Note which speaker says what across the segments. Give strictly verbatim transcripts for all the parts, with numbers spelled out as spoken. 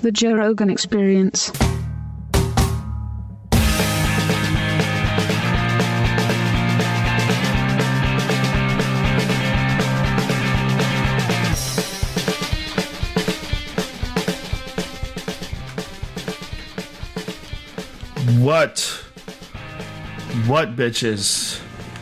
Speaker 1: The Joe Rogan Experience.
Speaker 2: What? What, bitches?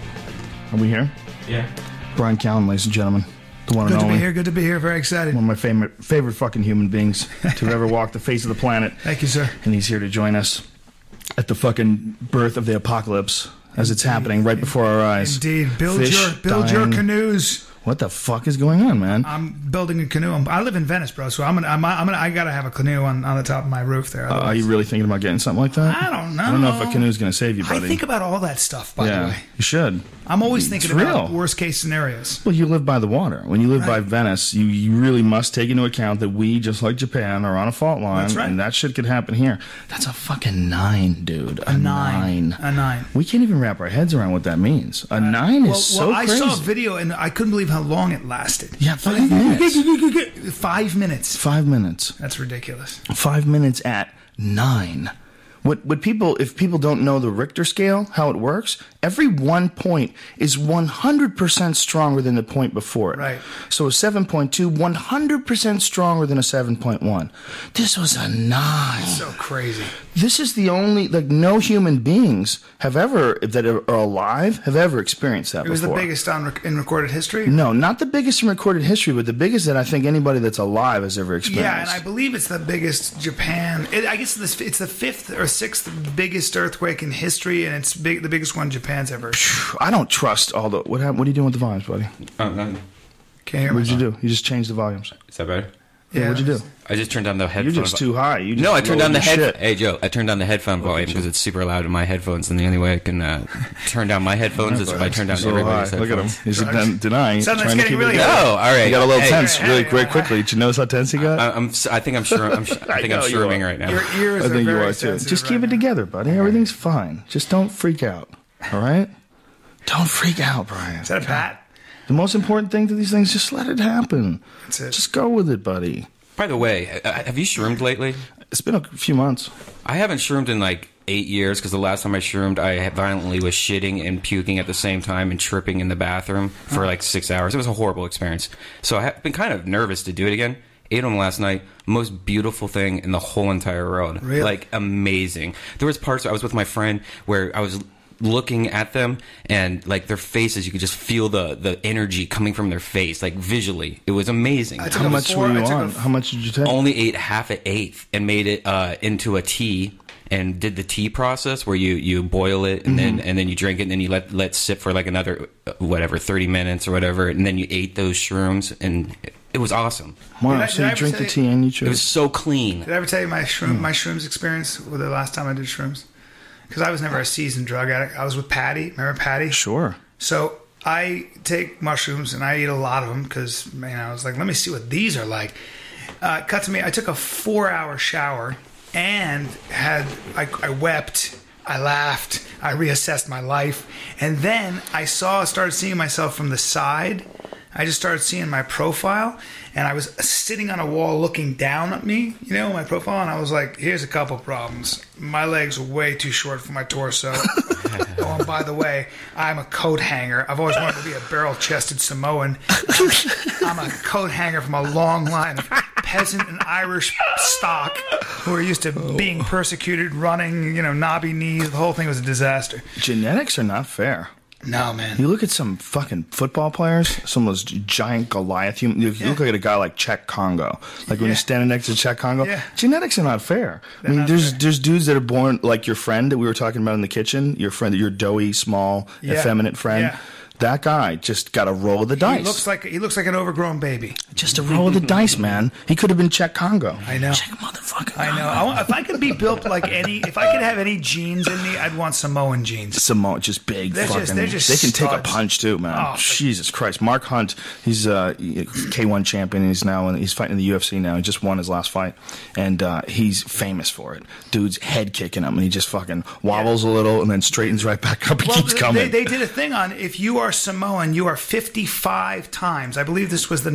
Speaker 2: Are we here?
Speaker 3: Yeah.
Speaker 2: Brian Callen, ladies and gentlemen. The one and
Speaker 4: Good to
Speaker 2: only.
Speaker 4: be here. Good to be here. Very excited.
Speaker 2: One of my favorite, favorite fucking human beings to have ever walked the face of the planet.
Speaker 4: Thank you, sir.
Speaker 2: And he's here to join us at the fucking birth of the apocalypse as it's happening right before our eyes.
Speaker 4: Indeed. Build
Speaker 2: Fish
Speaker 4: your build
Speaker 2: dying.
Speaker 4: your canoes.
Speaker 2: What the fuck is going on, man?
Speaker 4: I'm building a canoe. I'm, I live in Venice, bro. So I'm gonna. I'm, I'm gonna. I gotta have a canoe on, on the top of my roof there.
Speaker 2: Uh, are you really thinking about getting something like that?
Speaker 4: I don't know.
Speaker 2: I don't know if a canoe's going to save you, buddy.
Speaker 4: I think about all that stuff. By
Speaker 2: yeah,
Speaker 4: the way,
Speaker 2: you should.
Speaker 4: I'm always thinking
Speaker 2: It's
Speaker 4: about
Speaker 2: real.
Speaker 4: worst case scenarios.
Speaker 2: Well, you live by the water. When you live by
Speaker 4: Right.
Speaker 2: Venice, you, you really must take into account that we, just like Japan, are on a fault line,
Speaker 4: That's right.
Speaker 2: and that shit could happen here. That's a fucking nine, dude. A,
Speaker 4: A nine.
Speaker 2: nine.
Speaker 4: A nine.
Speaker 2: We can't even wrap our heads around what that means. A nine is
Speaker 4: Well,
Speaker 2: so
Speaker 4: well I
Speaker 2: crazy.
Speaker 4: saw a video and I couldn't believe how long it lasted.
Speaker 2: Yeah, five minutes.
Speaker 4: Five minutes.
Speaker 2: Five minutes.
Speaker 4: That's ridiculous.
Speaker 2: Five minutes at nine. What what people if people don't know the Richter scale, how it works, every one point is one hundred percent stronger than the point before it.
Speaker 4: Right.
Speaker 2: So a seven point two, one hundred percent stronger than a seven point one. This was a nine.
Speaker 4: So crazy.
Speaker 2: This is the only, like, no human beings have ever, that are alive, have ever experienced that
Speaker 4: It was
Speaker 2: before.
Speaker 4: the biggest on rec- in recorded history.
Speaker 2: No, not the biggest in recorded history, but the biggest that I think anybody that's alive has ever
Speaker 4: Yeah,
Speaker 2: experienced.
Speaker 4: and I believe it's the biggest Japan. It, I guess it's the, it's the fifth or sixth biggest earthquake in history, and it's big, the biggest one Japan's ever.
Speaker 2: I don't trust all the. What happened? What are you doing with the volumes, buddy?
Speaker 3: Oh, no.
Speaker 4: Can't hear
Speaker 2: What
Speaker 4: me.
Speaker 2: did you do? You just changed the volumes.
Speaker 3: Is that better?
Speaker 2: Yeah, what'd you do?
Speaker 3: I just turned down the
Speaker 2: You're
Speaker 3: headphone.
Speaker 2: just too high. You just
Speaker 3: no, I turned down the
Speaker 2: lowered your
Speaker 3: head.
Speaker 2: shit.
Speaker 3: Hey, Joe, I turned down the headphone volume because it's super loud in my headphones, and the only way I can uh, turn down my headphones is if I turn down
Speaker 2: He's a little
Speaker 3: everybody's
Speaker 2: high. Look at him.
Speaker 3: headphones.
Speaker 2: He's den- denying it.
Speaker 4: Sounds like
Speaker 2: trying
Speaker 4: it's
Speaker 2: to keep
Speaker 4: getting
Speaker 2: it
Speaker 4: really
Speaker 2: together.
Speaker 3: Oh, all right.
Speaker 2: He got a little
Speaker 3: Hey,
Speaker 2: tense
Speaker 4: hey,
Speaker 2: really
Speaker 4: hey,
Speaker 2: quick,
Speaker 4: hey.
Speaker 2: quickly. Did you notice how tense he got?
Speaker 3: I, I'm. s- I think I'm sure. I'm. I think
Speaker 2: I
Speaker 3: I'm
Speaker 2: know you
Speaker 3: shrooming
Speaker 2: are.
Speaker 3: right now.
Speaker 4: Your ears
Speaker 2: I
Speaker 4: are
Speaker 2: think you
Speaker 4: very
Speaker 2: are too.
Speaker 4: sensitive
Speaker 2: Just keep
Speaker 4: right
Speaker 2: it
Speaker 4: now.
Speaker 2: together, buddy. Everything's fine. Just don't freak out. All right? Don't freak out, Brian.
Speaker 4: Is that a bat?
Speaker 2: The most important thing to these things, just let it happen.
Speaker 4: That's it.
Speaker 2: Just go with it, buddy.
Speaker 3: By the way, uh, have you shroomed lately?
Speaker 2: It's been a few months.
Speaker 3: I haven't shroomed in like eight years because the last time I shroomed, I violently was shitting and puking at the same time and tripping in the bathroom for like six hours. It was a horrible experience. So I've been kind of nervous to do it again. Ate them last night. Most beautiful thing in the whole entire world.
Speaker 4: Really?
Speaker 3: Like, amazing. There was parts where I was with my friend where I was looking at them and like their faces, you could just feel the the energy coming from their face, like visually. It was amazing.
Speaker 4: I took
Speaker 2: How
Speaker 4: a
Speaker 2: much
Speaker 4: four-
Speaker 2: were you
Speaker 4: I took a
Speaker 2: on?
Speaker 4: f-
Speaker 2: How much did you take?
Speaker 3: Only ate half an eighth and made it uh, into a tea and did the tea process where you, you boil it and then and then you drink it and then you let let sit for like another uh, whatever thirty minutes or whatever, and then you ate those shrooms and it, it was awesome.
Speaker 2: Wow,
Speaker 4: Did I-
Speaker 2: so
Speaker 4: did I
Speaker 2: you
Speaker 4: ever
Speaker 2: drink the
Speaker 4: say-
Speaker 2: tea and you
Speaker 3: It
Speaker 2: choose.
Speaker 3: was so clean.
Speaker 4: Did I ever tell you my
Speaker 2: Hmm.
Speaker 4: shroom my shrooms experience with the last time I did shrooms? Because I was never a seasoned drug addict. I was with Patty. Remember Patty?
Speaker 2: Sure.
Speaker 4: So I take mushrooms and I eat a lot of them because, man, I was like, let me see what these are like. Uh, cut to me, I took a four-hour shower and had I, I wept, I laughed, I reassessed my life, and then I saw, started seeing myself from the side. I just started seeing my profile, and I was sitting on a wall looking down at me, you know, my profile, and I was like, here's a couple problems. My legs are way too short for my torso. Oh, and by the way, I'm a coat hanger. I've always wanted to be a barrel-chested Samoan. I'm a, I'm a coat hanger from a long line of peasant and Irish stock who are used to being persecuted, running, you know, knobby knees. The whole thing was a disaster.
Speaker 2: Genetics are not fair.
Speaker 4: No, man.
Speaker 2: You look at some fucking football players, some of those giant Goliath human. You
Speaker 4: Yeah.
Speaker 2: look at a guy like Czech Congo. Like when
Speaker 4: Yeah.
Speaker 2: you're standing next to Czech Congo,
Speaker 4: Yeah.
Speaker 2: genetics are not fair. I mean,
Speaker 4: not
Speaker 2: there's
Speaker 4: fair.
Speaker 2: there's dudes that are born like your friend that we were talking about in the kitchen. Your friend, your doughy, small,
Speaker 4: Yeah.
Speaker 2: effeminate friend.
Speaker 4: Yeah.
Speaker 2: That guy just got a roll of the dice.
Speaker 4: He looks like he looks like an overgrown baby.
Speaker 2: just a roll of the dice, man. He could have been Czech Congo.
Speaker 4: I know.
Speaker 2: Czech motherfucker.
Speaker 4: I know. I want, if I could be built like any, if I could have any genes in me, I'd want Samoan genes.
Speaker 2: Samoa, just big
Speaker 4: They're
Speaker 2: fucking.
Speaker 4: just- they're just
Speaker 2: they can take a
Speaker 4: studs.
Speaker 2: punch too, man.
Speaker 4: Oh,
Speaker 2: Jesus Christ, Mark Hunt, he's a K one champion. And he's now in, he's fighting in the U F C now. He just won his last fight, and uh, he's famous for it. Dude's head kicking him, and he just fucking wobbles a little and then straightens right back up. He
Speaker 4: Well,
Speaker 2: keeps
Speaker 4: they,
Speaker 2: coming.
Speaker 4: they did a thing on if you are Samoan, you are fifty-five times. I believe this was the number.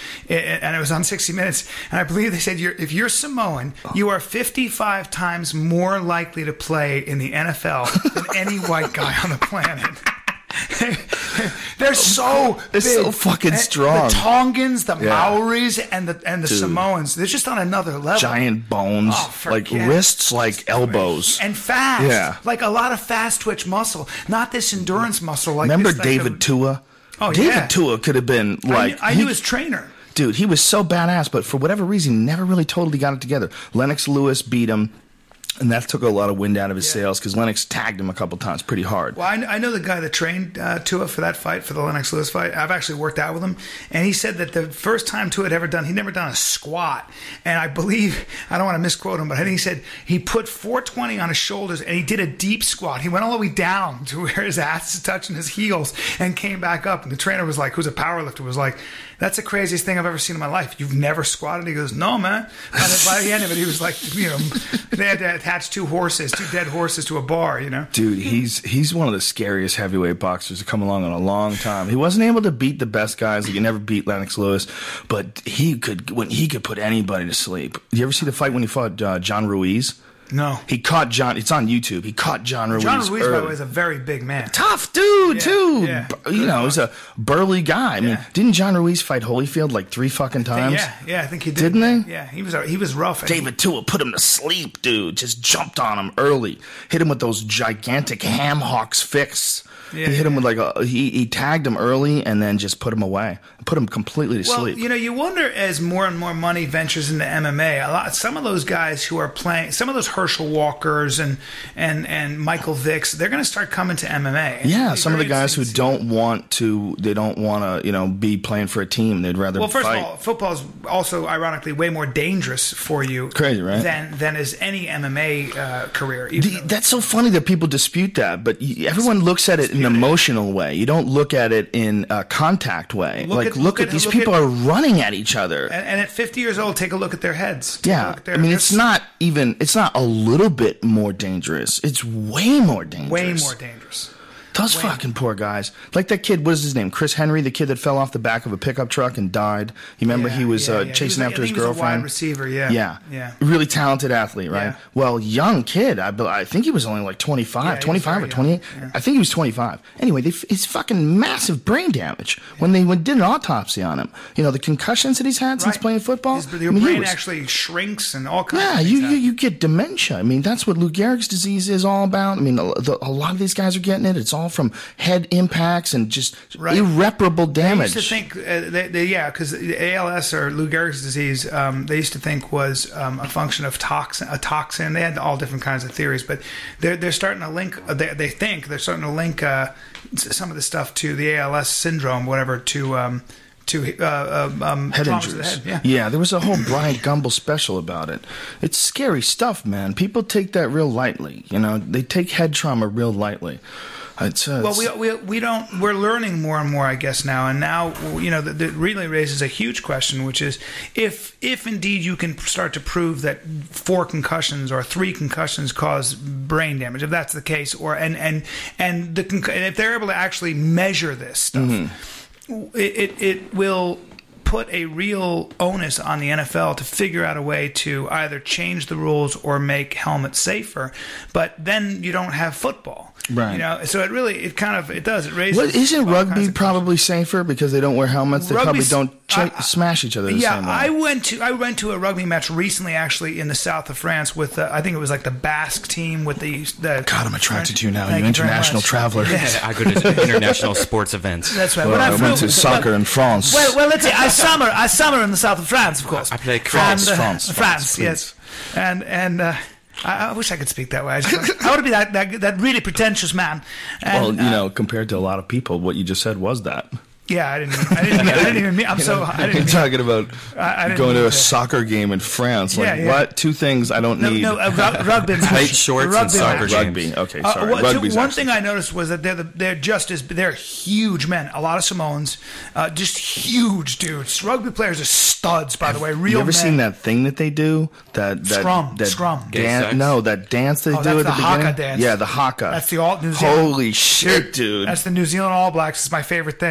Speaker 4: and it was on sixty minutes. And I believe they said you're, if you're Samoan, you are fifty-five times more likely to play in the N F L than any white guy on the planet. They're so
Speaker 2: They're
Speaker 4: big.
Speaker 2: so fucking
Speaker 4: And
Speaker 2: strong.
Speaker 4: The Tongans, the
Speaker 2: Yeah.
Speaker 4: Maoris, and the and the
Speaker 2: Dude.
Speaker 4: Samoans. They're just on another level.
Speaker 2: Giant bones,
Speaker 4: Oh,
Speaker 2: like
Speaker 4: forget
Speaker 2: wrists, like elbows.
Speaker 4: And fast.
Speaker 2: Yeah.
Speaker 4: Like a lot of fast twitch muscle. Not this endurance muscle. Like
Speaker 2: Remember
Speaker 4: this, like
Speaker 2: David
Speaker 4: the-
Speaker 2: Tua?
Speaker 4: Oh,
Speaker 2: David
Speaker 4: yeah.
Speaker 2: Tua could have been
Speaker 4: I,
Speaker 2: like.
Speaker 4: knew, I
Speaker 2: he-
Speaker 4: knew his trainer.
Speaker 2: Dude, he was so badass, but for whatever reason, he never really totally got it together. Lennox Lewis beat him, and that took a lot of wind out of his
Speaker 4: Yeah.
Speaker 2: sails because Lennox tagged him a couple times pretty hard.
Speaker 4: Well, I, I know the guy that trained uh, Tua for that fight, for the Lennox Lewis fight. I've actually worked out with him, and he said that the first time Tua had ever done, he'd never done a squat. And I believe, I don't want to misquote him, but I think he said he put four twenty on his shoulders, and he did a deep squat. He went all the way down to where his ass is touching his heels, and came back up. And the trainer was like, who's a powerlifter, was like, that's the craziest thing I've ever seen in my life. You've never squatted? He goes, no, man. And by the end of it, he was like, you know, they had to attach two horses, two dead horses to a bar, you know?
Speaker 2: Dude, he's he's one of the scariest heavyweight boxers to come along in a long time. He wasn't able to beat the best guys. He could never beat Lennox Lewis, but he could when he could put anybody to sleep. You ever see the fight when he fought uh, John Ruiz?
Speaker 4: No.
Speaker 2: He caught John. It's on YouTube. He caught John Ruiz.
Speaker 4: John Ruiz, by the
Speaker 2: early.
Speaker 4: way, is a very big man.
Speaker 2: Tough dude,
Speaker 4: Yeah,
Speaker 2: too.
Speaker 4: yeah.
Speaker 2: Bu- You know, he's a burly guy. I mean,
Speaker 4: Yeah.
Speaker 2: didn't John Ruiz fight Holyfield like three fucking times?
Speaker 4: Yeah, yeah, I think he did.
Speaker 2: Didn't they?
Speaker 4: Yeah, he was he was rough.
Speaker 2: David Tua put him to sleep, dude. Just jumped on him early. Hit him with those gigantic ham hocks fists.
Speaker 4: Yeah,
Speaker 2: he hit him
Speaker 4: yeah.
Speaker 2: with like a he, he tagged him early and then just put him away. Put him completely to
Speaker 4: Well,
Speaker 2: sleep.
Speaker 4: you know, you wonder as more and more money ventures into M M A, a lot some of those guys who are playing, some of those Herschel Walkers and and and Michael Vicks, they're going to start coming to M M A.
Speaker 2: yeah,
Speaker 4: It's
Speaker 2: some of the
Speaker 4: very
Speaker 2: guys who
Speaker 4: interesting to see.
Speaker 2: don't want to, they don't want to, you know, be playing for a team. They'd rather
Speaker 4: Well, first
Speaker 2: fight.
Speaker 4: of all, football is also ironically way more dangerous for you,
Speaker 2: Crazy, right?
Speaker 4: Than than is any M M A uh, career. even
Speaker 2: The-
Speaker 4: though-
Speaker 2: that's so funny that people dispute that, but y everyone looks at it in an emotional way. You don't look at it in a contact way.
Speaker 4: Look
Speaker 2: like,
Speaker 4: at-
Speaker 2: look,
Speaker 4: look
Speaker 2: at,
Speaker 4: at-
Speaker 2: these
Speaker 4: look
Speaker 2: people
Speaker 4: at-
Speaker 2: are running at each other.
Speaker 4: and, and at fifty years old, take a look at their heads. Take a
Speaker 2: yeah,
Speaker 4: look at their-
Speaker 2: I mean,
Speaker 4: their
Speaker 2: it's not even. It's not a little bit more dangerous. It's way more dangerous.
Speaker 4: way more dangerous.
Speaker 2: Those fucking poor guys. Like that kid, what is his name? Chris Henry, the kid that fell off the back of a pickup truck and died. You remember
Speaker 4: Yeah,
Speaker 2: he was
Speaker 4: yeah,
Speaker 2: uh,
Speaker 4: yeah. He
Speaker 2: chasing
Speaker 4: was- I
Speaker 2: after his
Speaker 4: think he was a
Speaker 2: girlfriend.
Speaker 4: wide receiver, yeah.
Speaker 2: Yeah.
Speaker 4: Yeah.
Speaker 2: Really talented athlete, right?
Speaker 4: Yeah.
Speaker 2: Well, young kid. I, be- I think he was only like twenty-five,
Speaker 4: Yeah, he was
Speaker 2: twenty-five or
Speaker 4: very young.
Speaker 2: twenty-eight.
Speaker 4: Yeah.
Speaker 2: I think he was twenty-five. Anyway, they, f- it's fucking massive brain damage. When they went, did an autopsy on him, you know, the concussions that he's had since
Speaker 4: Right.
Speaker 2: playing football.
Speaker 4: His,
Speaker 2: I
Speaker 4: your
Speaker 2: mean, he
Speaker 4: brain
Speaker 2: was-
Speaker 4: actually shrinks and all kinds
Speaker 2: yeah,
Speaker 4: of things
Speaker 2: you, you
Speaker 4: happen.
Speaker 2: you get dementia. I mean, that's what Lou Gehrig's disease is all about. I mean, a, the, a lot of these guys are getting it. It's all from head impacts and just
Speaker 4: Right.
Speaker 2: irreparable
Speaker 4: They
Speaker 2: damage.
Speaker 4: used to think, uh, they, they, yeah, because A L S or Lou Gehrig's disease, um, they used to think was um, a function of toxin, a toxin. They had all different kinds of theories, but they're they're starting to link. uh, They, they think they're starting to link uh, s- some of the stuff to the A L S syndrome, whatever, to um, to uh, um, um,
Speaker 2: head
Speaker 4: traumas to the
Speaker 2: injuries.
Speaker 4: head. Yeah.
Speaker 2: there was a whole Brian Gumble special about it. It's scary stuff, man. People take that real lightly. You know, they take head trauma real lightly. It's, uh,
Speaker 4: Well,
Speaker 2: it's-
Speaker 4: we, we we don't. We're learning more and more, I guess, now. And now, you know, that that really raises a huge question, which is if if indeed you can start to prove that four concussions or three concussions cause brain damage, if that's the case, or and and and the conc- and if they're able to actually measure this stuff, it, it it will put a real onus on the N F L to figure out a way to either change the rules or make helmets safer. But then you don't have football.
Speaker 2: Right.
Speaker 4: You know, so it really, it kind of, it does. It raises.
Speaker 2: What, isn't
Speaker 4: all kinds
Speaker 2: rugby
Speaker 4: of
Speaker 2: probably safer because they don't wear helmets? They probably
Speaker 4: Rugby's-
Speaker 2: don't cha-
Speaker 4: I-
Speaker 2: smash each other the
Speaker 4: Yeah,
Speaker 2: same way.
Speaker 4: I went to I went to a rugby match recently, actually, in the south of France with uh, I think it was like the Basque team with the. the
Speaker 2: God, I'm attracted to you now.
Speaker 4: Thank
Speaker 2: You
Speaker 4: very
Speaker 2: international
Speaker 4: much.
Speaker 2: traveler.
Speaker 4: Yes.
Speaker 3: I go to international sports events.
Speaker 4: That's right.
Speaker 2: Well,
Speaker 4: When
Speaker 2: I
Speaker 4: flew-
Speaker 2: went to soccer
Speaker 4: well,
Speaker 2: in France.
Speaker 4: Well, well, let's say I summer, I summer in the south of France, of course.
Speaker 3: I play
Speaker 2: France,
Speaker 4: And, uh,
Speaker 2: France,
Speaker 4: France,
Speaker 2: France,
Speaker 4: yes, and and. Uh, I, I wish I could speak that way. I, just, I want to be that, that that really pretentious man. And,
Speaker 2: well, you
Speaker 4: uh,
Speaker 2: know, compared to a lot of people, what you just said was that.
Speaker 4: yeah, I didn't. I didn't. I didn't even mean. I'm so. I
Speaker 2: You're
Speaker 4: didn't. Mean,
Speaker 2: talking about
Speaker 4: I- I didn't
Speaker 2: going to
Speaker 4: mean
Speaker 2: a
Speaker 4: to-
Speaker 2: soccer game in France. Like,
Speaker 4: Yeah, yeah.
Speaker 2: what? Two things I don't
Speaker 4: no,
Speaker 2: need.
Speaker 4: no, a ru- rugby match.
Speaker 3: Tight shorts and
Speaker 4: Rugby
Speaker 3: soccer
Speaker 4: match.
Speaker 3: games.
Speaker 2: Rugby. Okay,
Speaker 4: Uh,
Speaker 2: sorry.
Speaker 4: what-
Speaker 2: Rugby's
Speaker 4: one
Speaker 2: actually-
Speaker 4: thing I noticed was that they're the, they're just as they're huge men. A lot of Samoans, uh, just huge dudes. Rugby players are studs, by the way. Real
Speaker 2: You ever
Speaker 4: men.
Speaker 2: seen that thing that they do? That, that
Speaker 4: Scrum,
Speaker 2: That
Speaker 4: scrum.
Speaker 3: Gay
Speaker 2: Dan-
Speaker 3: sex?
Speaker 2: no, that dance they
Speaker 4: Oh,
Speaker 2: do
Speaker 4: that's
Speaker 2: at the,
Speaker 4: the haka
Speaker 2: beginning.
Speaker 4: dance.
Speaker 2: Yeah, the haka.
Speaker 4: That's the all New Zealand.
Speaker 2: Holy shit, dude!
Speaker 4: That's the New Zealand All Blacks. It's my favorite thing.
Speaker 2: Did you see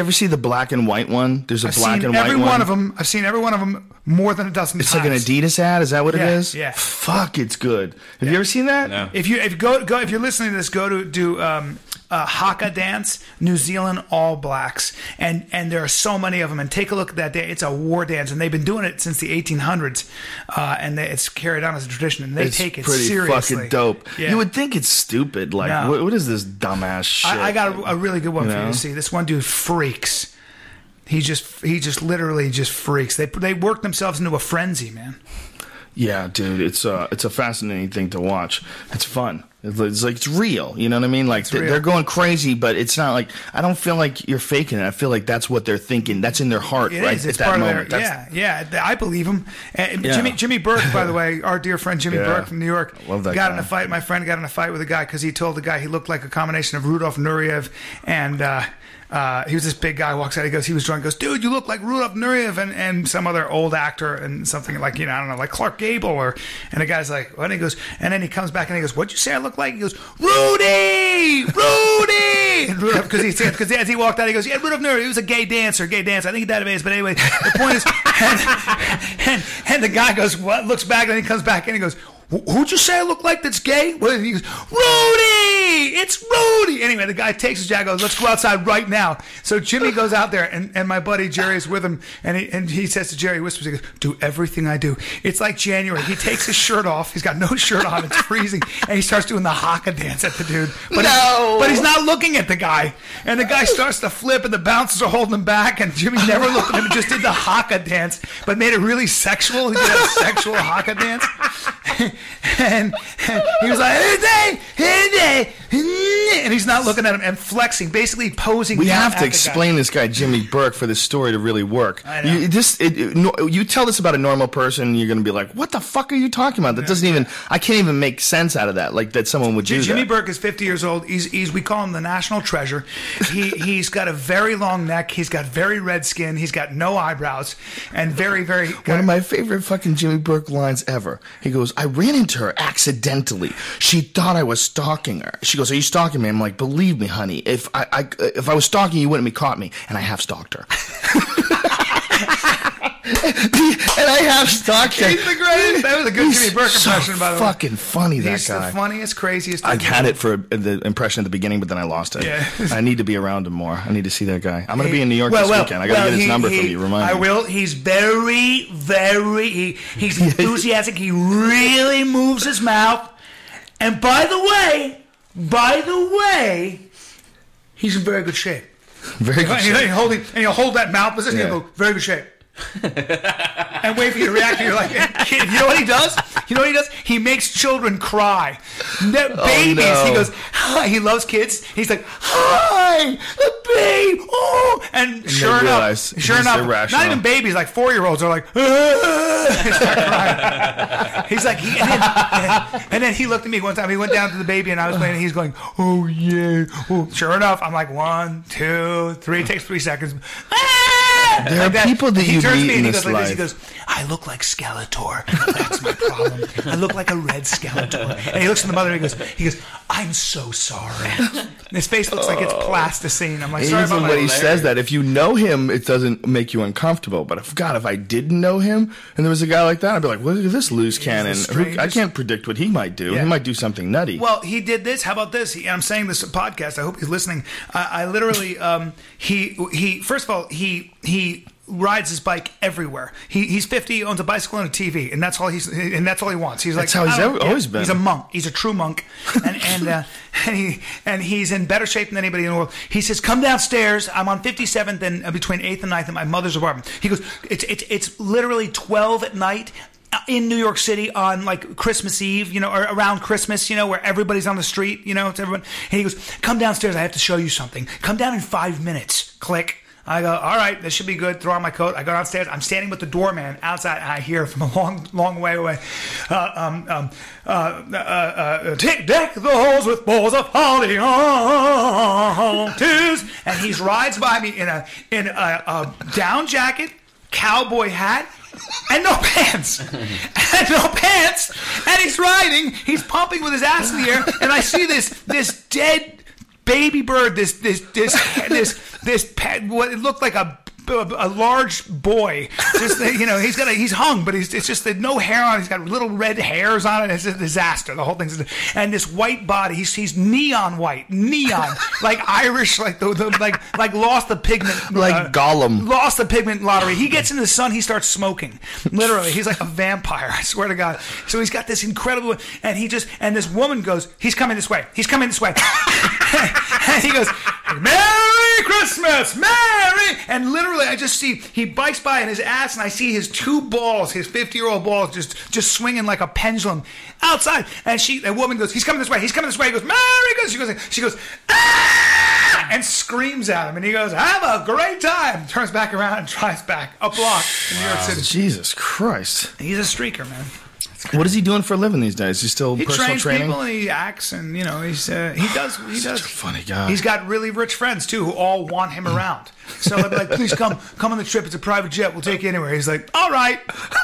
Speaker 2: ever see the black and white one? There's a
Speaker 4: I've
Speaker 2: black
Speaker 4: seen
Speaker 2: and white
Speaker 4: every
Speaker 2: one.
Speaker 4: one of them. I've seen every one of them more than a dozen
Speaker 2: It's
Speaker 4: times.
Speaker 2: like an Adidas ad. Is that what
Speaker 4: Yeah,
Speaker 2: it is?
Speaker 4: yeah.
Speaker 2: Fuck, it's good. Have you ever seen that?
Speaker 3: No.
Speaker 4: If you if you go go if you're listening to this, go to do um, uh, Haka dance, New Zealand All Blacks, and and there are so many of them. And take a look at that day. It's a war dance, and they've been doing it since the eighteen hundreds, uh, and they, it's carried on as a tradition. And they
Speaker 2: It's
Speaker 4: take it
Speaker 2: pretty
Speaker 4: seriously.
Speaker 2: fucking dope.
Speaker 4: Yeah.
Speaker 2: You would think it's stupid. Like,
Speaker 4: No.
Speaker 2: what, what is this dumbass shit?
Speaker 4: I, I got a, a really good one
Speaker 2: You
Speaker 4: for you
Speaker 2: know?
Speaker 4: to see. This one dude freaks. He just he just literally just freaks. They they work themselves into a frenzy, man.
Speaker 2: Yeah, dude, it's uh, it's a fascinating thing to watch. It's fun. It's, it's like it's real. You know what I mean? Like they,
Speaker 4: real.
Speaker 2: they're going crazy, but it's not like I don't feel like you're faking it. I feel like that's what they're thinking. That's in their heart,
Speaker 4: It
Speaker 2: right
Speaker 4: is.
Speaker 2: at
Speaker 4: It's
Speaker 2: that
Speaker 4: part
Speaker 2: moment.
Speaker 4: of their.
Speaker 2: That's-
Speaker 4: Yeah, yeah. I believe him. And
Speaker 2: Yeah.
Speaker 4: Jimmy Jimmy Burke, by the way, our dear friend Jimmy
Speaker 2: Yeah.
Speaker 4: Burke from New York,
Speaker 2: I love that
Speaker 4: got
Speaker 2: guy.
Speaker 4: in a fight. My friend got in a fight with a guy because he told the guy he looked like a combination of Rudolph Nureyev and. Uh, Uh, he was this big guy, walks out, he goes, he was drunk, goes, dude, you look like Rudolph Nureyev and, and some other old actor and something like, you know, I don't know, like Clark Gable or, and the guy's like, what? And he goes, and then he comes back and he goes, what'd you say I look like? He goes, Rudy! Rudy! Because he said, because as he walked out, he goes, yeah, Rudolph Nureyev, he was a gay dancer, gay dancer. I think he died of AIDS, but anyway, the point is, and, and, and the guy goes, what? Looks back and he comes back and he goes, who'd you say I look like that's gay? Well, he goes, Rudy! It's Rudy! Anyway, the guy takes his jacket, goes, let's go outside right now. So Jimmy goes out there, and, and my buddy Jerry is with him, and he, and he says to Jerry, whispers, he goes, do everything I do. It's like January. He takes his shirt off. He's got no shirt on. It's freezing. And he starts doing the haka dance at the dude. But,
Speaker 2: No!
Speaker 4: he, but he's not looking at the guy. And the guy starts to flip, and the bouncers are holding him back, and Jimmy never looked at him and just did the haka dance, but made it really sexual. He did a sexual haka dance. And, and he was like, hey, hey, hey, and he's not looking at him and flexing, basically posing.
Speaker 2: We
Speaker 4: down
Speaker 2: have
Speaker 4: at
Speaker 2: to
Speaker 4: the
Speaker 2: explain
Speaker 4: guy.
Speaker 2: this guy Jimmy Burke for this story to really work.
Speaker 4: I know.
Speaker 2: You, this, it, it, no, you tell this about a normal person, you're going to be like, "What the fuck are you talking about?" That doesn't even. I can't even make sense out of that. Like that someone would do
Speaker 4: Jimmy
Speaker 2: that.
Speaker 4: Burke is fifty years old. He's, he's we call him the national treasure. He he's got a very long neck. He's got very red skin. He's got no eyebrows and very very.
Speaker 2: One of my favorite fucking Jimmy Burke lines ever. He goes, "I ran into her accidentally. She thought I was stalking her." She goes, "Are you stalking me?" I'm like, "Believe me, honey. If I, I if I was stalking you, you wouldn't be caught me." And I have stalked her. And I have stalked her.
Speaker 4: He's the greatest. That was a good
Speaker 2: He's
Speaker 4: Jimmy Burke
Speaker 2: so
Speaker 4: impression, by the way.
Speaker 2: fucking funny, that
Speaker 4: He's
Speaker 2: guy.
Speaker 4: the funniest, craziest.
Speaker 2: I
Speaker 4: dude.
Speaker 2: had it for the impression at the beginning, but then I lost it.
Speaker 4: Yeah.
Speaker 2: I need to be around him more. I need to see that guy. I'm going to be in New York
Speaker 4: Well,
Speaker 2: this
Speaker 4: well,
Speaker 2: weekend. I got to
Speaker 4: well,
Speaker 2: get his
Speaker 4: he-
Speaker 2: number
Speaker 4: he-
Speaker 2: from you. Remind
Speaker 4: I
Speaker 2: me.
Speaker 4: will. He's very, very. He, he's enthusiastic. He really moves his mouth. And by the way, by the way, he's in very good shape.
Speaker 2: Very good.
Speaker 4: And he'll
Speaker 2: shape.
Speaker 4: hold, it- and he'll hold that mouth position and
Speaker 2: Yeah.
Speaker 4: he'll go, very good shape. And wait for you to react. And you're like, kid, you know what he does? You know what he does? He makes children cry. Ne- babies.
Speaker 2: no.
Speaker 4: He goes, hi. He loves kids. He's like, hi, the babe. Oh, and sure enough,
Speaker 2: realize
Speaker 4: sure
Speaker 2: he's
Speaker 4: enough,
Speaker 2: irrational.
Speaker 4: not even babies, like four year olds are like, ah, they start crying. He's like, he, and, then, and then he looked at me one time. He went down to the baby, and I was playing. And he's going, oh yeah. Oh. Sure enough, I'm like one, two, three. It takes three seconds. Ah!
Speaker 2: There are
Speaker 4: Like that.
Speaker 2: people that
Speaker 4: he
Speaker 2: you
Speaker 4: turns
Speaker 2: meet
Speaker 4: to me and
Speaker 2: in
Speaker 4: he
Speaker 2: this
Speaker 4: goes like this. He
Speaker 2: life.
Speaker 4: goes, I look like Skeletor. That's my problem. I look like a red Skeletor. And he looks at the mother and he goes, he goes, I'm so sorry. And his face looks like it's plasticine. I'm like, sorry
Speaker 2: Even
Speaker 4: about
Speaker 2: when
Speaker 4: my
Speaker 2: he says that, if you know him, it doesn't make you uncomfortable. But if God, if I didn't know him and there was a guy like that, I'd be like, look at this loose cannon. Who,
Speaker 4: strangest-
Speaker 2: I can't predict what he might do.
Speaker 4: Yeah.
Speaker 2: He might do something nutty.
Speaker 4: Well, he did this. How about this? He, I'm saying this podcast. I hope he's listening. I, I literally, um, he, he. First of all, he, he rides his bike everywhere. He, he's fifty, he owns a bicycle and a T V, and that's all he's, and that's all he wants. He's like,
Speaker 2: That's how he's
Speaker 4: I don't-
Speaker 2: ever- always been.
Speaker 4: He's a monk. He's a true monk, and and uh, and he and he's in better shape than anybody in the world. He says, "Come downstairs. I'm on fifty-seventh and uh, between eighth and ninth in my mother's apartment." He goes, "It's it's it's literally twelve at night." In New York City on like Christmas Eve, you know, or around Christmas, you know, where everybody's on the street, you know, it's everyone. And he goes, come downstairs. I have to show you something. Come down in five minutes. Click. I go, all right, this should be good. Throw on my coat. I go downstairs. I'm standing with the doorman outside, and I hear from a long, long way away, uh, um, um, uh, uh, uh, tick deck the halls with balls of holly on twos. And he rides by me in a in a, a down jacket, cowboy hat, and no pants. And no pants. And he's riding. He's pumping with his ass in the air. And I see this this dead baby bird, this this this this this pet, what it looked like a a large boy. Just you know, he's got a, he's hung, but he's it's just that no hair on. He's got little red hairs on it. It's a disaster. The whole thing's a, and this white body. He's he's neon white, neon like Irish, like the, the like like lost the pigment,
Speaker 2: like
Speaker 4: uh,
Speaker 2: Gollum.
Speaker 4: Lost the pigment lottery. He gets in the sun. He starts smoking. Literally, he's like a vampire. I swear to God. So he's got this incredible, and he just and this woman goes, he's coming this way. He's coming this way. And he goes, Merry Christmas, Merry, and literally. I just see he bikes by in his ass, and I see his two balls, his fifty-year-old balls, just just swinging like a pendulum outside. And she, the woman goes, "He's coming this way. He's coming this way." He goes, "Merry Christmas." She goes, she goes, ah! And screams at him, and he goes, "Have a great time." Turns back around and drives back a block in New York City.
Speaker 2: Jesus Christ!
Speaker 4: He's a streaker, man.
Speaker 2: What is he doing for a living these days? He's still
Speaker 4: he
Speaker 2: personal
Speaker 4: trains
Speaker 2: training.
Speaker 4: People and he acts, and you know he's uh, he does he
Speaker 2: Such
Speaker 4: does.
Speaker 2: a funny guy.
Speaker 4: He's got really rich friends too, who all want him around. So they'll be like, "Please come, come on the trip. It's a private jet. We'll take you anywhere." He's like, "All right."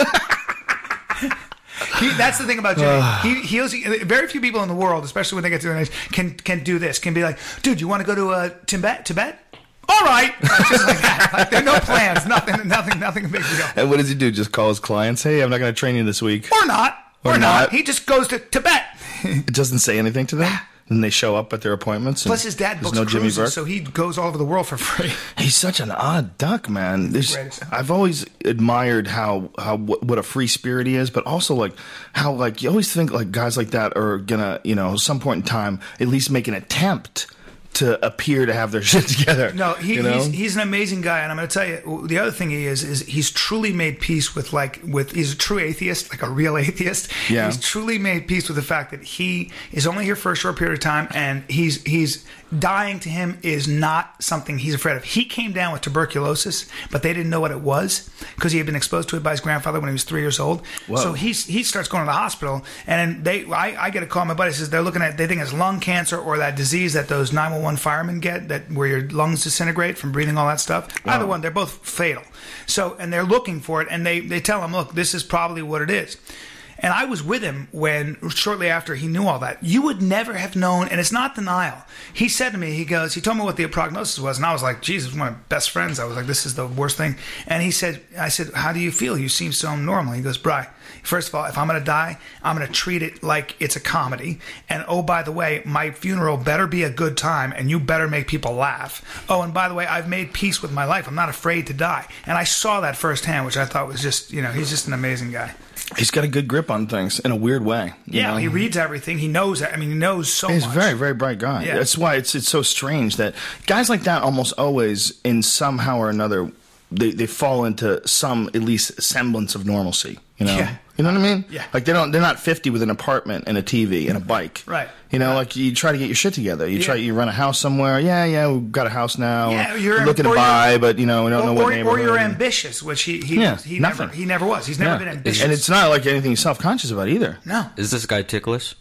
Speaker 4: He, that's the thing about Jimmy. He heals. Very few people in the world, especially when they get to their age, can can do this. Can be like, "Dude, you want to go to uh, Tibet? Tibet? All right." Like, just like that. Like, there are no plans. Nothing. Nothing. Nothing big to go.
Speaker 2: And what does he do? Just call his clients? Hey, I'm not going to train you this week.
Speaker 4: Or not. Or,
Speaker 2: Or
Speaker 4: not.
Speaker 2: not.
Speaker 4: He just goes to Tibet.
Speaker 2: It doesn't say anything to them. And they show up at their appointments. And
Speaker 4: Plus, his dad
Speaker 2: there's
Speaker 4: books
Speaker 2: no Jimmy
Speaker 4: cruises,
Speaker 2: Burke.
Speaker 4: so he goes all over the world for free.
Speaker 2: He's such an odd duck, man. There's,
Speaker 4: Greatest.
Speaker 2: I've always admired how how what, what a free spirit he is, but also like how like you always think like guys like that are gonna, you know, some point in time at least make an attempt to appear to have their shit together.
Speaker 4: No, he,
Speaker 2: you know?
Speaker 4: he's he's an amazing guy, and I'm going to tell you the other thing he is is he's truly made peace with like with he's a true atheist, like a real atheist.
Speaker 2: Yeah.
Speaker 4: He's truly made peace with the fact that he is only here for a short period of time, and he's he's dying to him is not something he's afraid of. He came down with tuberculosis, but they didn't know what it was because he had been exposed to it by his grandfather when he was three years old.
Speaker 2: Whoa.
Speaker 4: So he's he starts going to the hospital, and they I, I get a call. My buddy says they're looking at they think it's lung cancer or that disease that those nine one one firemen get, that where your lungs disintegrate from breathing all that stuff.
Speaker 2: Wow.
Speaker 4: Either one, they're both fatal. So and they're looking for it, and they they tell him, look, this is probably what it is. And I was with him when, shortly after he knew all that. You would never have known, and it's not denial. He said to me, he goes, he told me what the prognosis was, and I was like, Jesus, one of my best friends. I was like, this is the worst thing. And he said, I said, how do you feel? You seem so normal. He goes, Bri, first of all, if I'm going to die, I'm going to treat it like it's a comedy. And oh, by the way, my funeral better be a good time, and you better make people laugh. Oh, and by the way, I've made peace with my life. I'm not afraid to die. And I saw that firsthand, which I thought was just, you know, he's just an amazing guy.
Speaker 2: He's got a good grip on things in a weird way. you
Speaker 4: Yeah,
Speaker 2: know?
Speaker 4: he reads everything. He knows. I mean, he knows so
Speaker 2: He's
Speaker 4: much.
Speaker 2: a very, very bright guy.
Speaker 4: Yeah.
Speaker 2: That's why it's it's so strange that guys like that almost always, in somehow or another, they, they fall into some at least semblance of normalcy. You know,
Speaker 4: Yeah.
Speaker 2: you know what I mean?
Speaker 4: Yeah.
Speaker 2: Like they don't, they're not fifty with an apartment and a T V and a bike.
Speaker 4: Right.
Speaker 2: You know,
Speaker 4: Right.
Speaker 2: like you try to get your shit together. You
Speaker 4: Yeah.
Speaker 2: try, you run a house somewhere. Yeah, yeah, we've got a house now.
Speaker 4: Yeah,
Speaker 2: We're
Speaker 4: you're-
Speaker 2: looking to
Speaker 4: or
Speaker 2: buy,
Speaker 4: you're-
Speaker 2: but you know, we don't
Speaker 4: Or,
Speaker 2: know what
Speaker 4: or,
Speaker 2: neighborhood.
Speaker 4: or you're ambitious, which he he
Speaker 2: Yeah,
Speaker 4: he
Speaker 2: nothing.
Speaker 4: never he never was. He's never
Speaker 2: Yeah.
Speaker 4: been ambitious.
Speaker 2: And it's not like anything he's self-conscious about either.
Speaker 4: no.
Speaker 3: Is this guy ticklish?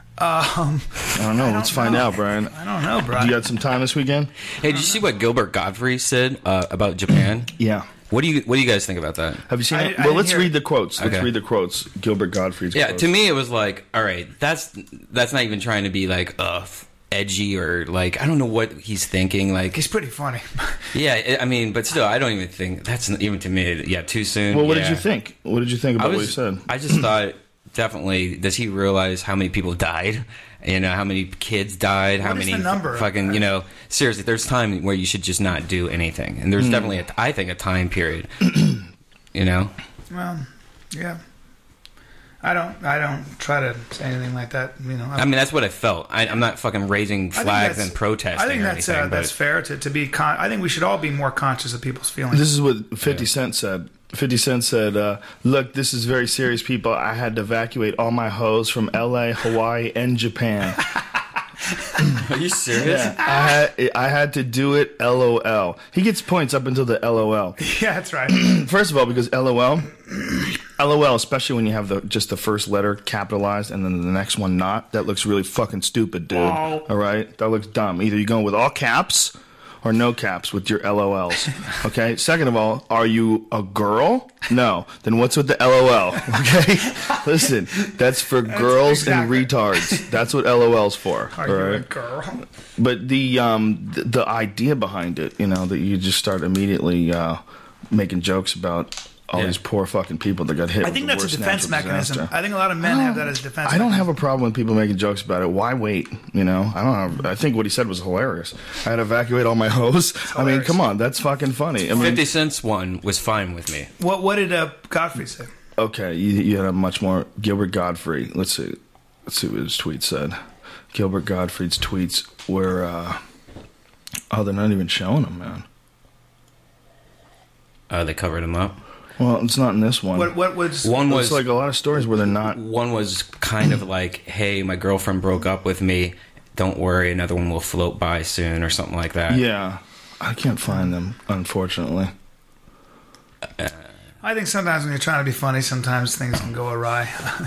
Speaker 4: Um,
Speaker 2: I don't know.
Speaker 4: I
Speaker 2: Let's
Speaker 4: don't
Speaker 2: find
Speaker 4: know.
Speaker 2: out, Brian.
Speaker 4: I don't know, bro.
Speaker 2: You got some time this weekend?
Speaker 3: Hey, did you see what Gilbert Godfrey said uh, about Japan?
Speaker 2: Yeah.
Speaker 3: What do you What do you guys think about that?
Speaker 2: Have you seen
Speaker 4: I-
Speaker 2: it?
Speaker 4: I
Speaker 2: Well,
Speaker 4: didn't
Speaker 2: let's
Speaker 4: hear
Speaker 2: read
Speaker 4: it.
Speaker 2: the quotes. Let's
Speaker 3: Okay.
Speaker 2: read the quotes. Gilbert Gottfried's
Speaker 3: Yeah,
Speaker 2: quotes.
Speaker 3: to me it was like, all right, that's that's not even trying to be like uh, f- edgy or like I don't know what he's thinking. Like,
Speaker 4: He's pretty funny.
Speaker 3: yeah, I I mean, but still, I don't even think that's not, even to me. Yeah, too soon.
Speaker 2: Well, what
Speaker 3: yeah.
Speaker 2: did you think? What did you think
Speaker 3: I
Speaker 2: about
Speaker 3: was,
Speaker 2: what he said?
Speaker 3: I just thought definitely. Does he realize how many people died? You know, how many kids died? How
Speaker 4: What is
Speaker 3: many
Speaker 4: the number?
Speaker 3: fucking? You know, seriously, there's time where you should just not do anything, and there's definitely, a, I think, a time period. You know.
Speaker 4: Well, yeah. I don't. I don't try to say anything like that. You know.
Speaker 3: I mean, that's what I felt. I, I'm not fucking raising
Speaker 4: I think
Speaker 3: flags
Speaker 4: that's-
Speaker 3: and protesting
Speaker 4: I think
Speaker 3: or
Speaker 4: that's
Speaker 3: anything.
Speaker 4: uh, that's
Speaker 3: but
Speaker 4: fair to, to be. Con- I think we should all be more conscious of people's feelings.
Speaker 2: This is what fifty Cent said. fifty Cent said, uh, look, this is very serious, people. I had to evacuate all my hoes from L A, Hawaii, and Japan.
Speaker 3: are you serious?
Speaker 2: Yeah, I had, I had to do it, LOL. He gets points up until the LOL.
Speaker 4: yeah, that's right.
Speaker 2: First of all, because LOL, LOL, especially when you have the just the first letter capitalized and then the next one not, that looks really fucking stupid, dude.
Speaker 4: Wow.
Speaker 2: All right? That looks dumb. Either you're going with all caps or no caps with your L O Ls? Okay. Second of all, are you a girl? No. Then what's with the L O L? Okay. Listen, that's for
Speaker 4: That's
Speaker 2: girls
Speaker 4: exactly.
Speaker 2: and retards. That's what L O L's for.
Speaker 4: Are
Speaker 2: all
Speaker 4: you a
Speaker 2: right?
Speaker 4: girl?
Speaker 2: But the um the, the idea behind it, you know, that you just start immediately uh, making jokes about all
Speaker 3: Yeah.
Speaker 2: these poor fucking people that got hit.
Speaker 4: I
Speaker 2: with
Speaker 4: think
Speaker 2: the
Speaker 4: that's a
Speaker 2: worst
Speaker 4: defense
Speaker 2: natural
Speaker 4: mechanism.
Speaker 2: disaster.
Speaker 4: I think a lot of men have that as a defense
Speaker 2: I don't have
Speaker 4: mechanism.
Speaker 2: a problem with people making jokes about it. Why wait? You know, I don't have. I think what he said was hilarious. I had to evacuate all my hoes. I mean,
Speaker 4: hilarious.
Speaker 2: come on, that's fucking funny. I mean,
Speaker 3: Fifty Cent's one was fine with me.
Speaker 4: What What did uh, Godfrey say?
Speaker 2: okay, you, you had a much more Gilbert Godfrey. Let's see, let's see what his tweet said. Gilbert Gottfried's tweets were, uh, oh, they're not even showing them, man.
Speaker 3: Uh, they covered him up.
Speaker 2: Well, it's not in this one.
Speaker 4: What What was
Speaker 3: One
Speaker 2: It's
Speaker 3: was
Speaker 2: like a lot of stories where they're not.
Speaker 3: one was kind of like, "Hey, my girlfriend broke up with me. Don't worry, another one will float by soon," or something like that.
Speaker 2: Yeah, I can't find them, unfortunately.
Speaker 4: I think sometimes when you're trying to be funny, sometimes things can go awry.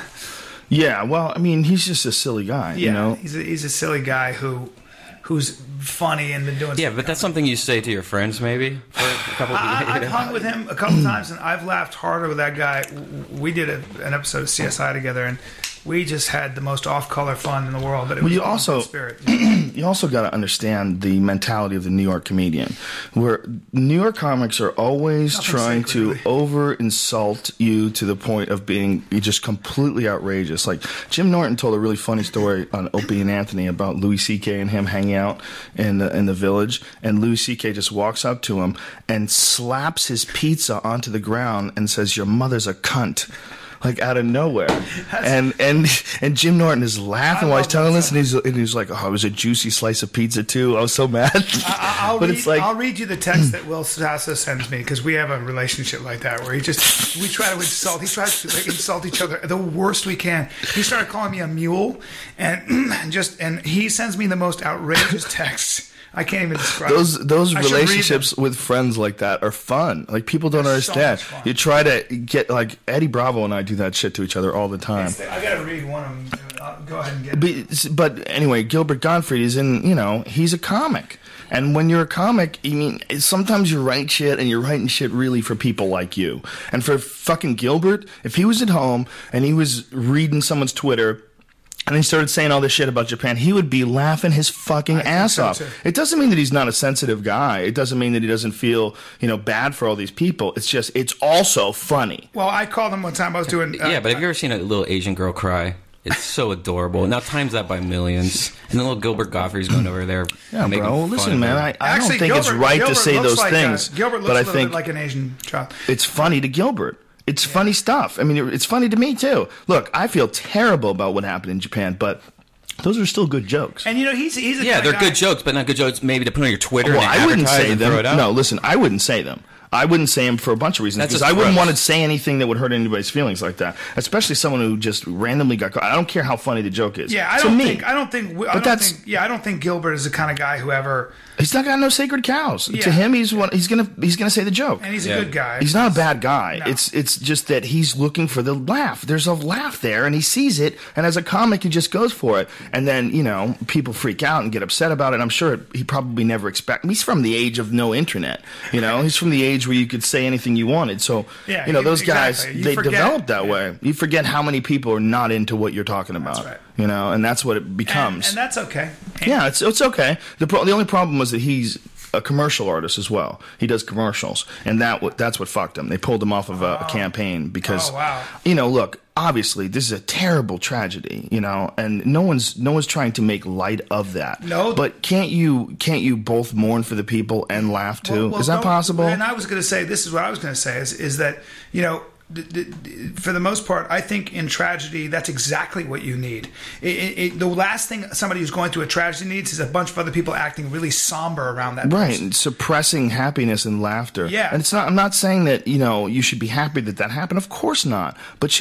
Speaker 2: Yeah, well, I mean, he's just a silly guy,
Speaker 4: Yeah,
Speaker 2: you know.
Speaker 4: he's a, he's a silly guy who who's funny and been doing.
Speaker 3: Yeah, but that's something you say to your friends, maybe. For a couple
Speaker 4: I,
Speaker 3: of
Speaker 4: I've hung with him a couple times, and I've laughed harder with that guy. We did a, an episode of C S I together, and we just had the most off-color fun in the world. But it
Speaker 2: Well,
Speaker 4: was
Speaker 2: you
Speaker 4: all in
Speaker 2: also-
Speaker 4: good spirit.
Speaker 2: You also got to understand the mentality of the New York comedian, where New York comics are always
Speaker 4: Nothing
Speaker 2: trying
Speaker 4: sacred,
Speaker 2: to
Speaker 4: really.
Speaker 2: over insult you to the point of being just completely outrageous. Like Jim Norton told a really funny story on Opie and Anthony about Louis C K and him hanging out in the in the Village, and Louis C K just walks up to him and slaps his pizza onto the ground and says, "Your mother's a cunt." Like out of nowhere, and and and Jim Norton is laughing
Speaker 4: I
Speaker 2: while he's
Speaker 4: love
Speaker 2: telling
Speaker 4: that
Speaker 2: this, and he's and he's like, "Oh, it was a juicy slice of pizza too. I was so mad."
Speaker 4: I- I'll,
Speaker 2: but
Speaker 4: read,
Speaker 2: it's like,
Speaker 4: I'll read you the text that Will Sasso sends me because we have a relationship like that where he just we try to insult. He tries to like, insult each other the worst we can. He started calling me a mule, and and just and he sends me the most outrageous texts. I can't even describe
Speaker 2: those
Speaker 4: it.
Speaker 2: those
Speaker 4: I should read them.
Speaker 2: relationships with friends like that are fun. Like people don't
Speaker 4: They're so
Speaker 2: understand.
Speaker 4: much fun.
Speaker 2: You try to get like Eddie Bravo and I do that shit to each other all the time.
Speaker 4: I gotta read one of them. I'll go ahead and get it.
Speaker 2: But, but anyway, Gilbert Gottfried is in, you know, he's a comic. And when you're a comic, I mean, sometimes you write shit and you're writing shit really for people like you. And for fucking Gilbert, if he was at home and he was reading someone's Twitter and he started saying all this shit about Japan, he would be laughing his fucking
Speaker 4: think
Speaker 2: ass
Speaker 4: so,
Speaker 2: off.
Speaker 4: too.
Speaker 2: It doesn't mean that he's not a sensitive guy. It doesn't mean that he doesn't feel, you know, bad for all these people. It's just, it's also funny.
Speaker 4: Well, I called him one time. I was doing. Uh,
Speaker 3: Yeah, but have you ever seen a little Asian girl cry? It's so adorable. Now times that by millions. And then little Gilbert Gottfried's going over there.
Speaker 2: Yeah,
Speaker 3: making
Speaker 2: bro.
Speaker 3: fun
Speaker 2: Listen,
Speaker 3: of
Speaker 2: man,
Speaker 3: her.
Speaker 2: I, I
Speaker 4: Actually,
Speaker 2: don't think it's
Speaker 4: Gilbert-
Speaker 2: right
Speaker 4: Gilbert
Speaker 2: to say
Speaker 4: looks
Speaker 2: those
Speaker 4: like
Speaker 2: things.
Speaker 4: A, Gilbert looks
Speaker 2: but
Speaker 4: a
Speaker 2: I
Speaker 4: little
Speaker 2: think
Speaker 4: bit like an Asian child.
Speaker 2: it's funny to Gilbert. It's funny stuff. I mean, it- it's funny to me too. Look, I feel terrible about what happened in Japan, but those are still good jokes.
Speaker 4: And you know, he's he's a
Speaker 3: Yeah,
Speaker 4: kind
Speaker 3: they're
Speaker 4: of guy-
Speaker 3: good jokes, but not good jokes maybe to put on your Twitter
Speaker 2: Well,
Speaker 3: and
Speaker 2: I wouldn't
Speaker 3: advertise
Speaker 2: say
Speaker 3: and throw it
Speaker 2: them.
Speaker 3: out.
Speaker 2: No, listen, I wouldn't say them. I wouldn't say them for a bunch of reasons
Speaker 3: That's
Speaker 2: because
Speaker 3: just
Speaker 2: I wouldn't
Speaker 3: gross.
Speaker 2: want to say anything that would hurt anybody's feelings like that, especially someone who just randomly got caught. I don't care how funny the joke is.
Speaker 4: Yeah, I
Speaker 2: to
Speaker 4: don't
Speaker 2: me,
Speaker 4: think I don't think I
Speaker 2: But
Speaker 4: don't
Speaker 2: that's-
Speaker 4: think yeah I don't think Gilbert is the kind of guy who ever
Speaker 2: he's not got no sacred cows.
Speaker 4: Yeah.
Speaker 2: To him, he's one, he's gonna he's gonna say the joke.
Speaker 4: and he's a
Speaker 3: Yeah.
Speaker 4: good guy.
Speaker 2: He's not a bad guy.
Speaker 4: No.
Speaker 2: It's it's just that he's looking for the laugh. There's a laugh there, and he sees it. And as a comic, he just goes for it. And then you know people freak out and get upset about it. And I'm sure he probably never expect. He's from the age of no internet. You know, he's from the age where you could say anything you wanted. So
Speaker 4: Yeah,
Speaker 2: you know
Speaker 4: you-
Speaker 2: those guys
Speaker 4: exactly. You
Speaker 2: they
Speaker 4: forget-
Speaker 2: develop that
Speaker 4: yeah.
Speaker 2: way. You forget how many people are not into what you're talking about.
Speaker 4: right.
Speaker 2: You know, and that's what it
Speaker 4: and,
Speaker 2: becomes.
Speaker 4: and that's okay. And
Speaker 2: Yeah, it's it's okay. The pro- the only problem was that he's a commercial artist as well. He does commercials, and that w- that's what fucked him. They pulled him off of a, a campaign because,
Speaker 4: Oh, wow.
Speaker 2: you know, look, obviously this is a terrible tragedy, you know, and no one's no one's trying to make light of that.
Speaker 4: No.
Speaker 2: but can't you can't you both mourn for the people and laugh too?
Speaker 4: Well, well,
Speaker 2: is that
Speaker 4: don't-
Speaker 2: possible?
Speaker 4: And I was going to say, this is what I was going to say is is that you know. d- d- d- For the most part, I think in tragedy, that's exactly what you need. It, it, it, the last thing somebody who's going through a tragedy needs is a bunch of other people acting really somber around that
Speaker 2: Right,
Speaker 4: person.
Speaker 2: and suppressing happiness and laughter.
Speaker 4: Yeah.
Speaker 2: and it's not. I'm not saying that you know you should be happy that that happened. Of course not. But shouldn't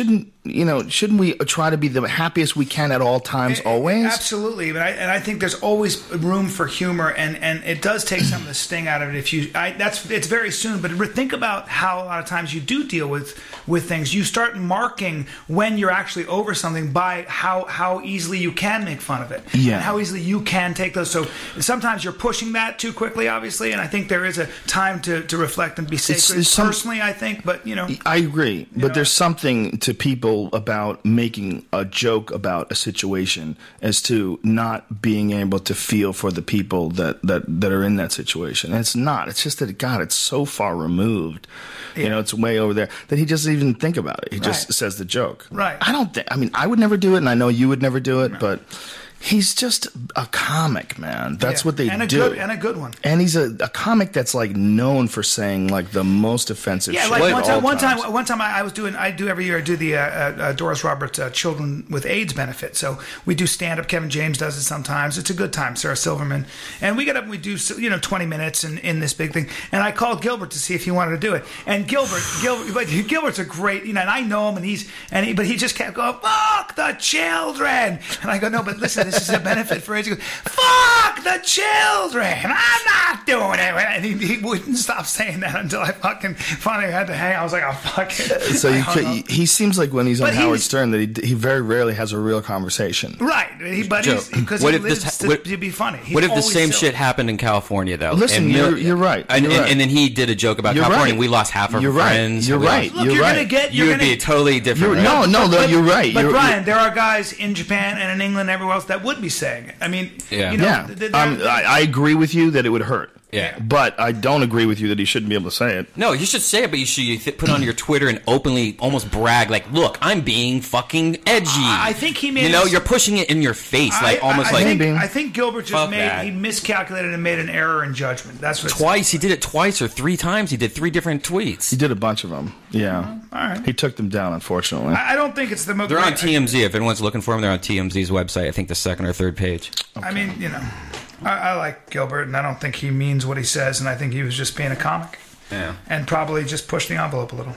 Speaker 2: you know, shouldn't we try to be the happiest we can at all times, always?
Speaker 4: Absolutely, but I, and I think there's always room for humor, and, and it does take some of the sting out of it. If you, I, that's it's very soon, but think about how a lot of times you do deal with with things. You start marking when you're actually over something by how how easily you can make fun of it,
Speaker 2: yeah,
Speaker 4: and how easily you can take those. So sometimes you're pushing that too quickly, obviously, and I think there is a time to, to reflect and be sacred. It's, it's some, personally, I think, but you know,
Speaker 2: I agree. But
Speaker 4: know,
Speaker 2: there's something to people about making a joke about a situation as to not being able to feel for the people that, that, that are in that situation. And it's not. It's just that, God, it's so far removed. Yeah. You know, it's way over there that he doesn't even think about it. He right. just says the joke.
Speaker 4: Right.
Speaker 2: I don't think, I mean, I would never do it, and I know you would never do it, no. but he's just a comic, man. That's
Speaker 4: yeah.
Speaker 2: what they
Speaker 4: and a
Speaker 2: do.
Speaker 4: Good, and a good one.
Speaker 2: And he's a, a comic that's like known for saying like the most offensive
Speaker 4: yeah,
Speaker 2: shit.
Speaker 4: Yeah, like one time, one
Speaker 2: times.
Speaker 4: time, one time I, I was doing, I do every year, I do the uh, uh, Doris Roberts uh, Children with AIDS benefit. So we do stand-up. Kevin James does it sometimes. It's a good time. Sarah Silverman. And we get up and we do, you know, twenty minutes in, in this big thing. And I called Gilbert to see if he wanted to do it. And Gilbert, Gilbert, like, Gilbert's a great, you know, and I know him, and he's, and he, but he just kept going, fuck the children. And I go, no, but listen, this is a benefit for AIDS. He goes, fuck the children. I'm not doing it. And he, he wouldn't stop saying that until I fucking finally had to hang. I was like, oh, fuck it.
Speaker 2: So you could, he seems like when he's on
Speaker 4: but
Speaker 2: Howard
Speaker 4: he's,
Speaker 2: Stern that he, he very rarely has a real conversation.
Speaker 4: Right. He, but
Speaker 3: Joe,
Speaker 4: he's, because he lives this, to, what, to be funny. He's
Speaker 3: what if the same
Speaker 4: silly.
Speaker 3: shit happened in California, though?
Speaker 2: Listen,
Speaker 3: and
Speaker 2: you're, you're right.
Speaker 3: And,
Speaker 2: you're
Speaker 3: and,
Speaker 2: right.
Speaker 3: and then he did a joke about
Speaker 2: you're
Speaker 3: California,
Speaker 2: right.
Speaker 3: and we lost half our
Speaker 2: you're
Speaker 3: friends.
Speaker 2: Right. You're right.
Speaker 4: Look,
Speaker 2: you're,
Speaker 4: you're
Speaker 2: right.
Speaker 4: Gonna get,
Speaker 3: you
Speaker 4: you're
Speaker 3: would
Speaker 4: gonna,
Speaker 3: be totally different.
Speaker 2: Right? No, no, no,
Speaker 4: but,
Speaker 2: you're right.
Speaker 4: But
Speaker 2: you're,
Speaker 4: Brian,
Speaker 2: you're,
Speaker 4: there are guys in Japan and in England and everywhere else that would be saying it. I mean,
Speaker 3: yeah.
Speaker 4: you know,
Speaker 2: yeah. Um, I, I agree with you that it would hurt.
Speaker 3: Yeah.
Speaker 2: But I don't agree with you that he shouldn't be able to say it.
Speaker 3: No, you should say it, but you should you th- put it on your Twitter and openly almost brag, like, look, I'm being fucking edgy.
Speaker 4: I think he made
Speaker 3: You know,
Speaker 4: his,
Speaker 3: you're pushing it in your face,
Speaker 4: I,
Speaker 3: like almost
Speaker 4: I, I
Speaker 3: like...
Speaker 4: Think,
Speaker 2: Maybe.
Speaker 4: I think Gilbert just
Speaker 3: Fuck
Speaker 4: made,
Speaker 3: that.
Speaker 4: he miscalculated and made an error in judgment. That's what
Speaker 3: Twice, he did it twice or three times. He did three different tweets.
Speaker 2: He did a bunch of them. Yeah.
Speaker 4: All right.
Speaker 2: He took them down, unfortunately.
Speaker 4: I, I don't think it's the most...
Speaker 3: They're on T M Z. If anyone's looking for them, they're on T M Z's website. I think the second or third page.
Speaker 4: Okay. I mean, you know... I, I like Gilbert, and I don't think he means what he says, and I think he was just being a comic.
Speaker 3: Yeah.
Speaker 4: And probably just pushed the envelope a little.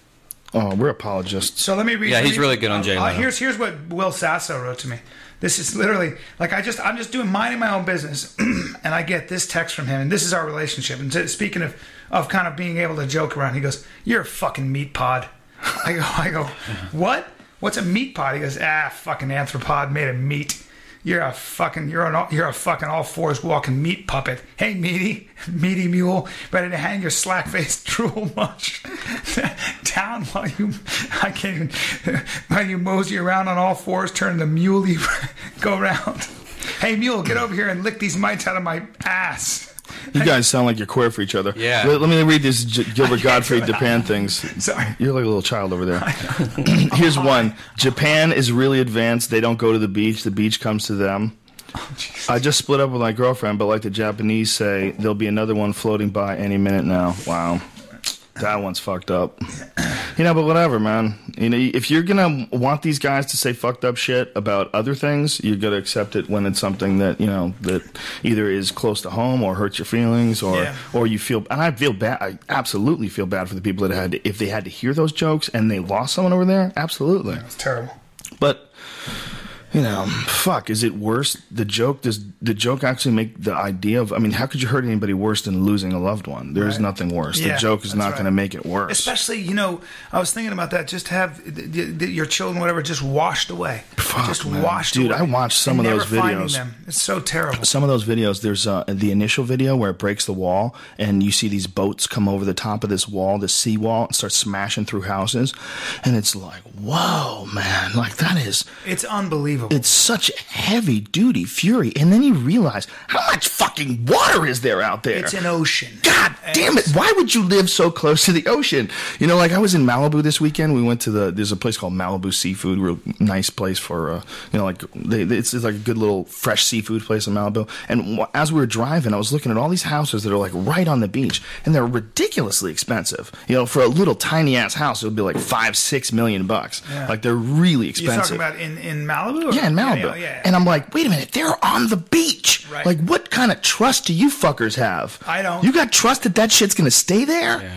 Speaker 2: Oh, we're apologists.
Speaker 4: So let me read.
Speaker 3: Yeah, he's
Speaker 4: read,
Speaker 3: really good on Jay
Speaker 4: uh,
Speaker 3: Leno.
Speaker 4: Here's here's what Will Sasso wrote to me. This is literally like I just I'm just doing minding my own business, and I get this text from him, and this is our relationship. And t- speaking of of kind of being able to joke around, he goes, "You're a fucking meat pod." I go, I go, what? What's a meat pod? He goes, ah, fucking arthropod made of meat. You're a fucking you're an you're a fucking all fours walking meat puppet. Hey, meaty meaty mule, ready to hang your slack faced drool much down while you I can't even while you mosey around on all fours, turning the muley go round. Hey, mule, get over here and lick these mites out of my ass.
Speaker 2: You guys sound like you're queer for each other.
Speaker 3: Yeah.
Speaker 2: Let, let me read these G- Gilbert Gottfried Japan things.
Speaker 4: Sorry.
Speaker 2: You're like a little child over there. Here's one. Japan is really advanced. They don't go to the beach. The beach comes to them. Oh, I just split up with my girlfriend, but like the Japanese say, there'll be another one floating by any minute now. Wow. That one's fucked up. You know, but whatever, man. You know, if you're gonna want these guys to say fucked up shit about other things, you gotta accept it when it's something that, you know, that either is close to home or hurts your feelings, or
Speaker 4: yeah.
Speaker 2: or you feel. And I feel bad. I absolutely feel bad for the people that had to, if they had to hear those jokes and they lost someone over there. Absolutely,
Speaker 4: it's terrible.
Speaker 2: But. You know, fuck, is it worse? The joke, does the joke actually make the idea of, I mean, how could you hurt anybody worse than losing a loved one? There's right. nothing worse.
Speaker 4: Yeah,
Speaker 2: the joke is not right. going to make it worse.
Speaker 4: Especially, you know, I was thinking about that, just to have the, the, your children, whatever, just washed away.
Speaker 2: Fuck,
Speaker 4: just
Speaker 2: man.
Speaker 4: washed
Speaker 2: Dude,
Speaker 4: away.
Speaker 2: I watched some
Speaker 4: and
Speaker 2: of
Speaker 4: never
Speaker 2: those videos.
Speaker 4: Them. It's so terrible.
Speaker 2: Some of those videos, there's uh, the initial video where it breaks the wall, and you see these boats come over the top of this wall, this seawall, and start smashing through houses. And it's like, whoa, man, like that is...
Speaker 4: It's unbelievable.
Speaker 2: It's such heavy duty fury, and then you realize how much fucking water is there out there.
Speaker 4: It's an ocean.
Speaker 2: God damn it! Why would you live so close to the ocean? You know, like I was in Malibu this weekend. We went to the there's a place called Malibu Seafood, real nice place for uh, you know, like they, it's, it's like a good little fresh seafood place in Malibu. And w- as we were driving, I was looking at all these houses that are like right on the beach, and they're ridiculously expensive. You know, for a little tiny ass house, it would be like five, six million bucks. Yeah. Like they're really expensive.
Speaker 4: You're talking about in in Malibu? Or?
Speaker 2: Yeah, in Malibu.
Speaker 4: Yeah, yeah, yeah.
Speaker 2: And I'm like, wait a minute, they're on the beach.
Speaker 4: Right.
Speaker 2: Like, what kind of trust do you fuckers have?
Speaker 4: I don't.
Speaker 2: You got trust that that shit's going to stay there?
Speaker 3: Yeah.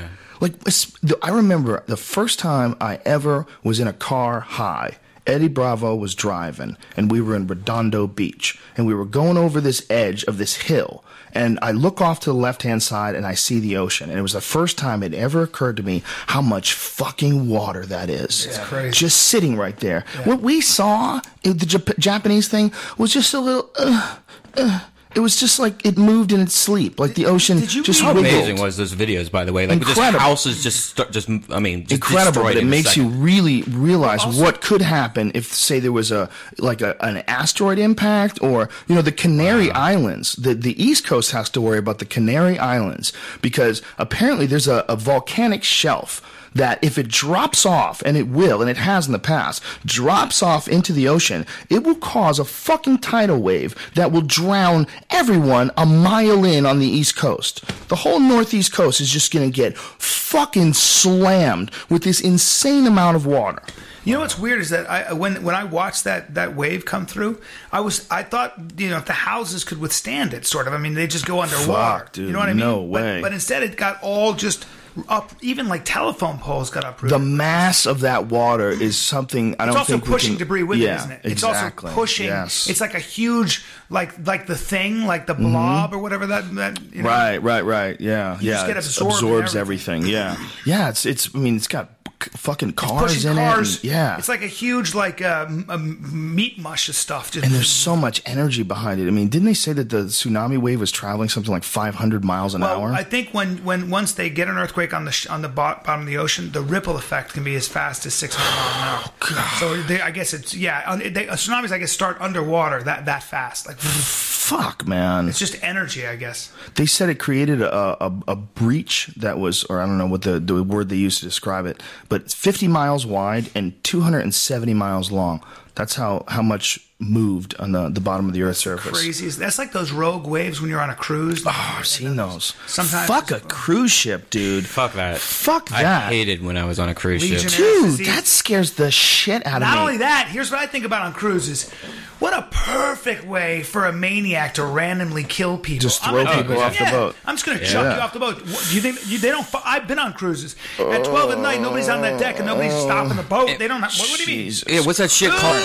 Speaker 2: Like, it's- the- I remember the first time I ever was in a car high. Eddie Bravo was driving, and we were in Redondo Beach, and we were going over this edge of this hill, and I look off to the left-hand side, and I see the ocean, and it was the first time it ever occurred to me how much fucking water that is.
Speaker 4: It's crazy.
Speaker 2: Just sitting right there. What we saw, in the Jap- Japanese thing, was just a little... Uh, uh, it was just like it moved in its sleep, like the ocean
Speaker 4: did you
Speaker 2: just
Speaker 3: How
Speaker 2: wiggled.
Speaker 3: amazing was those videos, by the way? Like, just
Speaker 2: Incredible.
Speaker 3: houses just, start, just I mean, just
Speaker 2: Incredible,
Speaker 3: destroyed
Speaker 2: but it
Speaker 3: in a
Speaker 2: makes you
Speaker 3: second.
Speaker 2: really realize
Speaker 4: Also-
Speaker 2: what could happen if, say, there was a like a, an asteroid impact, or you know, the Canary Islands. The the East Coast has to worry about the Canary Islands because apparently there's a, a volcanic shelf that if it drops off, and it will, and it has in the past, drops off into the ocean, it will cause a fucking tidal wave that will drown everyone a mile in on the East Coast. The whole Northeast Coast is just gonna get fucking slammed with this insane amount of water.
Speaker 4: You know what's weird is that I when when I watched that that wave come through, I was I thought you know if the houses could withstand it, sort of. I mean, they just go underwater.
Speaker 2: Fuck, dude,
Speaker 4: you know what I mean?
Speaker 2: no
Speaker 4: But-
Speaker 2: way.
Speaker 4: But, instead, it got all just up. Even like telephone poles got uprooted.
Speaker 2: The mass of that water is something I
Speaker 4: It's
Speaker 2: don't
Speaker 4: also
Speaker 2: think we
Speaker 4: pushing
Speaker 2: can-
Speaker 4: debris with
Speaker 2: yeah,
Speaker 4: it, isn't it? It's
Speaker 2: exactly.
Speaker 4: also pushing.
Speaker 2: Yes.
Speaker 4: It's like a huge, like like the thing, like the blob or whatever that. that you know,
Speaker 2: Right, right, right. Yeah,
Speaker 4: You
Speaker 2: yeah.
Speaker 4: just get
Speaker 2: it
Speaker 4: absorbed in
Speaker 2: absorbs
Speaker 4: everything.
Speaker 2: everything. Yeah, yeah. It's it's. I mean, it's got c- fucking
Speaker 4: It's
Speaker 2: cars
Speaker 4: pushing
Speaker 2: in
Speaker 4: cars.
Speaker 2: it. And, yeah,
Speaker 4: It's like a huge like uh, m- um, meat mush of stuff. Just
Speaker 2: and there's so much energy behind it. I mean, didn't they say that the tsunami wave was traveling something like five hundred miles an
Speaker 4: well,
Speaker 2: hour?
Speaker 4: I think when, when once they get an earthquake on the sh- on the bot- bottom of the ocean, the ripple effect can be as fast as six hundred miles an hour.
Speaker 2: Oh, God.
Speaker 4: So they, I guess it's yeah. un- They, uh, tsunamis, I guess, start underwater that that fast. Like
Speaker 2: Fuck, man.
Speaker 4: it's just energy, I guess.
Speaker 2: They said it created a, a, a breach that was, or I don't know what the, the word they used to describe it, but it's fifty miles wide and two hundred seventy miles long. That's how, how much moved on the, the bottom of the Earth's surface.
Speaker 4: Crazy. That's like those rogue waves when you're on a cruise.
Speaker 2: Oh, I've seen those.
Speaker 4: Sometimes
Speaker 2: Fuck a
Speaker 4: it's-
Speaker 2: cruise ship, dude.
Speaker 3: Fuck that.
Speaker 2: Fuck
Speaker 3: I
Speaker 2: that.
Speaker 3: hated when I was on a cruise ship.
Speaker 4: Legionnaires.
Speaker 2: Dude,
Speaker 4: disease.
Speaker 2: that scares the shit out of
Speaker 4: Not
Speaker 2: me.
Speaker 4: only that, here's what I think about on cruises. What a perfect way for a maniac to randomly kill people.
Speaker 2: Just
Speaker 4: I'm
Speaker 2: throw
Speaker 4: gonna-
Speaker 2: people off the
Speaker 4: yeah,
Speaker 2: boat.
Speaker 4: I'm just going to chuck
Speaker 2: Yeah.
Speaker 4: you off the boat. What, do you think you, they don't? fu- I've been on cruises at twelve at night. Nobody's on that deck and nobody's stopping the boat. They don't. Have, what, what do you mean?
Speaker 2: Jesus.
Speaker 3: Yeah, what's that shit called?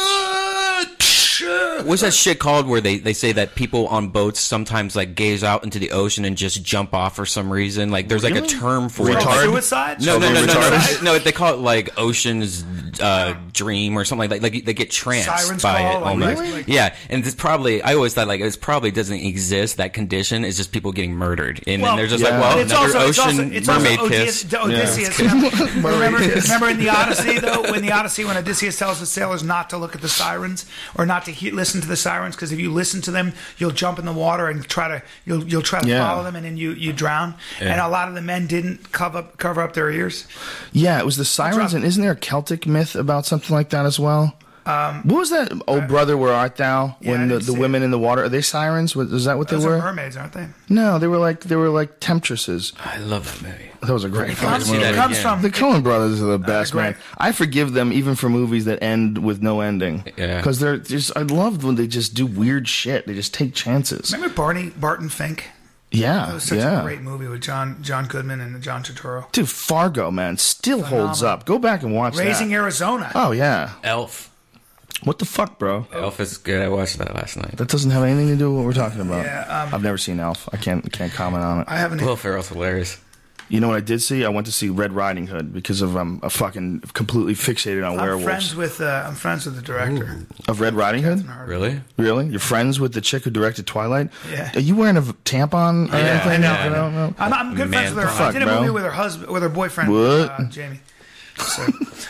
Speaker 3: What's that shit called where they, they say that people on boats sometimes like gaze out into the ocean and just jump off for some reason? Like there's like a
Speaker 2: Really?
Speaker 3: term for
Speaker 2: Retard?
Speaker 3: it.
Speaker 4: Suicide?
Speaker 3: No, no, no, no, no,
Speaker 2: Retarded?
Speaker 3: no. They call it like ocean's uh, dream or something like that. Like they get tranced
Speaker 4: Siren's
Speaker 3: by
Speaker 4: call,
Speaker 3: it
Speaker 4: like,
Speaker 3: almost.
Speaker 4: really?
Speaker 3: Yeah, and it's probably I always thought like it probably doesn't exist. That condition is just people getting murdered, and
Speaker 4: Well,
Speaker 3: then they're just
Speaker 2: yeah.
Speaker 3: like, well,
Speaker 4: But it's
Speaker 3: another
Speaker 4: also, it's
Speaker 3: ocean
Speaker 4: also, it's
Speaker 3: mermaid
Speaker 4: also
Speaker 3: kiss.
Speaker 4: Odysseus. Odysseus. Remember, remember, remember in the Odyssey, though, when the Odyssey, when Odysseus tells the sailors not to look at the sirens or not to he- listen to the sirens, because if you listen to them, you'll jump in the water and try to you'll you'll try to
Speaker 2: Yeah.
Speaker 4: follow them, and then you you drown.
Speaker 3: Yeah.
Speaker 4: And a lot of the men didn't cover up, cover up their ears.
Speaker 2: Yeah, it was the sirens,
Speaker 4: right.
Speaker 2: and isn't there a Celtic myth about something like that as well? Um, what was that? Oh, brother, where art thou?
Speaker 4: Yeah, I
Speaker 2: when the,
Speaker 4: didn't
Speaker 2: the
Speaker 4: see
Speaker 2: women in the water, are they sirens? Was, is that what they
Speaker 4: Those are
Speaker 2: were?
Speaker 4: mermaids, aren't they?
Speaker 2: No, they were like they were like temptresses.
Speaker 3: I love that movie.
Speaker 2: That was a great
Speaker 4: It comes,
Speaker 3: see
Speaker 2: movie.
Speaker 3: that
Speaker 4: it comes
Speaker 3: again.
Speaker 4: from
Speaker 2: The Coen brothers are the best,
Speaker 4: great.
Speaker 2: man. I forgive them even for movies that end with no ending.
Speaker 3: Yeah.
Speaker 2: because they're just. I love when they just do weird shit. They just take chances.
Speaker 4: Remember Barney Barton Fink?
Speaker 2: Yeah,
Speaker 4: That was such
Speaker 2: yeah.
Speaker 4: a great movie with John John Goodman and John Turturro.
Speaker 2: Dude, Fargo, man, still holds
Speaker 4: Phenomenal.
Speaker 2: up. Go back and watch
Speaker 4: Raising
Speaker 2: that.
Speaker 4: Arizona.
Speaker 2: Oh yeah.
Speaker 3: Elf.
Speaker 2: What the fuck, bro?
Speaker 3: Elf is good. I watched that last night.
Speaker 2: That doesn't have anything to do with what we're talking about.
Speaker 4: Yeah, um,
Speaker 2: I've never seen Elf. I can't can't comment on it.
Speaker 4: I haven't.
Speaker 3: Will Ferrell's hilarious.
Speaker 2: You know what I did see? I went to see Red Riding Hood because of I'm a fucking completely fixated on
Speaker 4: I'm
Speaker 2: werewolves.
Speaker 4: friends with uh, I'm friends with the director.
Speaker 2: Of Red Riding Hood?
Speaker 3: Really?
Speaker 2: Really? You're friends with the chick who directed Twilight?
Speaker 4: Yeah.
Speaker 2: Are you wearing a v- tampon or
Speaker 3: Yeah,
Speaker 2: anything?
Speaker 3: I know,
Speaker 2: I don't know.
Speaker 4: I'm, I'm good
Speaker 3: Man,
Speaker 4: friends with her. I
Speaker 2: fuck,
Speaker 4: did a
Speaker 2: bro.
Speaker 4: movie with her husband, with her boyfriend,
Speaker 2: What?
Speaker 4: Uh, Jamie. So,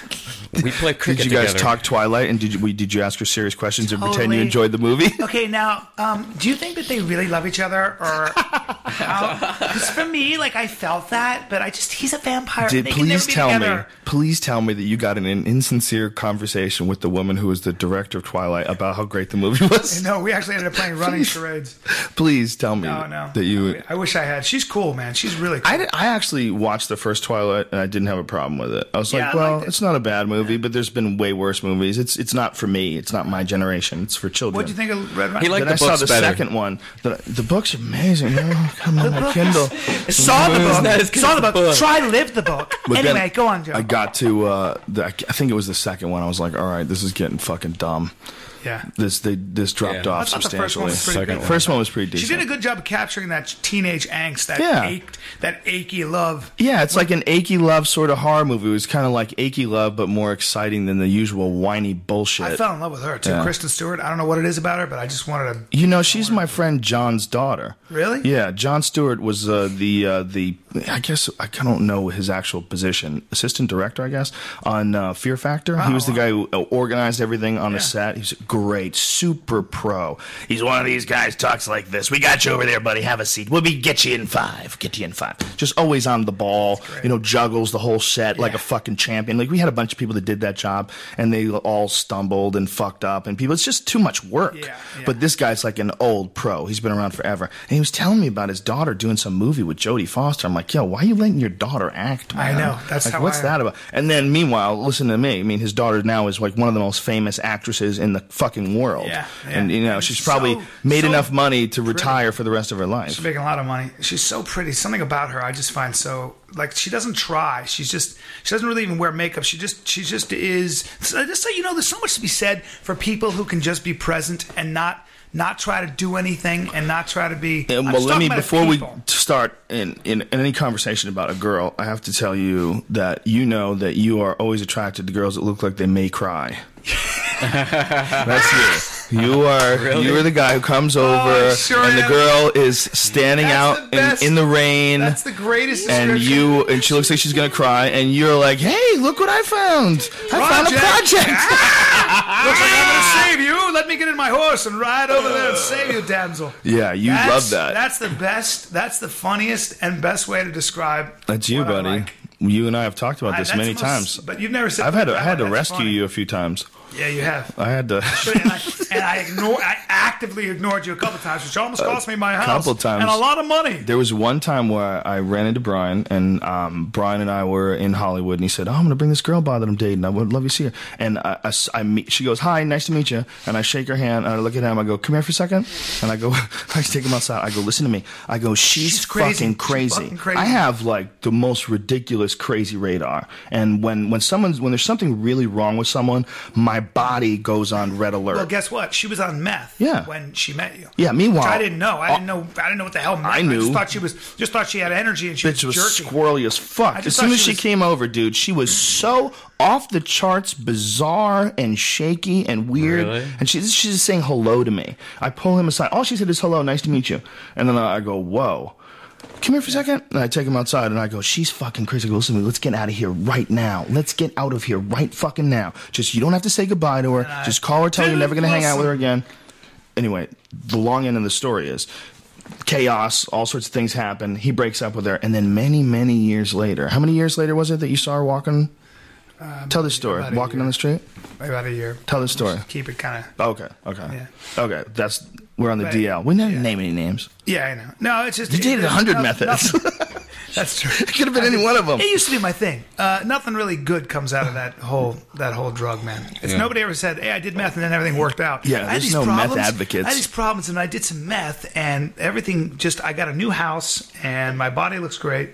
Speaker 3: We play cricket
Speaker 2: Did you guys
Speaker 3: together.
Speaker 2: talk Twilight and did you we, did you ask her serious questions and pretend you
Speaker 4: Totally.
Speaker 2: enjoyed the movie?
Speaker 4: okay, now, um, do you think that they really love each other, or how? Because for me, like, I felt that, but I just he's a vampire.
Speaker 2: Did
Speaker 4: they can never
Speaker 2: please
Speaker 4: be
Speaker 2: tell
Speaker 4: together.
Speaker 2: me, please tell me that you got in an insincere conversation with the woman who was the director of Twilight about how great the movie was?
Speaker 4: No, we actually ended up playing running charades.
Speaker 2: Please tell me
Speaker 4: No, no.
Speaker 2: that you.
Speaker 4: I wish I had. She's cool, man. She's really cool.
Speaker 2: I, did, I actually watched the first Twilight and I didn't have a problem with it. I was
Speaker 4: Yeah,
Speaker 2: like,
Speaker 4: I
Speaker 2: well,
Speaker 4: liked it.
Speaker 2: it's not a bad movie. movie, but there's been way worse movies. It's it's not for me. It's not my generation. It's for children.
Speaker 4: What'd you think of Red Riding?
Speaker 3: He liked
Speaker 2: Then
Speaker 3: the
Speaker 2: I saw
Speaker 3: books
Speaker 2: the
Speaker 3: better.
Speaker 2: second one. The, the book's amazing. Oh, come on, my Kindle.
Speaker 4: Saw the
Speaker 3: It's not as
Speaker 4: book.
Speaker 3: good
Speaker 4: Saw
Speaker 3: as
Speaker 4: the
Speaker 3: the
Speaker 4: book.
Speaker 3: book.
Speaker 4: Try live the book.
Speaker 2: But then
Speaker 4: Anyway, go on, Joe.
Speaker 2: I got to, uh, the, I think it was the second one. I was like, all right, this is getting fucking dumb.
Speaker 4: yeah.
Speaker 2: This they, this dropped
Speaker 3: Yeah.
Speaker 2: off
Speaker 4: I thought the first
Speaker 2: substantially.
Speaker 4: one was pretty
Speaker 3: Second
Speaker 4: good.
Speaker 3: one.
Speaker 2: First one was pretty
Speaker 4: She
Speaker 2: decent.
Speaker 4: did a good job of capturing that teenage angst, that
Speaker 2: Yeah.
Speaker 4: ached, that achy love.
Speaker 2: Yeah, it's like an achy love sort of horror movie. It was kind of like achy love, but more exciting than the usual whiny bullshit.
Speaker 4: I fell in love with her too,
Speaker 2: Yeah.
Speaker 4: Kristen Stewart. I don't know what it is about her, but I just wanted to.
Speaker 2: You know, she's my friend John's daughter.
Speaker 4: Really?
Speaker 2: Yeah, John Stewart was uh, the uh, the I guess I don't know his actual position, assistant director, I guess, on uh, Fear Factor. he was the guy who uh, organized everything on the
Speaker 4: Yeah.
Speaker 2: set. He's great, super pro. He's one of these guys talks like this. We got you over there, buddy. Have a seat. We'll be get you in five. Get you in five. Just always on the ball. You know, juggles the whole set like
Speaker 4: Yeah.
Speaker 2: a fucking champion. Like we had a bunch of people that did that job, and they all stumbled and fucked up, and people. It's just too much work.
Speaker 4: Yeah, yeah.
Speaker 2: But this guy's like an old pro. He's been around forever. And he was telling me about his daughter doing some movie with Jodie Foster. I'm like, yo, why are you letting your daughter act, man?
Speaker 4: I know. That's
Speaker 2: like,
Speaker 4: how
Speaker 2: what's
Speaker 4: I-
Speaker 2: that about? And then meanwhile, listen to me. I mean, his daughter now is like one of the most famous actresses in the fucking world.
Speaker 4: Yeah, yeah.
Speaker 2: And, you know,
Speaker 4: And
Speaker 2: she's
Speaker 4: so-
Speaker 2: probably made
Speaker 4: so
Speaker 2: enough money to
Speaker 4: pretty.
Speaker 2: retire for the rest of her life.
Speaker 4: She's making a lot of money. She's so pretty. Something about her I just find so like she doesn't try. She's just she doesn't really even wear makeup. She just she just is. So just so you know, there's so much to be said for people who can just be present and not not try to do anything and not try to be.
Speaker 2: And,
Speaker 4: I'm
Speaker 2: well,
Speaker 4: just
Speaker 2: let
Speaker 4: talking
Speaker 2: me
Speaker 4: about
Speaker 2: before we
Speaker 4: people.
Speaker 2: start in, in, in any conversation about a girl, I have to tell you that you know that you are always attracted to girls that look like they may cry. That's you. You are you are the guy who comes over
Speaker 4: I sure
Speaker 2: and the
Speaker 4: am.
Speaker 2: girl is standing
Speaker 4: That's
Speaker 2: out
Speaker 4: the best.
Speaker 2: in, in the rain.
Speaker 4: That's the greatest.
Speaker 2: and
Speaker 4: description.
Speaker 2: you and she looks like she's gonna cry, and you're like, "Hey, look what I found! I found a project."
Speaker 4: Looks like I'm going to save you. Let me get in my horse and ride over there and save you, damsel.
Speaker 2: Yeah, you
Speaker 4: That's,
Speaker 2: love that.
Speaker 4: That's the best. That's the funniest and best way to describe.
Speaker 2: That's you,
Speaker 4: what I
Speaker 2: buddy.
Speaker 4: like.
Speaker 2: You and I have talked about
Speaker 4: I-
Speaker 2: this
Speaker 4: that's
Speaker 2: many
Speaker 4: the most-
Speaker 2: times.
Speaker 4: But you've never said.
Speaker 2: I've had to,
Speaker 4: that
Speaker 2: I had to
Speaker 4: way. That's
Speaker 2: rescue
Speaker 4: funny.
Speaker 2: you a few times.
Speaker 4: Yeah, you have.
Speaker 2: I had to.
Speaker 4: and, I, and I ignore. I actively ignored you a couple times, which almost cost me my house.
Speaker 2: couple times.
Speaker 4: and a lot of money.
Speaker 2: There was one time where I ran into Brian, and um, Brian and I were in Hollywood, and he said, "Oh, I'm going to bring this girl by that I'm dating. I would love you to see her." And I, I, I meet, she goes, "Hi, nice to meet you." And I shake her hand, and I look at him. I go, "Come here for a second." And I go, I take him outside. I go, "Listen to me." I go, "She's,
Speaker 4: She's crazy.
Speaker 2: fucking
Speaker 4: She's
Speaker 2: crazy.
Speaker 4: fucking crazy.
Speaker 2: I have like the most ridiculous crazy radar, and when when someone's when there's something really wrong with someone, my body goes on red alert.
Speaker 4: Well, guess what? She was on meth.
Speaker 2: Yeah.
Speaker 4: When she met you.
Speaker 2: Yeah, meanwhile-
Speaker 4: Which I didn't know. I didn't know. I didn't know what the hell. Meth.
Speaker 2: I
Speaker 4: I
Speaker 2: knew.
Speaker 4: just thought she was. Just thought she had energy and she
Speaker 2: Bitch
Speaker 4: was
Speaker 2: was
Speaker 4: jerky.
Speaker 2: squirrely as fuck.
Speaker 4: I
Speaker 2: As
Speaker 4: just
Speaker 2: soon
Speaker 4: thought
Speaker 2: as
Speaker 4: she
Speaker 2: she
Speaker 4: was-
Speaker 2: came over, dude, she was so off the charts, bizarre and shaky and weird.
Speaker 3: Really?
Speaker 2: And she, she's just saying hello to me. I pull him aside. All she said is hello, nice to meet you. And then I go, whoa. Come here for a second. And I take him outside and I go, she's fucking crazy. I go, listen to me, let's get out of here right now. Let's get out of here right fucking now. Just, you don't have to say goodbye to her.
Speaker 4: I
Speaker 2: Just call her, tell her you're never going to hang out with her
Speaker 4: listen.
Speaker 2: again. Anyway, the long end of the story is chaos, all sorts of things happen. He breaks up with her, and then many, many years later, how many years later was it that you saw her walking? Tell the story.
Speaker 4: about a
Speaker 2: Walking
Speaker 4: year.
Speaker 2: down the street?
Speaker 4: About a year.
Speaker 2: Tell the story.
Speaker 4: Keep it kind of.
Speaker 2: Okay, okay.
Speaker 4: Yeah.
Speaker 2: Okay, that's, we're on the
Speaker 4: But-
Speaker 2: D L. We didn't
Speaker 4: yeah.
Speaker 2: name any names.
Speaker 4: Yeah, I know. No, it's just
Speaker 2: You dated a
Speaker 4: there's
Speaker 2: hundred
Speaker 4: no-
Speaker 2: methods.
Speaker 4: nothing- That's true.
Speaker 2: It could have been any one of them.
Speaker 4: It used to be my thing. Uh, nothing really good comes out of that whole that whole drug, man. It's
Speaker 3: Yeah.
Speaker 4: nobody ever said, "Hey, I did meth and then everything worked out."
Speaker 2: Yeah,
Speaker 4: I had
Speaker 2: there's
Speaker 4: these
Speaker 2: no meth
Speaker 4: problems.
Speaker 2: advocates.
Speaker 4: I had these problems, and I did some meth, and everything just. I got a new house, and my body looks great.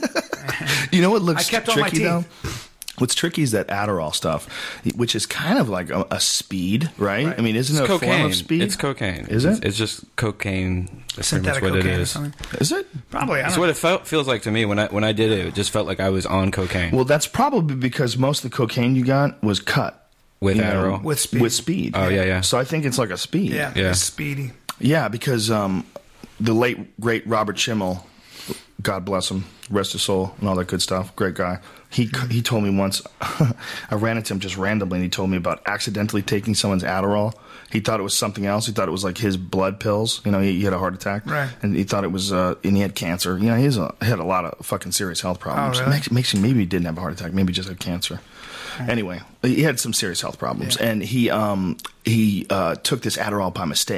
Speaker 2: You know what looks
Speaker 4: I kept all my
Speaker 2: tricky, though?
Speaker 4: teeth.
Speaker 2: What's tricky is that Adderall stuff, which is kind of like a, a speed, right?
Speaker 4: Right.
Speaker 2: I mean, isn't
Speaker 3: It's
Speaker 2: it a
Speaker 3: cocaine.
Speaker 2: form of speed?
Speaker 3: It's cocaine.
Speaker 2: Is it?
Speaker 3: It's, it's just cocaine. That's pretty much
Speaker 4: Synthetic
Speaker 3: what it
Speaker 4: cocaine or
Speaker 3: is.
Speaker 4: something.
Speaker 2: Is it?
Speaker 4: Probably. I
Speaker 3: That's
Speaker 4: don't
Speaker 3: what
Speaker 4: know.
Speaker 3: it felt feels like to me when I when I did it. It just felt like I was on cocaine.
Speaker 2: Well, that's probably because most of the cocaine you got was cut.
Speaker 3: With
Speaker 2: you know,
Speaker 3: Adderall?
Speaker 4: With speed.
Speaker 2: With speed.
Speaker 3: Oh, yeah, yeah.
Speaker 2: So I think it's like a speed.
Speaker 4: Yeah,
Speaker 3: Yeah.
Speaker 4: it's speedy.
Speaker 2: Yeah, because um, the late, great Robert Schimmel, God bless him, rest his soul, and all that good stuff, great guy. He he told me once, I ran into him just randomly, and he told me about accidentally taking someone's Adderall. He thought it was something else. He thought it was like his blood pills. You know, he, he had a heart attack.
Speaker 4: Right.
Speaker 2: And he thought it was, uh, and he had cancer. You know, he has a, had a lot of fucking serious health problems.
Speaker 4: Oh, really?
Speaker 2: Makes, makes him, maybe he didn't have a heart attack. Maybe he just had cancer. Anyway, he had some serious health problems,
Speaker 4: Yeah.
Speaker 2: and he um he uh, took this Adderall by mistake.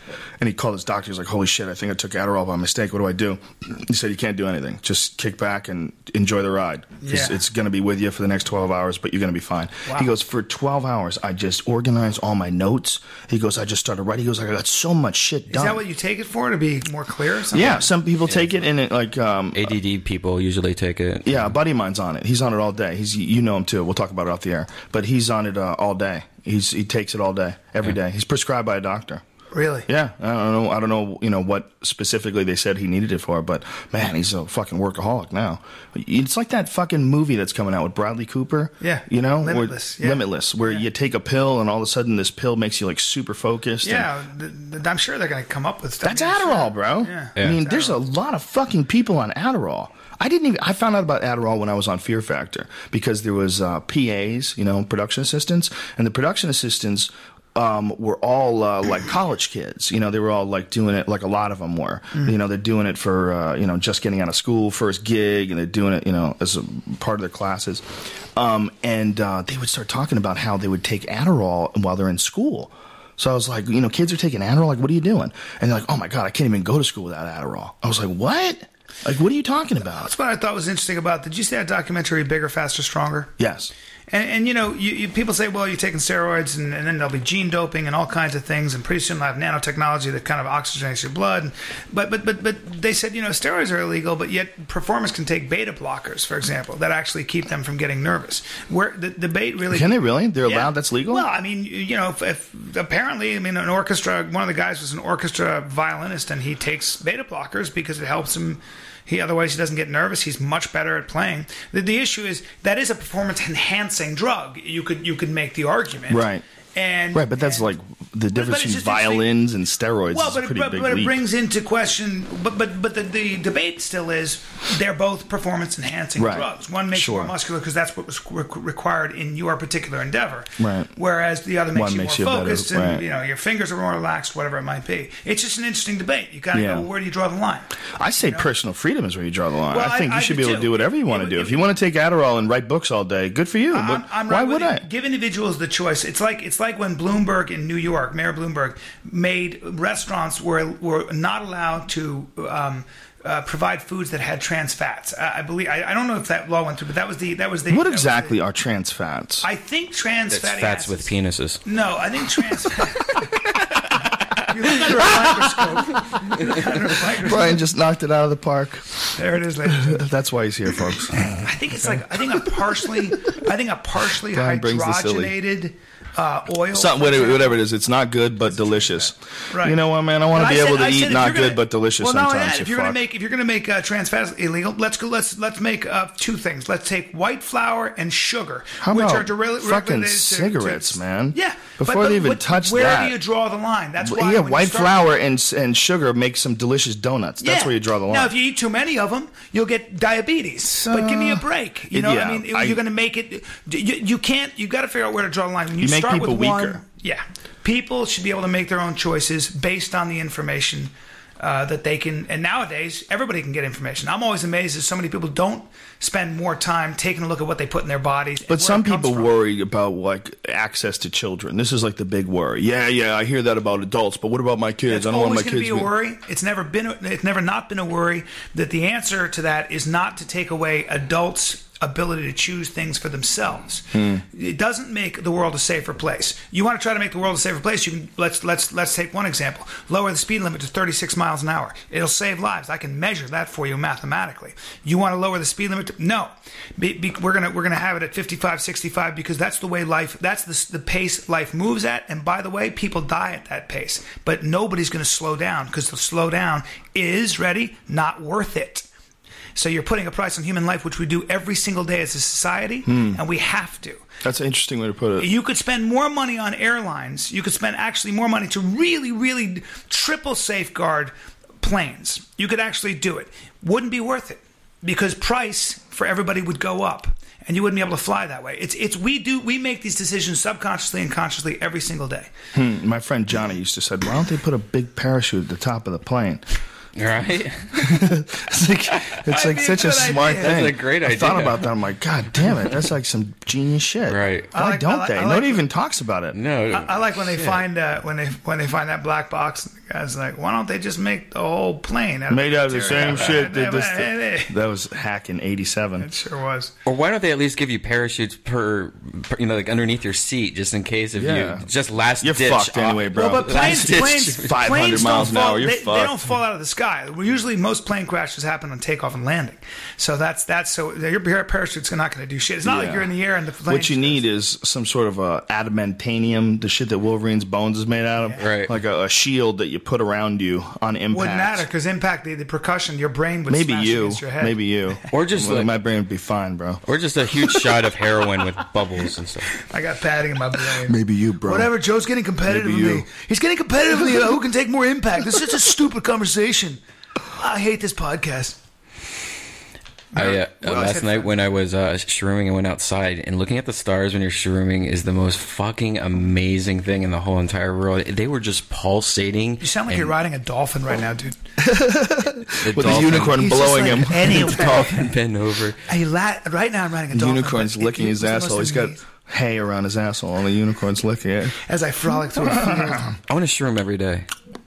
Speaker 2: And he called his doctor. He's like, holy shit, I think I took Adderall by mistake. What do I do? He said, you can't do anything. Just kick back and enjoy the ride. 'Cause
Speaker 4: Yeah.
Speaker 2: it's going to be with you for the next twelve hours, but you're going to be fine.
Speaker 4: Wow.
Speaker 2: He goes, for twelve hours, I just organized all my notes. He goes, I just started writing. He goes, I got so much shit done.
Speaker 4: Is that what you take it for, to be more clear or something?
Speaker 2: Yeah, some people take it and it like... Um,
Speaker 3: A D D people usually take it.
Speaker 2: yeah, a buddy of mine's on it. He's on it all day. He's You know him too. We'll talk about it off the air. But he's on it uh, all day. He's He takes it all day, every day. He's prescribed by a doctor.
Speaker 4: Really?
Speaker 2: Yeah, I don't know. I don't know. You know what specifically they said he needed it for, but man, he's a fucking workaholic now. It's like that fucking movie that's coming out with Bradley Cooper.
Speaker 4: Yeah,
Speaker 2: you know,
Speaker 4: Limitless.
Speaker 2: Where,
Speaker 4: Yeah.
Speaker 2: Limitless, where
Speaker 4: Yeah.
Speaker 2: you take a pill and all of a sudden this pill makes you like super focused. and-
Speaker 4: Yeah, th- th- I'm sure they're going to come up with stuff.
Speaker 2: that's
Speaker 4: Yeah,
Speaker 2: Adderall,
Speaker 4: sure.
Speaker 2: bro.
Speaker 4: Yeah.
Speaker 2: I
Speaker 3: Yeah.
Speaker 2: mean,
Speaker 4: It's
Speaker 2: there's a
Speaker 4: Adderall.
Speaker 2: lot of fucking people on Adderall. I didn't even. I found out about Adderall when I was on Fear Factor because there was uh, P As, you know, production assistants, and the production assistants um, were all uh, like college kids. You know, they were all like doing it. Like a lot of them were.
Speaker 4: Mm.
Speaker 2: You know, they're doing it for uh, you know just getting out of school, first gig, and they're doing it, you know, as a part of their classes. Um, and uh, they would start talking about how they would take Adderall while they're in school. So I was like, you know, kids are taking Adderall. Like, what are you doing? And they're like, oh my god, I can't even go to school without Adderall. I was like, what? Like, what are you talking about?
Speaker 4: That's what I thought was interesting about. Did you see that documentary, Bigger, Faster, Stronger?
Speaker 2: Yes.
Speaker 4: And, and you know, you, you, people say, well, you're taking steroids, and, and then there'll be gene doping and all kinds of things, and pretty soon they'll have nanotechnology that kind of oxygenates your blood. But but but but they said, you know, steroids are illegal, but yet performers can take beta blockers, for example, that actually keep them from getting nervous. Where the debate really
Speaker 2: Can they really? They're
Speaker 4: Yeah.
Speaker 2: allowed? That's legal?
Speaker 4: Well, I mean, you know, if, if apparently, I mean, an orchestra. One of the guys was an orchestra violinist, and he takes beta blockers because it helps him. He otherwise he doesn't get nervous. He's much better at playing. The, the issue is that is a performance enhancing drug. You could you could make the argument,
Speaker 2: Right.
Speaker 4: And
Speaker 2: Right, but that's
Speaker 4: and-
Speaker 2: like the difference
Speaker 4: but it's
Speaker 2: between
Speaker 4: just
Speaker 2: violins and steroids
Speaker 4: well,
Speaker 2: is a
Speaker 4: but,
Speaker 2: pretty
Speaker 4: but,
Speaker 2: big
Speaker 4: but it
Speaker 2: leap.
Speaker 4: brings into question. But but but the, the debate still is they're both performance enhancing
Speaker 2: Right.
Speaker 4: drugs. One makes
Speaker 2: Sure.
Speaker 4: you more muscular because that's what was re- required in your particular endeavor.
Speaker 2: Right.
Speaker 4: Whereas the other makes
Speaker 2: One
Speaker 4: you
Speaker 2: makes
Speaker 4: more
Speaker 2: you better,
Speaker 4: focused and
Speaker 2: right.
Speaker 4: you know your fingers are more relaxed, whatever it might be. It's just an interesting debate. You kind of
Speaker 2: Yeah.
Speaker 4: go, well, where do you draw the line?
Speaker 2: I say personal freedom is where you draw the line.
Speaker 4: Well,
Speaker 2: I think
Speaker 4: I-
Speaker 2: you
Speaker 4: I
Speaker 2: should
Speaker 4: do
Speaker 2: be able to
Speaker 4: too.
Speaker 2: do whatever you want
Speaker 4: It
Speaker 2: to
Speaker 4: would-
Speaker 2: do.
Speaker 4: it
Speaker 2: If you
Speaker 4: would-
Speaker 2: want to take Adderall and write books all day, good for you.
Speaker 4: I'm,
Speaker 2: but
Speaker 4: I'm
Speaker 2: why
Speaker 4: right
Speaker 2: would
Speaker 4: with
Speaker 2: I?
Speaker 4: you. Give individuals the choice. It's like it's like when Bloomberg in New York, Mayor Bloomberg, made restaurants were were not allowed to um, uh, provide foods that had trans fats. I, I believe I, I don't know if that law went through, but that was the that was the
Speaker 2: What
Speaker 4: that was
Speaker 2: exactly
Speaker 4: the-
Speaker 2: are trans fats?
Speaker 4: I think trans
Speaker 3: It's
Speaker 4: fatty
Speaker 3: fats with
Speaker 4: acids.
Speaker 3: penises.
Speaker 4: No, I think trans. You look under a microscope. You look under a microscope.
Speaker 2: Brian just knocked it out of the park.
Speaker 4: There it is, ladies and gentlemen.
Speaker 2: That's why he's here, folks.
Speaker 4: I think it's like I think a partially I think a partially
Speaker 2: Brian brings the silly.
Speaker 4: hydrogenated uh, oil.
Speaker 2: Something, whatever, whatever it is, it's not good but delicious.
Speaker 4: Right.
Speaker 2: You know what, man? I want
Speaker 4: But
Speaker 2: to be
Speaker 4: I
Speaker 2: able
Speaker 4: said-
Speaker 2: to
Speaker 4: I said
Speaker 2: eat
Speaker 4: if
Speaker 2: not
Speaker 4: you're gonna-
Speaker 2: good but delicious
Speaker 4: well, not only
Speaker 2: sometimes.
Speaker 4: that, if
Speaker 2: you
Speaker 4: you're gonna
Speaker 2: fuck.
Speaker 4: make if you're gonna make uh, trans fats illegal, let's go. Let's let's make uh, two things. Let's take white flour and sugar,
Speaker 2: How
Speaker 4: which
Speaker 2: about
Speaker 4: are direct-
Speaker 2: fucking
Speaker 4: related to-
Speaker 2: cigarettes,
Speaker 4: to-
Speaker 2: man?
Speaker 4: Yeah,
Speaker 2: Before
Speaker 4: but, but
Speaker 2: they even
Speaker 4: what-
Speaker 2: touch
Speaker 4: where
Speaker 2: that.
Speaker 4: do you draw the line? That's
Speaker 2: Well,
Speaker 4: why.
Speaker 2: yeah,
Speaker 4: when you
Speaker 2: white
Speaker 4: start-
Speaker 2: flour and and sugar make some delicious donuts. That's
Speaker 4: Yeah.
Speaker 2: where you draw the line.
Speaker 4: Now, if you eat too many of them, you'll get diabetes. but give me a break. You know,
Speaker 2: yeah,
Speaker 4: I mean,
Speaker 2: I-
Speaker 4: you're going to make it. You, you can't. You got to figure out where to draw the line. When you,
Speaker 2: You make
Speaker 4: start
Speaker 2: people
Speaker 4: with one,
Speaker 2: weaker.
Speaker 4: yeah, people should be able to make their own choices based on the information uh, that they can. And nowadays, everybody can get information. I'm always amazed that so many people don't spend more time taking a look at what they put in their bodies. and
Speaker 2: But
Speaker 4: where
Speaker 2: some
Speaker 4: it comes
Speaker 2: people
Speaker 4: from.
Speaker 2: worry about like access to children. This is like the big worry. Yeah, yeah, I hear that about adults, but what about my kids?
Speaker 4: It's
Speaker 2: I don't want
Speaker 4: always
Speaker 2: my
Speaker 4: going to
Speaker 2: kids.
Speaker 4: be a worry. It's never been. A, it's never not been a worry. That the answer to that is not to take away adults' ability to choose things for themselves.
Speaker 2: Hmm.
Speaker 4: It doesn't make the world a safer place. You want to try to make the world a safer place? You can let's let's let's take one example. Lower the speed limit to thirty-six miles an hour. It'll save lives. I can measure that for you mathematically. You want to lower the speed limit? To, no, be, be, we're gonna we're gonna have it at fifty-five, sixty-five because that's the way life. That's the the pace life moves at. And by the way, people die at that pace. But nobody's going to slow down because the slow down is ready not worth it. So you're putting a price on human life, which we do every single day as a society, and we have to.
Speaker 2: That's an interesting way to put it.
Speaker 4: You could spend more money on airlines. You could spend actually more money to really, really triple safeguard planes. You could actually do it. Wouldn't be worth it because price for everybody would go up, and you wouldn't be able to fly that way. It's it's we do we make these decisions subconsciously and consciously every single day.
Speaker 2: Hmm, my friend Johnny used to say, "Why don't they put a big parachute at the top of the plane?"
Speaker 3: Right?
Speaker 2: It's like it's like
Speaker 4: be a
Speaker 2: such a
Speaker 4: good
Speaker 2: smart
Speaker 4: idea.
Speaker 2: thing.
Speaker 3: That's a great
Speaker 2: I thought
Speaker 3: idea.
Speaker 2: about that. I'm like, God damn it, that's like some genius shit.
Speaker 3: Right.
Speaker 2: Why
Speaker 4: I like-
Speaker 2: don't
Speaker 4: I like-
Speaker 2: they?
Speaker 4: I like-
Speaker 2: Nobody even talks about it.
Speaker 3: No.
Speaker 4: I, I like when they find uh, when they when they find that black box. And the guy's like, why don't they just make the whole plane out of
Speaker 2: Made out of the
Speaker 4: material?
Speaker 2: same shit. That, this,
Speaker 4: It
Speaker 2: that was hack in eighty-seven.
Speaker 4: sure was.
Speaker 3: Or why don't they at least give you parachutes per, per you know, like underneath your seat, just in case if
Speaker 2: Yeah.
Speaker 3: you just last
Speaker 2: You're
Speaker 3: ditch.
Speaker 2: fucked anyway,
Speaker 3: off-
Speaker 2: bro.
Speaker 4: Well, but planes,
Speaker 3: Last ditch.
Speaker 4: planes,
Speaker 2: five hundred
Speaker 4: planes
Speaker 2: miles
Speaker 4: don't
Speaker 2: an
Speaker 4: fall,
Speaker 2: hour, you're
Speaker 4: they, they
Speaker 2: fucked.
Speaker 4: don't fall out of the sky. Well, usually, most plane crashes happen on takeoff and landing. So that's that's so your parachute's not going to do shit. It's not
Speaker 2: Yeah.
Speaker 4: like you're in the air and the plane.
Speaker 2: What you need is some sort of a adamantium, the shit that Wolverine's bones is made out of,
Speaker 3: Right.
Speaker 2: like a, a shield that you put around you on impact.
Speaker 4: wouldn't matter because impact the, the percussion, your brain would
Speaker 2: Maybe
Speaker 4: smash
Speaker 2: you,
Speaker 4: against your head.
Speaker 2: maybe you,
Speaker 3: Or just
Speaker 2: Well,
Speaker 3: like-
Speaker 2: my brain would be fine, bro.
Speaker 3: Or just a huge shot of heroin with bubbles and stuff.
Speaker 4: I got padding in my brain.
Speaker 2: Maybe you, bro.
Speaker 4: Whatever, Joe's getting competitive
Speaker 2: Maybe
Speaker 4: with
Speaker 2: you.
Speaker 4: me. He's getting competitive with me. Who can take more impact? This is such a stupid conversation. I hate this podcast.
Speaker 3: I, uh,
Speaker 4: We
Speaker 3: uh,
Speaker 4: always
Speaker 3: last
Speaker 4: had
Speaker 3: night
Speaker 4: fun.
Speaker 3: when I was uh, shrooming and went outside, and looking at the stars when you're shrooming is the most fucking amazing thing in the whole entire world. They were just pulsating.
Speaker 4: You sound like
Speaker 3: and
Speaker 4: you're riding a dolphin right now, dude.
Speaker 3: the
Speaker 2: With the
Speaker 3: dolphin-
Speaker 2: unicorn
Speaker 4: He's just
Speaker 2: blowing
Speaker 4: like
Speaker 2: him.
Speaker 4: anywhere.
Speaker 3: dolphin bent over.
Speaker 4: Hey, la- right now I'm riding a
Speaker 2: The
Speaker 4: dolphin.
Speaker 2: unicorn's
Speaker 4: but it-
Speaker 2: licking
Speaker 4: it
Speaker 2: his
Speaker 4: was the most
Speaker 2: asshole. He's got
Speaker 4: amazing-
Speaker 2: hay around his asshole, and the unicorn's licking it.
Speaker 4: As I frolic through a field.
Speaker 3: I want to shroom every day.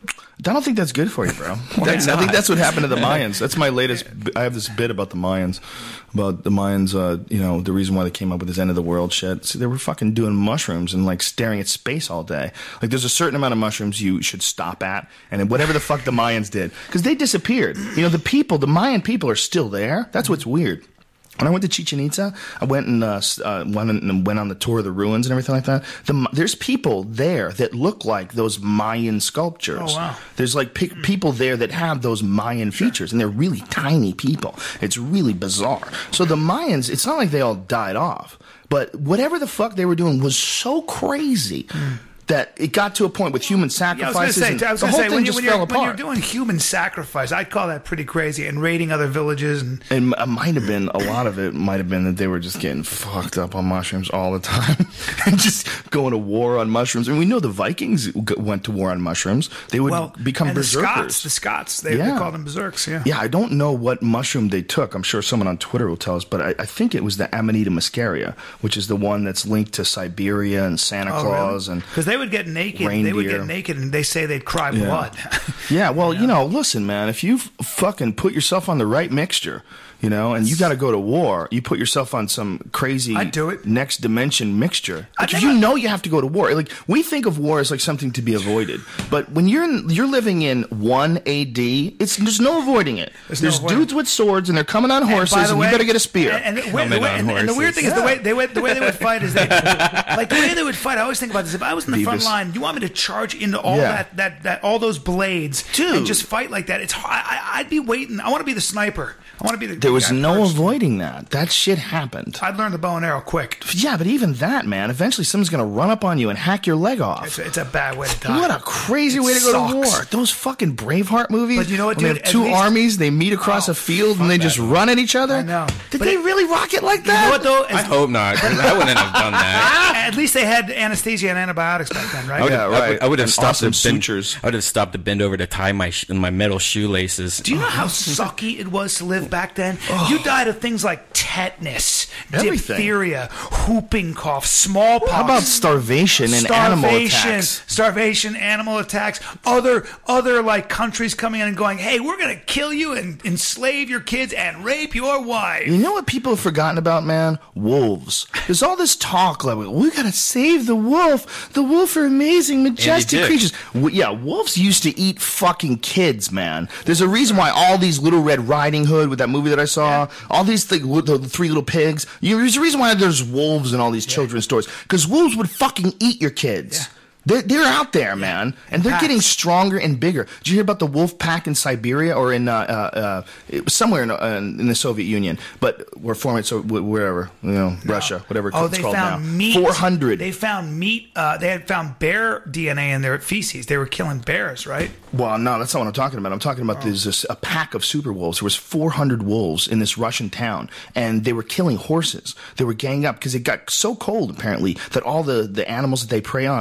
Speaker 2: I don't think that's good for you, bro. That's, I think that's what happened to the Mayans. That's my latest. I have this bit about the Mayans, about the Mayans. Uh, you know, the reason why they came up with this end of the world shit. See, they were fucking doing mushrooms and like staring at space all day. Like, there's a certain amount of mushrooms you should stop at, and then whatever the fuck the Mayans did, because they disappeared. You know, the people, the Mayan people, are still there. That's what's weird. When I went to Chichen Itza, I went and uh, uh, went and went on the tour of the ruins and everything like that. The, there's people there that look like those Mayan sculptures.
Speaker 4: Oh, wow.
Speaker 2: There's like pe- people there that have those Mayan features, and they're really tiny people. It's really bizarre. So the Mayans, it's not like they all died off, but whatever the fuck they were doing was so crazy. That it got to a point with human
Speaker 4: Yeah, I was going to
Speaker 2: sacrifices,
Speaker 4: say,
Speaker 2: and
Speaker 4: I was
Speaker 2: the
Speaker 4: going
Speaker 2: whole
Speaker 4: to say
Speaker 2: thing
Speaker 4: when, you,
Speaker 2: just
Speaker 4: when,
Speaker 2: fell
Speaker 4: you're, when you're
Speaker 2: apart.
Speaker 4: doing human sacrifice, I'd call that pretty crazy. And raiding other villages and
Speaker 2: And it might have been, a lot of it might have been that they were just getting fucked up on mushrooms all the time and just going to war on mushrooms. And we know the Vikings g- went to war on mushrooms. They would
Speaker 4: well,
Speaker 2: become
Speaker 4: and the
Speaker 2: berserkers.
Speaker 4: Scots, the Scots, they,
Speaker 2: Yeah.
Speaker 4: they call them berserks. Yeah.
Speaker 2: Yeah, I don't know what mushroom they took. I'm sure someone on Twitter will tell us, but I, I think it was the Amanita muscaria, which is the one that's linked to Siberia and Santa Claus and
Speaker 4: Because they would get naked, they would
Speaker 2: reindeer.
Speaker 4: get naked, and they say they'd cry
Speaker 2: Yeah.
Speaker 4: blood.
Speaker 2: Yeah, well, you know, listen, man, if you f- fucking put yourself on the right mixture, you know, and you got to go to war, you put yourself on some crazy
Speaker 4: I'd do it.
Speaker 2: next dimension mixture.
Speaker 4: I
Speaker 2: Like, if
Speaker 4: think
Speaker 2: you
Speaker 4: I-
Speaker 2: know you have to go to war, like we think of war as like something to be avoided, but when you're in, you're living in one A D, it's there's no avoiding it.
Speaker 4: There's
Speaker 2: There's,
Speaker 4: no avoiding
Speaker 2: dudes with swords and they're coming on horses,
Speaker 4: by
Speaker 2: and,
Speaker 4: the way-
Speaker 2: you better get a spear.
Speaker 4: And, and, the,
Speaker 3: Helmet
Speaker 4: the way-
Speaker 3: on
Speaker 4: and- and the weird
Speaker 3: horses.
Speaker 4: thing is the
Speaker 2: Yeah.
Speaker 4: way they would the way they would fight is they like the way they would fight. I always think about this. If I was in the front
Speaker 2: Beavis.
Speaker 4: line, you want me to charge into all
Speaker 2: Yeah.
Speaker 4: that, that that all those blades
Speaker 2: Dude.
Speaker 4: and just fight like that? It's hard. I, I'd be waiting. I want to be the sniper. I want to be the.
Speaker 2: There was
Speaker 4: guy
Speaker 2: no
Speaker 4: first.
Speaker 2: avoiding that. That shit happened.
Speaker 4: I'd learn the bow and arrow quick.
Speaker 2: Yeah, but even that, man, eventually someone's going to run up on you and hack your leg off.
Speaker 4: It's a, it's a bad way to die.
Speaker 2: What a crazy
Speaker 4: It
Speaker 2: way to go to
Speaker 4: sucks.
Speaker 2: war. Those fucking Braveheart movies.
Speaker 4: But you know what,
Speaker 2: when they
Speaker 4: dude?
Speaker 2: have two
Speaker 4: At least-
Speaker 2: armies, they meet across
Speaker 4: Oh,
Speaker 2: a field,
Speaker 4: fuck
Speaker 2: and they
Speaker 4: that
Speaker 2: just
Speaker 4: movie.
Speaker 2: run at each other.
Speaker 4: I know.
Speaker 2: Did
Speaker 4: But
Speaker 2: they
Speaker 4: it-
Speaker 2: really rock it like
Speaker 4: You
Speaker 2: that?
Speaker 4: know what though?
Speaker 3: I
Speaker 4: As-
Speaker 3: hope not. 'Cause I wouldn't have done that.
Speaker 4: At least they had anesthesia and antibiotics back then, right?
Speaker 3: I would,
Speaker 2: Yeah,
Speaker 3: have, I
Speaker 2: right.
Speaker 3: would, I would have
Speaker 2: And
Speaker 3: stopped
Speaker 2: awesome
Speaker 3: to bend,
Speaker 2: sutures.
Speaker 3: I would have stopped to bend over to tie my sh- my metal shoelaces.
Speaker 4: Do you know how sucky it was to live back then? You died of things like tetanus,
Speaker 2: Everything.
Speaker 4: diphtheria, whooping cough, smallpox.
Speaker 2: How about starvation and animal attacks?
Speaker 4: starvation, animal attacks, other other like countries coming in and going, "Hey, we're going to kill you and enslave your kids and rape your wife."
Speaker 2: You know what people have forgotten about, man? Wolves. There's all this talk like, we gotta save the wolf. The wolf are amazing, majestic
Speaker 3: Dick.
Speaker 2: creatures. W- yeah, wolves used to eat fucking kids, man. There's a reason why all these Little Red Riding Hood with that movie that I saw, all these th- the three little pigs. You, there's a reason why there's wolves in all these children's stories. Because wolves would fucking eat your kids.
Speaker 4: Yeah.
Speaker 2: They're, they're out there, man, and they're
Speaker 4: packs.
Speaker 2: getting stronger and bigger. Did you hear about the wolf pack in Siberia or in uh, uh, uh, it was somewhere in, uh, in the Soviet Union, but we're forming so wh- wherever you know Russia, whatever
Speaker 4: Oh,
Speaker 2: it's
Speaker 4: they
Speaker 2: called
Speaker 4: found
Speaker 2: now.
Speaker 4: meat.
Speaker 2: Four hundred.
Speaker 4: They found meat. Uh, they had found bear D N A in their feces. They were killing bears, right?
Speaker 2: Well, no, that's not what I'm talking about. I'm talking about there's this, a pack of super wolves. There was four hundred wolves in this Russian town, and they were killing horses. They were ganging up because it got so cold, apparently, that all the, the animals that they prey on died,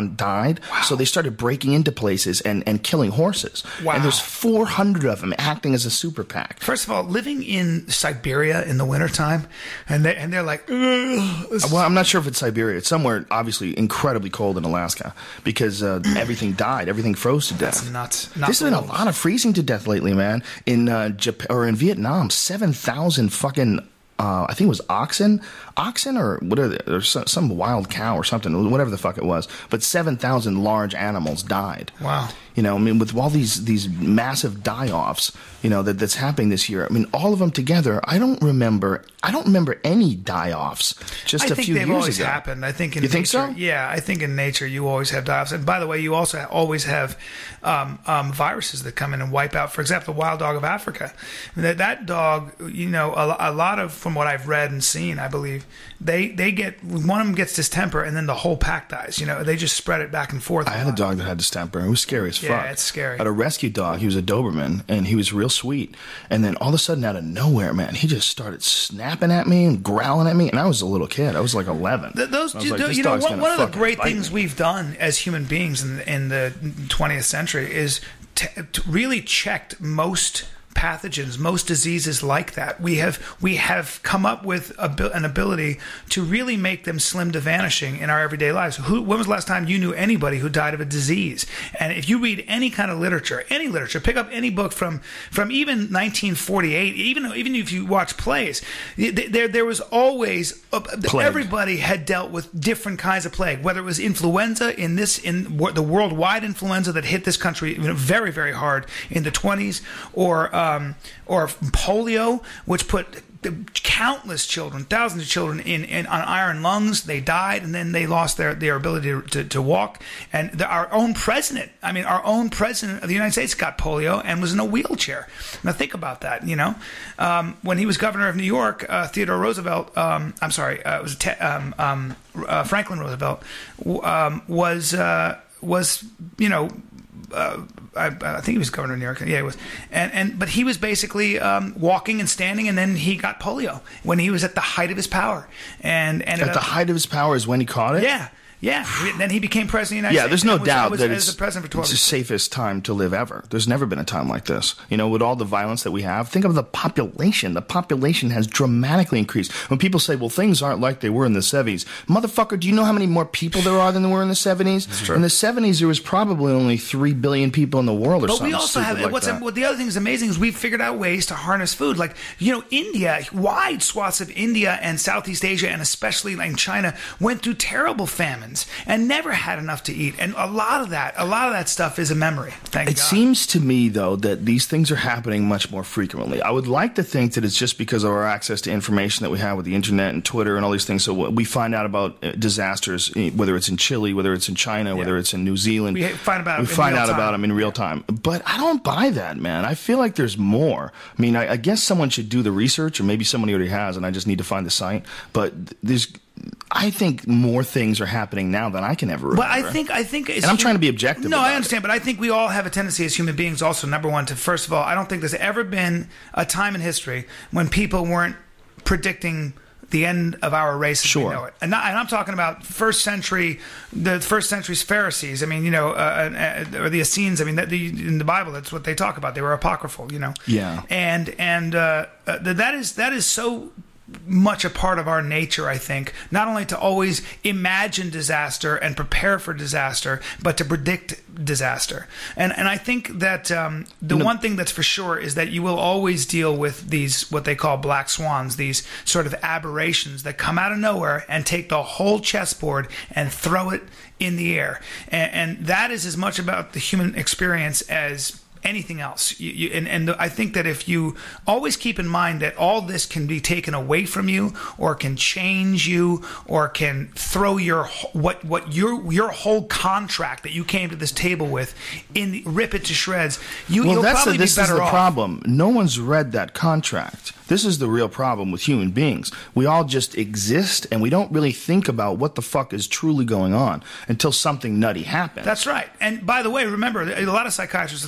Speaker 2: died. So they started breaking into places and, and killing horses.
Speaker 4: Wow.
Speaker 2: And there's four hundred of them acting as a super PAC.
Speaker 4: First of all, living in Siberia in the wintertime, and, they, and they're like, ugh.
Speaker 2: Well, I'm not sure if it's Siberia. It's somewhere obviously incredibly cold in Alaska because uh, everything died. Everything froze to death.
Speaker 4: That's nuts. Not
Speaker 2: There's been a
Speaker 4: rules.
Speaker 2: lot of freezing to death lately, man. In uh, Japan, or in Vietnam, seven thousand fucking, uh, I think it was oxen, oxen or whatever, or some, some wild cow or something, whatever the fuck it was. But seven thousand large animals died.
Speaker 4: Wow.
Speaker 2: You know, I mean, with all these these massive die-offs, you know, that that's happening this year. I mean, all of them together, I don't remember. I don't remember any die-offs just
Speaker 4: I
Speaker 2: a
Speaker 4: think
Speaker 2: few
Speaker 4: they've
Speaker 2: years
Speaker 4: always
Speaker 2: ago.
Speaker 4: happened. I think in
Speaker 2: You
Speaker 4: nature,
Speaker 2: think so?
Speaker 4: Yeah, I think in nature you always have die-offs. And by the way, you also always have um, um, viruses that come in and wipe out. For example, the wild dog of Africa. That that dog, you know, a, a lot of from what I've read and seen, I believe they they get one of them gets distemper and then the whole pack dies. You know, they just spread it back and forth.
Speaker 2: I had a dog that had distemper. It was scary as fuck.
Speaker 4: Yeah, it's scary.
Speaker 2: I had a rescue dog. He was a Doberman, and he was real sweet. And then all of a sudden, out of nowhere, man, he just started snapping at me and growling at me. And I was a little kid. I was like eleven.
Speaker 4: Th- Those,
Speaker 2: I was
Speaker 4: you,
Speaker 2: like,
Speaker 4: know,
Speaker 2: this
Speaker 4: you know,
Speaker 2: dog's
Speaker 4: one,
Speaker 2: gonna
Speaker 4: one of the
Speaker 2: fucking
Speaker 4: great
Speaker 2: bite
Speaker 4: things
Speaker 2: me.
Speaker 4: we've done as human beings in, in the twentieth century is t- to really checked most pathogens, most diseases like that. We have we have come up with a, an ability to really make them slim to vanishing in our everyday lives. Who, when was the last time you knew anybody who died of a disease? And if you read any kind of literature, any literature, pick up any book from from even nineteen forty-eight, even even if you watch plays, there there was always
Speaker 2: Plague.
Speaker 4: Everybody had dealt with different kinds of plague, whether it was influenza in this in the worldwide influenza that hit this country you know, very very hard in the twenties, or um, or polio, which put countless children, thousands of children in, in on iron lungs. They died, and then they lost their, their ability to, to, to walk. And the, our own president, I mean, our own president of the United States got polio and was in a wheelchair. Now think about that. You know, um, when he was governor of New York, uh, Theodore Roosevelt, um, I'm sorry, uh, it was te- um, um, uh, Franklin Roosevelt um, was uh, was you know. Uh, I, I think he was governor of New York. Yeah, he was. And and but he was basically um, walking and standing, and then he got polio when he was at the height of his power. And ended
Speaker 2: At the
Speaker 4: up,
Speaker 2: height of his power is when he caught it?
Speaker 4: yeah, yeah. Then he became president of the
Speaker 2: Yeah,
Speaker 4: United
Speaker 2: there's
Speaker 4: States.
Speaker 2: no
Speaker 4: and was-
Speaker 2: doubt
Speaker 4: was,
Speaker 2: that
Speaker 4: was
Speaker 2: it's,
Speaker 4: the president for twelve
Speaker 2: it's the
Speaker 4: years.
Speaker 2: safest time to live ever. There's never been a time like this. You know, with all the violence that we have, think of the population. The population has dramatically increased. When people say, well, things aren't like they were in the seventies. Motherfucker, do you know how many more people there are than there were in the seventies? In the seventies, there was probably only three billion people in the world or
Speaker 4: But
Speaker 2: something
Speaker 4: we also
Speaker 2: stupid
Speaker 4: have
Speaker 2: like
Speaker 4: what's
Speaker 2: that.
Speaker 4: what the other thing that's amazing is we've figured out ways to harness food. Like you know, India, wide swaths of India and Southeast Asia, and especially like China, went through terrible famines and never had enough to eat. And a lot of that, a lot of that stuff is a memory. Thank
Speaker 2: It
Speaker 4: God.
Speaker 2: seems to me, though, that these things are happening much more frequently. I would like to think that it's just because of our access to information that we have with the internet and Twitter and all these things. So we find out about uh, disasters, eh, whether it's in Chile, whether it's in China, whether it's in New Zealand.
Speaker 4: We find about
Speaker 2: we
Speaker 4: it in
Speaker 2: find
Speaker 4: real
Speaker 2: out
Speaker 4: time.
Speaker 2: about them in real time. But I don't buy that, man. I feel like there's more. I mean, I, I guess someone should do the research, or maybe somebody already has, and I just need to find the site. But there's, I think more things are happening now than I can ever remember.
Speaker 4: But I think I think it's
Speaker 2: And I'm trying to be objective
Speaker 4: No,
Speaker 2: about
Speaker 4: I understand, but I think we all have a tendency as human beings. Also, number one, to first of all, I don't think there's ever been a time in history when people weren't predicting the end of our race as
Speaker 2: Sure.
Speaker 4: we know it. And, not, and I'm talking about first century, the first century's Pharisees. I mean, you know, uh, uh, or the Essenes. I mean, that the, in the Bible, that's what they talk about. They were apocryphal, you know.
Speaker 2: Yeah.
Speaker 4: And and uh, uh, that is that is so much a part of our nature, I think, not only to always imagine disaster and prepare for disaster, but to predict disaster. And and I think that um, the one thing that's for sure is that you will always deal with these, what they call black swans, these sort of aberrations that come out of nowhere and take the whole chessboard and throw it in the air. And, and that is as much about the human experience as anything else. You, you, and, and I think that if you always keep in mind that all this can be taken away from you, or can change you, or can throw your what what your your whole contract that you came to this table with, in the, rip it to shreds. You,
Speaker 2: Well,
Speaker 4: you'll
Speaker 2: that's
Speaker 4: probably
Speaker 2: the, this
Speaker 4: be better
Speaker 2: is the
Speaker 4: off.
Speaker 2: problem. No one's read that contract. This is the real problem with human beings. We all just exist, and we don't really think about what the fuck is truly going on until something nutty happens.
Speaker 4: That's right. And by the way, remember, a lot of psychiatrists will tell you that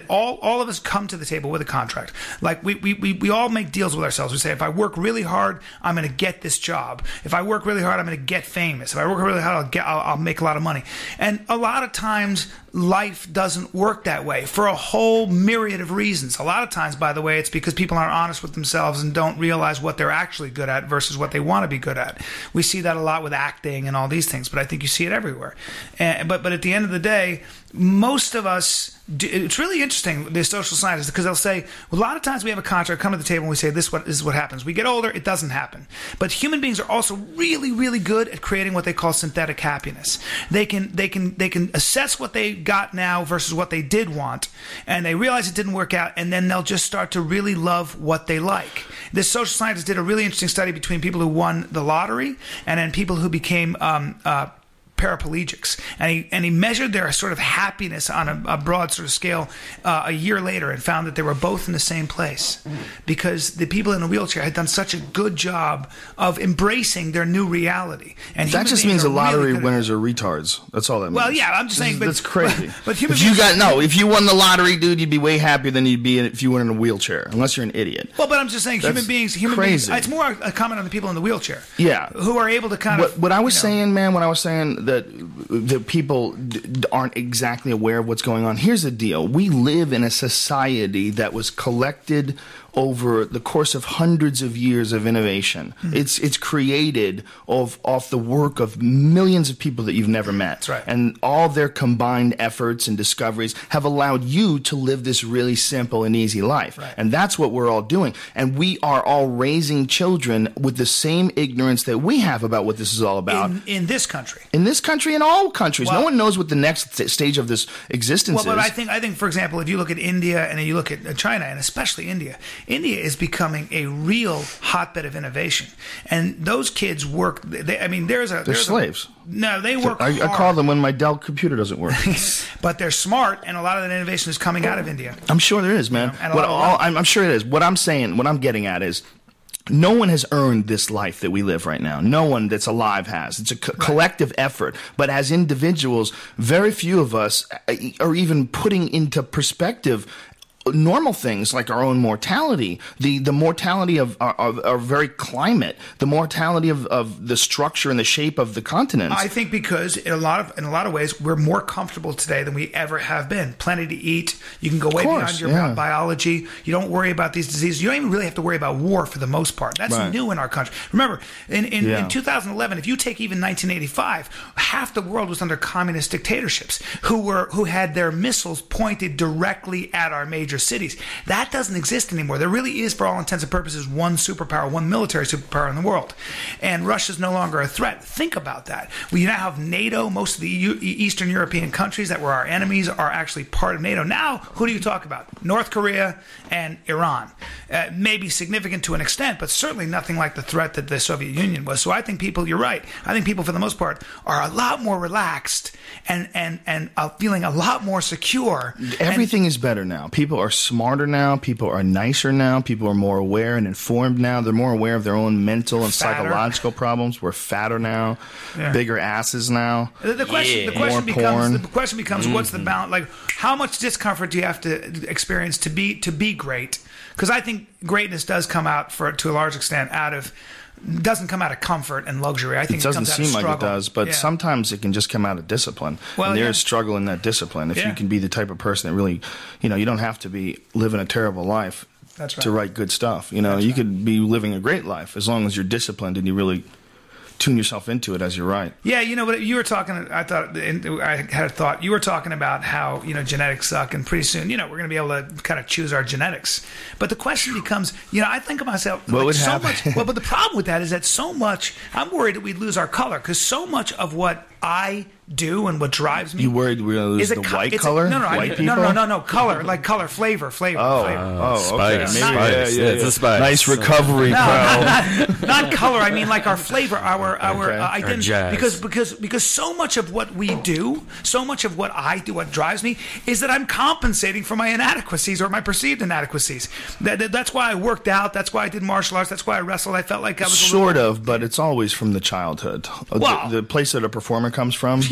Speaker 4: all all of us come to the table with a contract. Like we we we, we all make deals with ourselves. We say, if I work really hard, I'm going to get this job. If I work really hard, I'm going to get famous. If I work really hard, I'll get I'll, I'll make a lot of money. And a lot of times, life doesn't work that way for a whole myriad of reasons. A lot of times, by the way, it's because people aren't honest with themselves and don't realize what they're actually good at versus what they want to be good at. We see that a lot with acting and all these things, but I think you see it everywhere. And, but but at the end of the day, most of us, it's really interesting, the social scientists, because they'll say, well, a lot of times we have a contract, come to the table and we say, this, what, this is what happens. We get older, it doesn't happen. But human beings are also really, really good at creating what they call synthetic happiness. They can, they can, they can assess what they got now versus what they did want, and they realize it didn't work out, and then they'll just start to really love what they like. This social scientist did a really interesting study between people who won the lottery and then people who became um, uh, paraplegics, and he and he measured their sort of happiness on a, a broad sort of scale uh, a year later, and found that they were both in the same place because the people in the wheelchair had done such a good job of embracing their new reality. And
Speaker 2: that just means the lottery
Speaker 4: really
Speaker 2: winners are retards. That's all that means.
Speaker 4: Well, yeah, I'm just saying, but,
Speaker 2: that's crazy.
Speaker 4: But, but human
Speaker 2: if you
Speaker 4: beings,
Speaker 2: got no, if you won the lottery, dude, you'd be way happier than you'd be if you were in a wheelchair, unless you're an idiot.
Speaker 4: Well, but I'm just saying,
Speaker 2: That's
Speaker 4: human beings, human
Speaker 2: crazy.
Speaker 4: beings. It's more a comment on the people in the wheelchair,
Speaker 2: yeah,
Speaker 4: who are able to kind
Speaker 2: what,
Speaker 4: of.
Speaker 2: What I was
Speaker 4: you know,
Speaker 2: saying, man, what I was saying that. that people d- aren't exactly aware of what's going on. Here's the deal. We live in a society that was collected over the course of hundreds of years of innovation. Mm-hmm. It's it's created of off the work of millions of people that you've never met.
Speaker 4: That's right.
Speaker 2: And all their combined efforts and discoveries have allowed you to live this really simple and easy life.
Speaker 4: Right.
Speaker 2: And that's what we're all doing. And we are all raising children with the same ignorance that we have about what this is all about.
Speaker 4: in, in this country.
Speaker 2: In this country, in all countries,
Speaker 4: Well-
Speaker 2: no one knows what the next st- stage of this existence
Speaker 4: Well, but
Speaker 2: is.
Speaker 4: I think, I think, for example, if you look at India and you look at China, and especially India, India is becoming a real hotbed of innovation. And those kids work. They, I mean, there's a
Speaker 2: They're
Speaker 4: there's
Speaker 2: slaves.
Speaker 4: A, no, they work.
Speaker 2: I, I
Speaker 4: hard,
Speaker 2: call them when my Dell computer doesn't work.
Speaker 4: but they're smart, and a lot of that innovation is coming out of India.
Speaker 2: I'm sure there is, man.
Speaker 4: and a
Speaker 2: What
Speaker 4: lot of
Speaker 2: all,
Speaker 4: wealth.
Speaker 2: I'm, I'm sure it is. What I'm saying, what I'm getting at is, no one has earned this life that we live right now. No one that's alive has. It's a co- collective effort. But as individuals, very few of us are even putting into perspective normal things like our own mortality, the the mortality of our, of our very climate, the mortality of, of the structure and the shape of the continents.
Speaker 4: I think because in a lot of in a lot of ways we're more comfortable today than we ever have been. Plenty to eat. You can go way
Speaker 2: course,
Speaker 4: beyond your
Speaker 2: yeah.
Speaker 4: bi- biology. You don't worry about these diseases. You don't even really have to worry about war for the most part. That's
Speaker 2: Right.
Speaker 4: new in our country. Remember, in in,
Speaker 2: Yeah.
Speaker 4: in two thousand eleven, if you take even nineteen eighty-five, half the world was under communist dictatorships who were who had their missiles pointed directly at our major cities. That doesn't exist anymore. There really is, for all intents and purposes, one superpower, one military superpower in the world. And Russia's no longer a threat. Think about that. We now have NATO. Most of the U- Eastern European countries that were our enemies are actually part of NATO. Now, who do you talk about? North Korea and Iran. Uh, maybe significant to an extent, but certainly nothing like the threat that the Soviet Union was. So I think people, you're right, I think people, for the most part, are a lot more relaxed and, and, and uh, feeling a lot more secure.
Speaker 2: Everything is better now. People are smarter now. People are nicer now. People are more aware and informed now. They're more aware of their own mental and
Speaker 4: Fatter.
Speaker 2: psychological problems. We're fatter now,
Speaker 4: Yeah.
Speaker 2: bigger asses now.
Speaker 4: The, the question, the
Speaker 3: Yeah.
Speaker 4: question
Speaker 2: More
Speaker 4: becomes,
Speaker 2: porn.
Speaker 4: the question becomes, what's the balance? Like, how much discomfort do you have to experience to be to be great? Because I think greatness does come out, for to a large extent, out of doesn't come out of comfort and luxury. I think
Speaker 2: It doesn't
Speaker 4: it comes
Speaker 2: seem
Speaker 4: out of
Speaker 2: like it
Speaker 4: struggle.
Speaker 2: does, but
Speaker 4: Yeah.
Speaker 2: sometimes it can just come out of discipline.
Speaker 4: Well,
Speaker 2: and there
Speaker 4: yeah.
Speaker 2: is struggle in that discipline. If
Speaker 4: Yeah.
Speaker 2: you can be the type of person that really, you know, you don't have to be living a terrible life
Speaker 4: That's
Speaker 2: to
Speaker 4: right.
Speaker 2: write good stuff. You know,
Speaker 4: That's
Speaker 2: you
Speaker 4: right.
Speaker 2: could be living a great life as long as you're disciplined and you really tune yourself into it as you write.
Speaker 4: Yeah, you know, but you were talking. I thought and I had a thought. You were talking about how you know genetics suck, and pretty soon, you know, we're going to be able to kind of choose our genetics. But the question becomes, you know, I think of myself.
Speaker 2: What
Speaker 4: like,
Speaker 2: would
Speaker 4: so
Speaker 2: happen?
Speaker 4: much? Well, but the problem with that is that so much. I'm worried that we'd lose our color because so much of what I do and what drives me.
Speaker 2: You worried we're going to lose
Speaker 4: is a
Speaker 2: the
Speaker 4: co-
Speaker 2: white
Speaker 4: it's a-
Speaker 2: color?
Speaker 4: no, no, I
Speaker 2: white
Speaker 4: mean,
Speaker 2: people?
Speaker 4: no, no, no, no, color, like color, flavor, flavor,
Speaker 2: Oh,
Speaker 4: flavor.
Speaker 2: oh, okay.
Speaker 3: Spice,
Speaker 2: Maybe,
Speaker 3: spice.
Speaker 2: yeah, yeah,
Speaker 3: It's
Speaker 2: yeah.
Speaker 3: a spice.
Speaker 2: Nice recovery,
Speaker 4: No,
Speaker 2: pal.
Speaker 4: not, not, not color. I mean, like our flavor, our our
Speaker 2: Okay.
Speaker 4: uh, identity.
Speaker 3: jazz.
Speaker 4: Because because because so much of what we do, so much of what I do, what drives me, is that I'm compensating for my inadequacies or my perceived inadequacies. That, that- that's why I worked out. That's why I did martial arts. That's why I wrestled. I felt like I was a
Speaker 2: Sort
Speaker 4: little,
Speaker 2: of, but it's always from the childhood. Uh,
Speaker 4: Well-
Speaker 2: the, the place that a performer comes from,
Speaker 4: Yeah,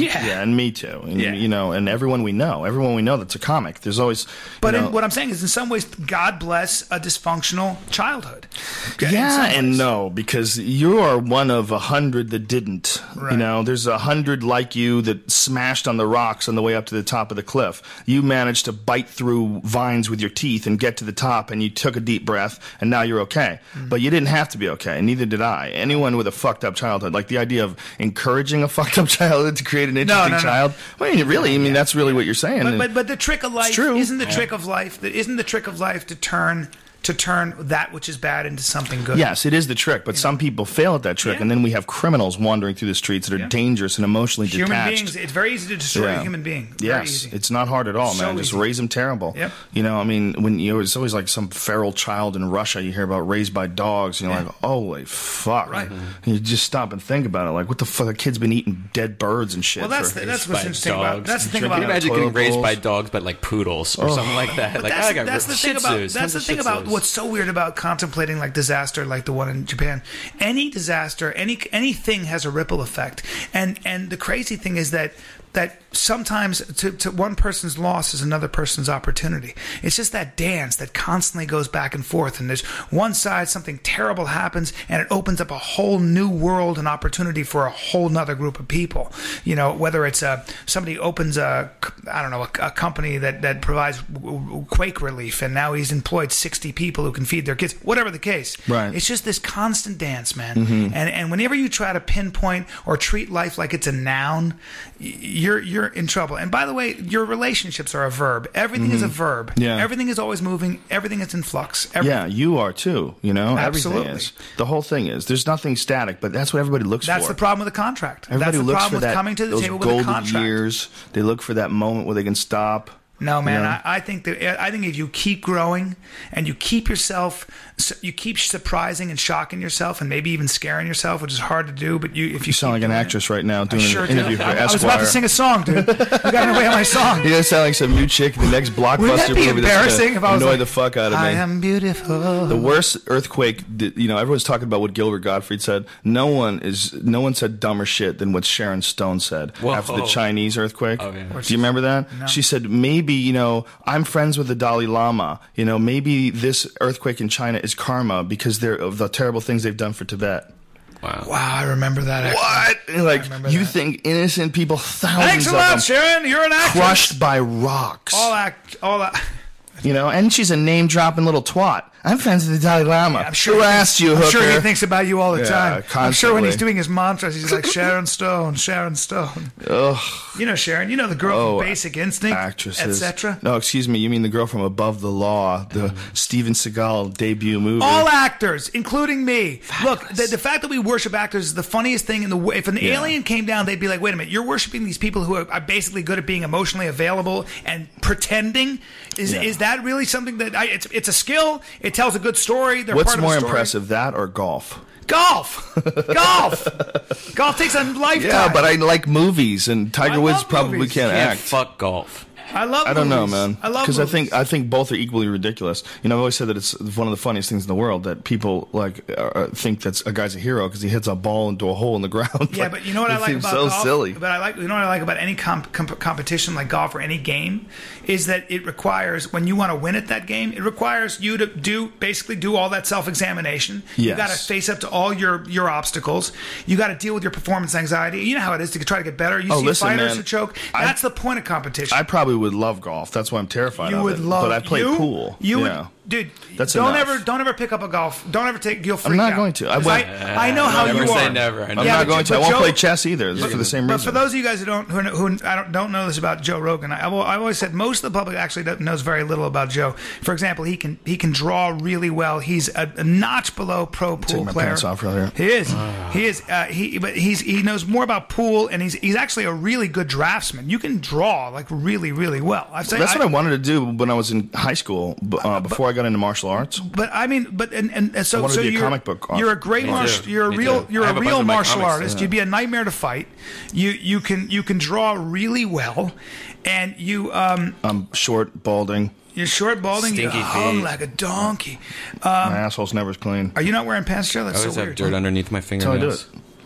Speaker 4: Yeah.
Speaker 2: Yeah, and me too. And,
Speaker 4: Yeah.
Speaker 2: You know, and everyone we know, everyone we know that's a comic. There's always.
Speaker 4: But
Speaker 2: you know,
Speaker 4: in, what I'm saying is, in some ways, God bless a dysfunctional childhood. In
Speaker 2: yeah
Speaker 4: some
Speaker 2: and
Speaker 4: ways.
Speaker 2: no, because you are one of a hundred that didn't.
Speaker 4: Right.
Speaker 2: You know, there's a hundred like you that smashed on the rocks on the way up to the top of the cliff. You managed to bite through vines with your teeth and get to the top, and you took a deep breath, and now you're okay.
Speaker 4: Mm-hmm.
Speaker 2: But you didn't have to be okay, and neither did I. Anyone with a fucked up childhood, like the idea of encouraging a fucked up childhood to create an interesting
Speaker 4: no, no.
Speaker 2: child. I mean, really, I mean, that's really what you're saying.
Speaker 4: But, but but the trick of life
Speaker 2: true.
Speaker 4: isn't the trick of life. That isn't the trick of life to turn to turn that which is bad into something good.
Speaker 2: Yes, it is the trick, but some people fail at that trick,
Speaker 4: Yeah.
Speaker 2: and then we have criminals wandering through the streets that are
Speaker 4: Yeah.
Speaker 2: dangerous and emotionally
Speaker 4: Human
Speaker 2: detached.
Speaker 4: beings. It's very easy to destroy
Speaker 2: Yeah.
Speaker 4: a human being. Very
Speaker 2: Yes,
Speaker 4: easy.
Speaker 2: it's not hard at all,
Speaker 4: So
Speaker 2: man. Just
Speaker 4: easy.
Speaker 2: raise them terrible.
Speaker 4: Yep.
Speaker 2: You know, I mean, when you it's always like some feral child in Russia you hear about raised by dogs, and you're
Speaker 4: Yeah.
Speaker 2: like, holy fuck!
Speaker 4: Right.
Speaker 2: And you just stop and think about it, like, what the fuck? The kid's been eating dead birds and shit.
Speaker 4: Well, that's
Speaker 2: for-
Speaker 4: the, that's
Speaker 3: By
Speaker 4: what's interesting about.
Speaker 3: dogs.
Speaker 4: That's the thing
Speaker 3: Can
Speaker 4: about.
Speaker 3: you imagine
Speaker 2: toilet
Speaker 3: getting raised
Speaker 2: bowls.
Speaker 3: by dogs, but like poodles or something like that?
Speaker 4: But
Speaker 3: Like
Speaker 4: that's,
Speaker 3: I got
Speaker 4: that's the
Speaker 3: shih
Speaker 4: thing about
Speaker 3: tzus,
Speaker 4: that's the
Speaker 3: tons of
Speaker 4: thing
Speaker 3: shih
Speaker 4: about
Speaker 3: tzus.
Speaker 4: what's so weird about contemplating like disaster like the one in Japan. Any disaster, any anything has a ripple effect, and and the crazy thing is that that sometimes to, to one person's loss is another person's opportunity. It's just that dance that constantly goes back and forth, and there's one side something terrible happens and it opens up a whole new world and opportunity for a whole nother group of people. You know, whether it's a somebody opens a I don't know a, a company that that provides w- w- quake relief, and now he's employed sixty people who can feed their kids. Whatever the case,
Speaker 2: Right.
Speaker 4: it's just this constant dance, man. And and whenever you try to pinpoint or treat life like it's a noun, y- you're you're in trouble. And by the way, your relationships are a verb. Everything is a verb.
Speaker 2: Yeah.
Speaker 4: Everything is always moving. Everything is in flux. Every-
Speaker 2: yeah, you are too. You know,
Speaker 4: Absolutely.
Speaker 2: everything is. The whole thing is. There's nothing static, but that's what everybody looks
Speaker 4: That's
Speaker 2: for.
Speaker 4: the problem with the contract.
Speaker 2: Everybody
Speaker 4: That's the
Speaker 2: looks
Speaker 4: problem
Speaker 2: for
Speaker 4: with
Speaker 2: that.
Speaker 4: coming to the
Speaker 2: those
Speaker 4: table with a
Speaker 2: golden
Speaker 4: contract.
Speaker 2: years. They look for that moment where they can stop.
Speaker 4: No, man.
Speaker 2: You know?
Speaker 4: I, I think that I think if you keep growing and you keep yourself, you keep surprising and shocking yourself, and maybe even scaring yourself, which is hard to do. But you, if you
Speaker 2: You sound
Speaker 4: keep
Speaker 2: like an
Speaker 4: doing it-
Speaker 2: actress right now
Speaker 4: I
Speaker 2: doing
Speaker 4: sure
Speaker 2: an
Speaker 4: do.
Speaker 2: interview for
Speaker 4: I, I
Speaker 2: Esquire.
Speaker 4: was about to sing a song, dude. You got in the way of my song.
Speaker 2: You guys sound like some new chick in the next blockbuster
Speaker 4: Wouldn't that be
Speaker 2: movie that's
Speaker 4: embarrassing
Speaker 2: gonna
Speaker 4: if I was
Speaker 2: annoy
Speaker 4: like,
Speaker 2: the fuck out of me.
Speaker 4: I am beautiful.
Speaker 2: The worst earthquake, did- you know, everyone's talking about what Gilbert Gottfried said. No one is, no one said dumber shit than what Sharon Stone said
Speaker 3: Whoa.
Speaker 2: after the Chinese earthquake.
Speaker 3: Oh, yeah.
Speaker 2: Do you remember that?
Speaker 4: No.
Speaker 2: She said, maybe, you know, I'm friends with the Dalai Lama. You know, maybe this earthquake in China is karma because they're of the terrible things they've done for Tibet.
Speaker 3: Wow.
Speaker 4: Wow, I remember that. actually.
Speaker 2: What? Like,
Speaker 4: remember
Speaker 2: you
Speaker 4: that.
Speaker 2: think innocent people, thousands
Speaker 4: Thanks a
Speaker 2: of
Speaker 4: lot,
Speaker 2: them,
Speaker 4: Sharon. You're an actress.
Speaker 2: crushed by rocks.
Speaker 4: All act. All that.
Speaker 2: You know, and she's a name-dropping little twat. I'm friends with the Dalai Lama.
Speaker 4: I'm sure
Speaker 2: Who
Speaker 4: he
Speaker 2: asked you,
Speaker 4: I'm
Speaker 2: hooker?
Speaker 4: sure he thinks about you all the
Speaker 2: Yeah,
Speaker 4: time. I'm sure when
Speaker 2: constantly.
Speaker 4: he's doing his mantras, he's like Sharon Stone, Sharon Stone.
Speaker 2: Ugh.
Speaker 4: You know Sharon. You know the girl
Speaker 2: Oh,
Speaker 4: from Basic Instinct,
Speaker 2: Actresses.
Speaker 4: et cetera.
Speaker 2: No, excuse me. You mean the girl from Above the Law, the Steven Seagal debut movie?
Speaker 4: All actors, including me. Look, the, the fact that we worship actors is the funniest thing in the world. If an
Speaker 2: Yeah.
Speaker 4: alien came down, they'd be like, wait a minute, you're worshiping these people who are, are basically good at being emotionally available and pretending? Is
Speaker 2: Yeah.
Speaker 4: is that really something that I, it's it's a skill? It tells a good story. They're
Speaker 2: What's
Speaker 4: part
Speaker 2: more
Speaker 4: of a story.
Speaker 2: impressive, that or golf?
Speaker 4: Golf, golf, golf takes a lifetime.
Speaker 2: Yeah, but I like movies, and Tiger
Speaker 4: I
Speaker 2: Woods
Speaker 4: love
Speaker 2: probably
Speaker 4: movies.
Speaker 2: can't
Speaker 3: Yeah,
Speaker 2: act.
Speaker 3: fuck golf.
Speaker 4: I love.
Speaker 2: I don't know,
Speaker 4: movies.
Speaker 2: man.
Speaker 4: I love
Speaker 2: because I
Speaker 4: movies.
Speaker 2: think I think both are equally ridiculous. You know, I've always said that it's one of the funniest things in the world that people like uh, think that a guy's a hero because he hits a ball into a hole in the ground.
Speaker 4: Yeah,
Speaker 2: Like,
Speaker 4: but you know what
Speaker 2: it
Speaker 4: I like
Speaker 2: seems
Speaker 4: about
Speaker 2: so
Speaker 4: golf?
Speaker 2: silly.
Speaker 4: But I like you know what I like about any comp- comp- competition like golf or any game is that it requires when you want to win at that game, it requires you to do basically do all that self-examination. You
Speaker 2: Yes.
Speaker 4: got to face up to all your your obstacles. You got to deal with your performance anxiety. You know how it is to try to get better. You
Speaker 2: Oh,
Speaker 4: see
Speaker 2: listen,
Speaker 4: fighters
Speaker 2: man.
Speaker 4: who choke.
Speaker 2: I-
Speaker 4: That's the point of competition.
Speaker 2: I probably would love golf. That's why I'm terrified
Speaker 4: you
Speaker 2: of
Speaker 4: would
Speaker 2: it.
Speaker 4: love.
Speaker 2: But I play
Speaker 4: you,
Speaker 2: pool.
Speaker 4: You
Speaker 2: yeah.
Speaker 4: would, dude.
Speaker 2: That's
Speaker 4: don't
Speaker 2: enough.
Speaker 4: ever don't ever pick up a golf. Don't ever take. You'll freak
Speaker 2: I'm not
Speaker 4: out.
Speaker 2: going to. I
Speaker 4: 'Cause
Speaker 2: went-
Speaker 4: I, I know how
Speaker 3: never
Speaker 4: you
Speaker 3: say
Speaker 4: are.
Speaker 3: never. I
Speaker 2: I'm
Speaker 3: know.
Speaker 4: Yeah,
Speaker 2: not
Speaker 4: but
Speaker 2: going
Speaker 4: Joe-
Speaker 2: to. I
Speaker 4: but
Speaker 2: won't
Speaker 4: Joe-
Speaker 2: play chess either. It's for the same
Speaker 4: But
Speaker 2: reason.
Speaker 4: for those of you guys who don't who, who I don't, don't know this about Joe Rogan, I, I've I've always said most of the public actually don't- knows very little about Joe. For example, he can he can draw really well. He's a, a notch below pro pool
Speaker 2: Take my
Speaker 4: player.
Speaker 2: pants off earlier.
Speaker 4: He is. He is. Uh, he but he's he knows more about pool, and he's he's actually a really good draftsman. You can draw like really really well. I've said
Speaker 2: That's
Speaker 4: I,
Speaker 2: what I wanted to do when I was in high school, b- uh, before I got into martial arts.
Speaker 4: But I mean, but and, and, and so
Speaker 2: I wanted
Speaker 4: so
Speaker 2: to be a
Speaker 4: you're,
Speaker 2: comic book author.
Speaker 4: you're a great
Speaker 3: Me
Speaker 4: martial.
Speaker 3: too.
Speaker 4: You're a
Speaker 3: Me
Speaker 4: real.
Speaker 3: too.
Speaker 4: You're
Speaker 3: I
Speaker 4: a
Speaker 3: have a bunch
Speaker 4: real
Speaker 3: of my
Speaker 4: martial
Speaker 3: comics,
Speaker 4: artist.
Speaker 2: yeah.
Speaker 4: You'd be a nightmare to fight. You you can you can draw really well, and you um
Speaker 2: I'm short, balding.
Speaker 4: you're short, balding. You
Speaker 3: Stinky
Speaker 4: hung
Speaker 3: feet.
Speaker 4: like a donkey.
Speaker 2: my asshole's never clean.
Speaker 4: Are you not wearing pants, Joe? That's
Speaker 3: I always
Speaker 4: so
Speaker 3: have
Speaker 4: weird.
Speaker 3: dirt underneath my
Speaker 2: That's how I do
Speaker 3: fingernails.
Speaker 2: it.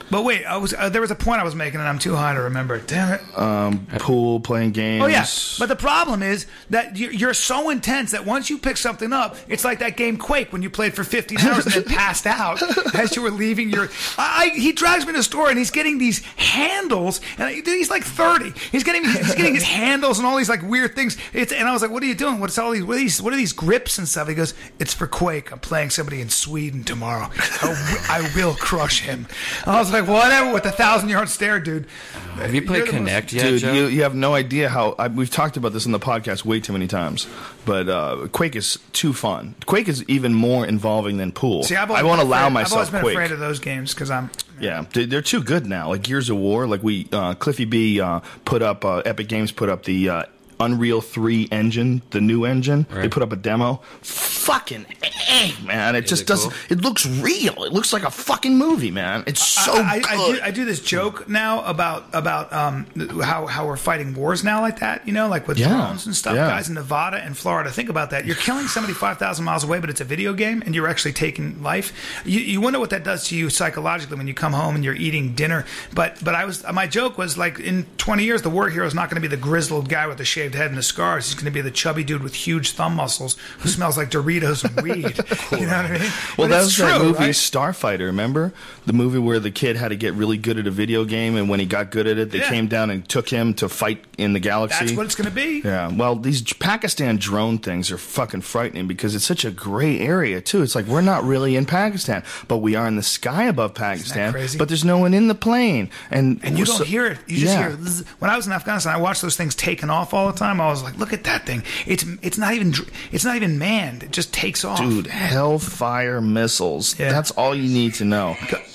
Speaker 4: But wait, I was uh, there was a point I was making, and I'm too high to remember it. Damn it.
Speaker 2: Um, pool, playing games.
Speaker 4: Oh yeah, but the problem is that you're, you're so intense that once you pick something up, it's like that game Quake when you played for fifteen hours and then passed out as you were leaving your. I, I he drives me to the store and he's getting these handles, and I, dude, he's like thirty. He's getting he's getting his handles and all these like weird things. It's and I was like, what are you doing? What's all these? What are these? What are these grips and stuff? He goes, it's for Quake. I'm playing somebody in Sweden tomorrow. I, I will crush him. And I was like, whatever, with the thousand yard stare, dude.
Speaker 3: Have you played
Speaker 4: You're the
Speaker 3: Connect yet,
Speaker 2: Dude,
Speaker 3: Joe?
Speaker 2: you, you have no idea how I, we've talked about this in the podcast way too many times. But uh, Quake is too fun. Quake is even more involving than pool.
Speaker 4: See, I've
Speaker 2: I
Speaker 4: always
Speaker 2: won't
Speaker 4: been
Speaker 2: allow
Speaker 4: afraid-
Speaker 2: myself
Speaker 4: I've always been
Speaker 2: Quake.
Speaker 4: afraid of those games because I'm.
Speaker 2: Yeah, they- they're too good now. Like Gears of War, like we uh, Cliffy B uh, put up, uh, Epic Games put up the uh, Unreal three engine, the new engine.
Speaker 3: Right.
Speaker 2: They put up a demo. Fucking A, man! It
Speaker 3: Is
Speaker 2: just
Speaker 3: it
Speaker 2: doesn't.
Speaker 3: cool?
Speaker 2: It looks real. It looks like a fucking movie, man. It's so
Speaker 4: I, I,
Speaker 2: good.
Speaker 4: I, do, I do this joke now about about um, how how we're fighting wars now like that, you know, like with
Speaker 2: Yeah,
Speaker 4: drones and stuff.
Speaker 2: yeah.
Speaker 4: Guys in Nevada and Florida, think about that. You're killing somebody five thousand miles away, but it's a video game, and you're actually taking life. You, you wonder what that does to you psychologically when you come home and you're eating dinner. But but I was my joke was like in twenty years, the war hero is not going to be the grizzled guy with the shaved head and the scars. He's going to be the chubby dude with huge thumb muscles who smells like Doritos and weed. You know what I mean?
Speaker 2: Well,
Speaker 4: But
Speaker 2: that
Speaker 4: it's
Speaker 2: was
Speaker 4: true,
Speaker 2: that movie
Speaker 4: right?
Speaker 2: Starfighter. Remember the movie where the kid had to get really good at a video game, and when he got good at it, they
Speaker 4: Yeah.
Speaker 2: came down and took him to fight in the galaxy.
Speaker 4: That's what it's going to be.
Speaker 2: Yeah, well, these Pakistan drone things are fucking frightening because it's such a gray area too. It's like we're not really in Pakistan, but we are in the sky above Pakistan.
Speaker 4: crazy?
Speaker 2: But there's no one in the plane, and
Speaker 4: And you
Speaker 2: we're
Speaker 4: don't
Speaker 2: so-
Speaker 4: hear it. You just
Speaker 2: yeah.
Speaker 4: hear. Zzz. When I was in Afghanistan, I watched those things taking off all the time. I was like, "Look at that thing! It's it's not even dr- it's not even manned. It just takes off."
Speaker 2: Dude, Hellfire missiles.
Speaker 4: Yeah.
Speaker 2: That's all you need to know.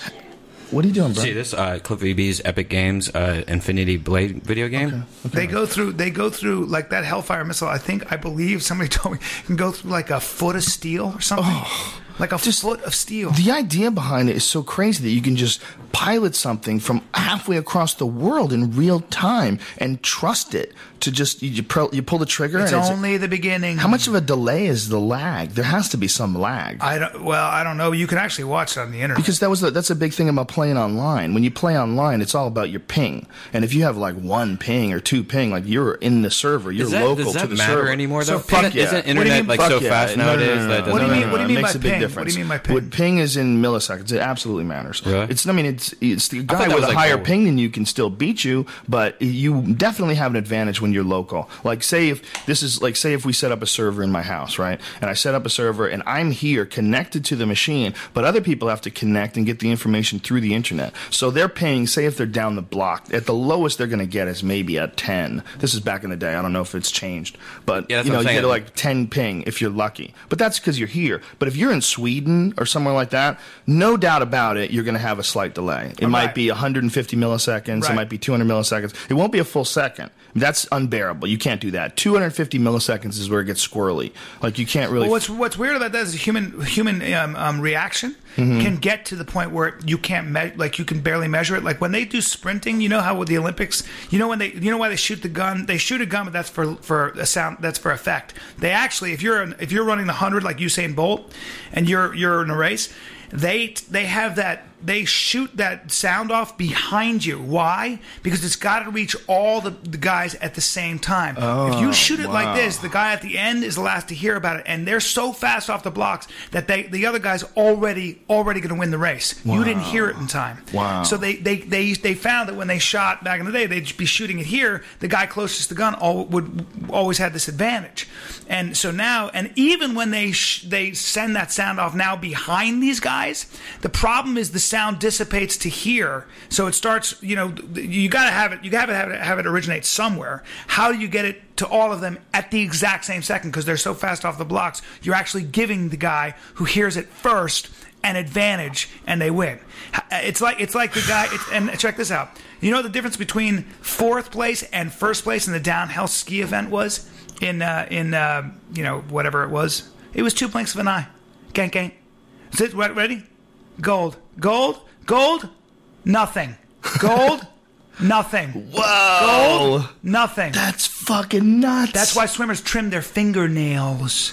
Speaker 2: What are you doing, bro?
Speaker 3: See this uh, Cliffy B's Epic Games uh, Infinity Blade video game.
Speaker 4: They go through. They go through like that Hellfire missile. I think I believe somebody told me can go through like a foot of steel or something. Like a foot of steel.
Speaker 2: The idea behind it is so crazy that you can just pilot something from halfway across the world in real time and trust it to just you, you, pro, you pull the trigger.
Speaker 4: It's
Speaker 2: and it's,
Speaker 4: only the beginning.
Speaker 2: how much of a delay is the lag? There has to be some lag.
Speaker 4: I don't. Well, I don't know. You can actually watch it on the internet.
Speaker 2: Because that was the, that's a big thing about playing online. When you play online, it's all about your ping. And if you have like one ping or two ping, like you're in the server, you're
Speaker 3: Does that,
Speaker 2: local
Speaker 3: does that
Speaker 2: to the
Speaker 3: matter
Speaker 2: server.
Speaker 3: anymore? Though,
Speaker 2: So fuck
Speaker 3: isn't,
Speaker 2: yeah.
Speaker 3: isn't
Speaker 2: What do you
Speaker 3: internet
Speaker 2: mean,
Speaker 3: like
Speaker 2: fuck
Speaker 3: so
Speaker 2: yeah.
Speaker 3: fast
Speaker 2: No, no,
Speaker 3: nowadays
Speaker 2: no, no,
Speaker 3: that
Speaker 2: no,
Speaker 3: doesn't
Speaker 4: What do you
Speaker 2: no,
Speaker 4: mean-
Speaker 2: no, no,
Speaker 4: what do you
Speaker 2: no.
Speaker 4: mean
Speaker 2: It
Speaker 4: by
Speaker 2: makes a big
Speaker 4: ping?
Speaker 2: difference.
Speaker 4: What do you mean by
Speaker 2: What
Speaker 4: ping?
Speaker 2: ping is in milliseconds. It absolutely matters.
Speaker 3: Really?
Speaker 2: It's I mean it's it's the
Speaker 3: thought
Speaker 2: guy
Speaker 3: that
Speaker 2: with
Speaker 3: was
Speaker 2: a
Speaker 3: like
Speaker 2: higher
Speaker 3: gold.
Speaker 2: ping than you can still beat you, but you definitely have an advantage when you're local. Like say if this is like say if we set up a server in my house, right? And I set up a server and I'm here connected to the machine, but other people have to connect and get the information through the internet. So they're paying, say if they're down the block, at the lowest they're going to get is maybe a ten. This is back in the day. I don't know if it's changed, but
Speaker 3: Yeah, that's
Speaker 2: you know
Speaker 3: what
Speaker 2: you
Speaker 3: I'm
Speaker 2: get
Speaker 3: saying.
Speaker 2: like ten ping if you're lucky. But that's because you're here. But if you're in Sweden or somewhere like that, no doubt about it, you're going to have a slight delay. It
Speaker 4: Right.
Speaker 2: might be one hundred fifty milliseconds. It
Speaker 4: Right.
Speaker 2: might be two hundred milliseconds. It won't be a full second. That's unbearable. You can't do that. two hundred fifty milliseconds is where it gets squirrely. Like you can't really.
Speaker 4: Well, what's what's weird about that is human human um, um, reaction
Speaker 2: Mm-hmm.
Speaker 4: can get to the point where you can't me- like you can barely measure it. Like when they do sprinting, you know how with the Olympics, you know when they you know why they shoot the gun? They shoot a gun, but that's for for a sound. That's for effect. They actually, if you're if you're running the hundred like Usain Bolt, and you're you're in a race, they they have that. They shoot that sound off behind you. Why? Because it's got to reach all the, the guys at the same time. if you shoot it like
Speaker 2: wow.
Speaker 4: this, the guy at the end is the last to hear about it, and they're so fast off the blocks that they the other guy's already already going to win the race. You didn't hear it in time.
Speaker 2: Wow.
Speaker 4: So they, they they they found that when they shot back in the day, they'd be shooting it here. The guy closest to the gun all, would always had this advantage, and so now, and even when they sh- they send that sound off now behind these guys, the problem is the sound dissipates to here, so it starts. You know, you got to have it. You got to have it have it originate somewhere. How do you get it to all of them at the exact same second? Because they're so fast off the blocks, you're actually giving the guy who hears it first an advantage, and they win. It's like it's like the guy. It's, and check this out. You know what the difference between fourth place and first place in the downhill ski event was in uh, in uh, you know whatever it was. It was two blinks of an eye. Gang gang. Is it ready? Gold. Gold. Gold. Nothing. Gold. Nothing.
Speaker 2: Whoa!
Speaker 4: Gold. Nothing.
Speaker 2: That's fucking nuts.
Speaker 4: That's why swimmers trim their fingernails.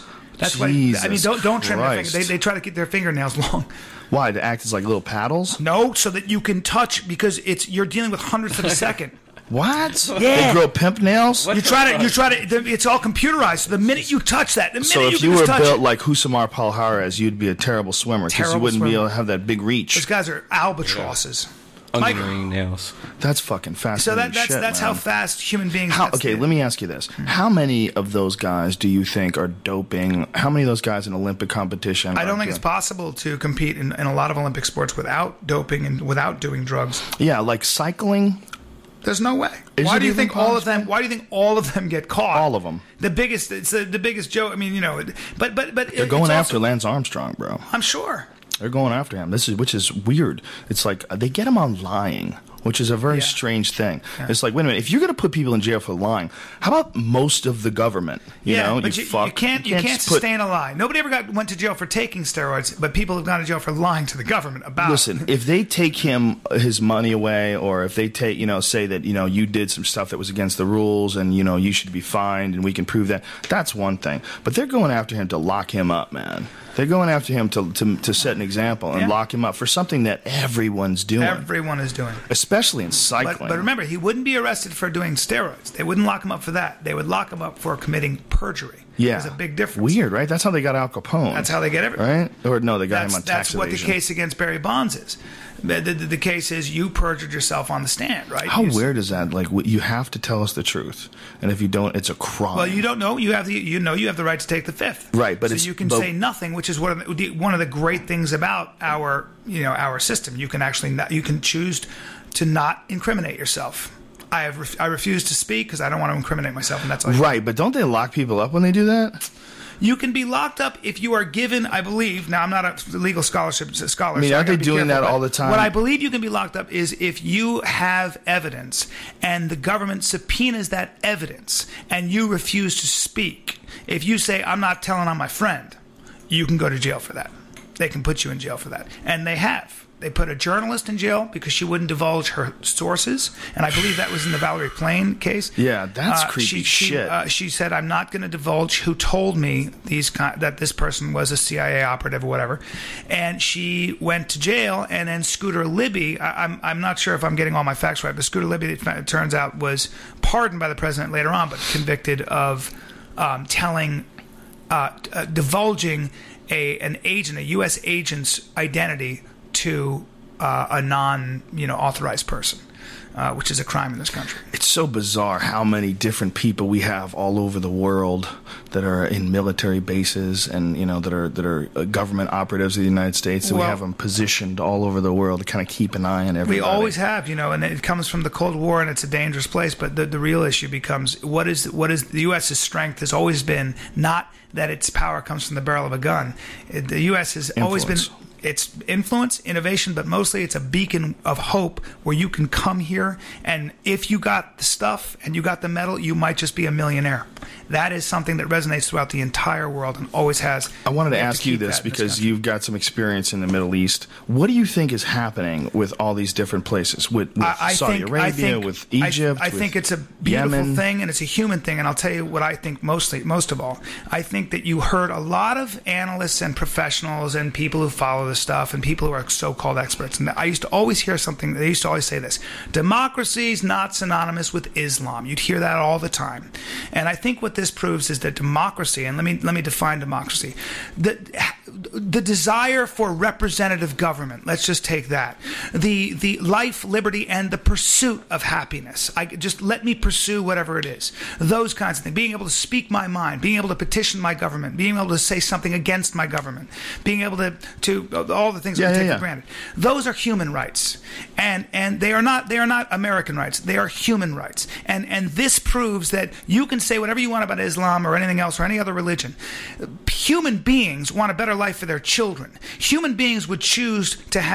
Speaker 4: That's why. I
Speaker 2: Jesus
Speaker 4: mean, don't don't trim their
Speaker 2: Christ.
Speaker 4: finger. They they try to keep their fingernails long.
Speaker 2: Why? To act as like little paddles?
Speaker 4: No, so that you can touch because it's you're dealing with hundredths of a second.
Speaker 2: What?
Speaker 4: Yeah.
Speaker 2: They grow pimp nails?
Speaker 4: You try to you try to. It's all computerized. So the minute you touch that, the minute
Speaker 2: So
Speaker 4: you
Speaker 2: if
Speaker 4: can
Speaker 2: you were
Speaker 4: just touch
Speaker 2: built
Speaker 4: it,
Speaker 2: like Husamar Palhares, you'd be a terrible swimmer because you
Speaker 4: Terrible
Speaker 2: wouldn't be
Speaker 4: swimmer.
Speaker 2: able to have that big
Speaker 4: those
Speaker 2: reach.
Speaker 4: guys are albatrosses. Mike,
Speaker 3: Onion nails.
Speaker 2: That's fucking fascinating
Speaker 4: so that, that's
Speaker 2: shit,
Speaker 4: that's
Speaker 2: man.
Speaker 4: how fast human beings.
Speaker 2: How,
Speaker 4: that's
Speaker 2: okay,
Speaker 4: the-
Speaker 2: let me ask you this. How many of those guys do you think are doping? How many of those guys in Olympic competition?
Speaker 4: I
Speaker 2: are
Speaker 4: don't think it's
Speaker 2: doing-
Speaker 4: possible to compete in, in a lot of Olympic sports without doping and without doing drugs.
Speaker 2: Yeah, like cycling.
Speaker 4: There's no way.
Speaker 2: Is
Speaker 4: why
Speaker 2: it
Speaker 4: do you
Speaker 2: even
Speaker 4: think all of
Speaker 2: possible?
Speaker 4: them? Why do you think all of them get caught?
Speaker 2: All of them.
Speaker 4: The biggest. It's the, the biggest joke. I mean, you know, but but but
Speaker 2: They're
Speaker 4: it's
Speaker 2: going
Speaker 4: also-
Speaker 2: after Lance Armstrong, bro.
Speaker 4: I'm sure.
Speaker 2: They're going after him. This is which is weird. It's like uh, they get him on lying, which is a very
Speaker 4: Yeah.
Speaker 2: strange thing. It's like, wait a minute, if you're going to put people in jail for lying, how about most of the government? You
Speaker 4: yeah,
Speaker 2: know,
Speaker 4: but you,
Speaker 2: fuck.
Speaker 4: you can't you can't,
Speaker 2: just put-
Speaker 4: sustain a lie. Nobody ever got went to jail for taking steroids, but people have gone to jail for lying to the government about.
Speaker 2: Listen, if they take him his money away, or if they take, you know, say that, you know, you did some stuff that was against the rules and, you know, you should be fined and we can prove that, that's one thing. But they're going after him to lock him up, man. They're going after him to to, to set an example and
Speaker 4: Yeah.
Speaker 2: lock him up for something that everyone's doing,
Speaker 4: Everyone is doing.
Speaker 2: especially in cycling.
Speaker 4: But, but remember, he wouldn't be arrested for doing steroids. They wouldn't lock him up for that. They would lock him up for committing perjury.
Speaker 2: yeah,
Speaker 4: There's a big difference.
Speaker 2: Weird, right? That's how they got Al Capone.
Speaker 4: That's how they get everything.
Speaker 2: right? Or no, they got
Speaker 4: That's,
Speaker 2: him on
Speaker 4: that's
Speaker 2: tax
Speaker 4: what the
Speaker 2: evasion.
Speaker 4: case against Barry Bonds is. The, the, the case is you perjured yourself on the stand, right?
Speaker 2: How
Speaker 4: You-
Speaker 2: weird is that? Like, w- you have to tell us the truth, and if you don't, it's a crime.
Speaker 4: Well, you don't know. You have the you know you have the right to take the fifth.
Speaker 2: Right, but
Speaker 4: so
Speaker 2: it's-
Speaker 4: you can
Speaker 2: but-
Speaker 4: say nothing, which is one of the, one of the great things about our you know our system. You can actually not, you can choose to not incriminate yourself. I have ref, I refuse to speak because I don't want to incriminate myself, and that's all.
Speaker 2: Right, but don't they lock people up when they do that?
Speaker 4: You can be locked up if you are given, I believe. Now, I'm not a legal scholarship scholar.
Speaker 2: I mean,
Speaker 4: so
Speaker 2: aren't
Speaker 4: gotta
Speaker 2: they
Speaker 4: be
Speaker 2: doing
Speaker 4: careful,
Speaker 2: that all
Speaker 4: but
Speaker 2: the time?
Speaker 4: What I believe you can be locked up is if you have evidence and the government subpoenas that evidence and you refuse to speak. If you say, I'm not telling on my friend, you can go to jail for that. They can put you in jail for that. And they have. They put a journalist in jail because she wouldn't divulge her sources, and I believe that was in the Valerie Plame case.
Speaker 2: Yeah, that's
Speaker 4: Uh,
Speaker 2: creepy
Speaker 4: she, she,
Speaker 2: shit.
Speaker 4: uh, she said, "I'm not going to divulge who told me these ki- that this person was a C I A operative or whatever," and she went to jail. And then Scooter Libby, I, I'm I'm not sure if I'm getting all my facts right, but Scooter Libby, it, it turns out, was pardoned by the president later on, but convicted of um, telling, uh, uh, divulging a an agent, a U S agent's identity to uh, a non, you know, authorized person, uh, which is a crime in this country.
Speaker 2: It's so bizarre how many different people we have all over the world that are in military bases and, you know, that are that are uh, government operatives of the United States. And we
Speaker 4: Well-
Speaker 2: have them positioned all over the world to kind of keep an eye on everybody.
Speaker 4: We always have, you know, and it comes from the Cold War, and it's a dangerous place. But the, the real issue becomes what is what is the U S's strength has always been not that its power comes from the barrel of a gun. It, the U S has always been.
Speaker 2: Influence.
Speaker 4: It's influence, innovation, but mostly it's a beacon of hope where you can come here, and if you got the stuff and you got the metal, you might just be a millionaire. That is something that resonates throughout the entire world and always has.
Speaker 2: I wanted to
Speaker 4: We have
Speaker 2: ask you
Speaker 4: keep
Speaker 2: this
Speaker 4: that in
Speaker 2: because
Speaker 4: country.
Speaker 2: you've got some experience in the Middle East. What do you think is happening with all these different places? With, with
Speaker 4: I, I
Speaker 2: Saudi
Speaker 4: think,
Speaker 2: Arabia,
Speaker 4: I think,
Speaker 2: with
Speaker 4: I-
Speaker 2: Egypt?
Speaker 4: I,
Speaker 2: with
Speaker 4: think it's a beautiful
Speaker 2: Yemen?
Speaker 4: thing, and it's a human thing. And I'll tell you what I think mostly, most of all. I think that you heard a lot of analysts and professionals and people who follow this stuff and people who are so-called experts. And I used to always hear something. They used to always say this: democracy is not synonymous with Islam. You'd hear that all the time. And I think what this proves is that democracy, and let me let me define democracy, the the desire for representative government. Let's just take that. The the life, liberty, and the pursuit of happiness. I just let me pursue whatever it is. Those kinds of things. Being able to speak my mind, being able to petition my government, being able to say something against my government, being able to to all the things
Speaker 2: Yeah,
Speaker 4: that we
Speaker 2: yeah,
Speaker 4: take
Speaker 2: yeah.
Speaker 4: for granted. Those are human rights, and and they are not they are not American rights. They are human rights, and and this proves that you can say whatever you want about Islam or anything else or any other religion. Human beings want a better life for their children. Human beings would choose to have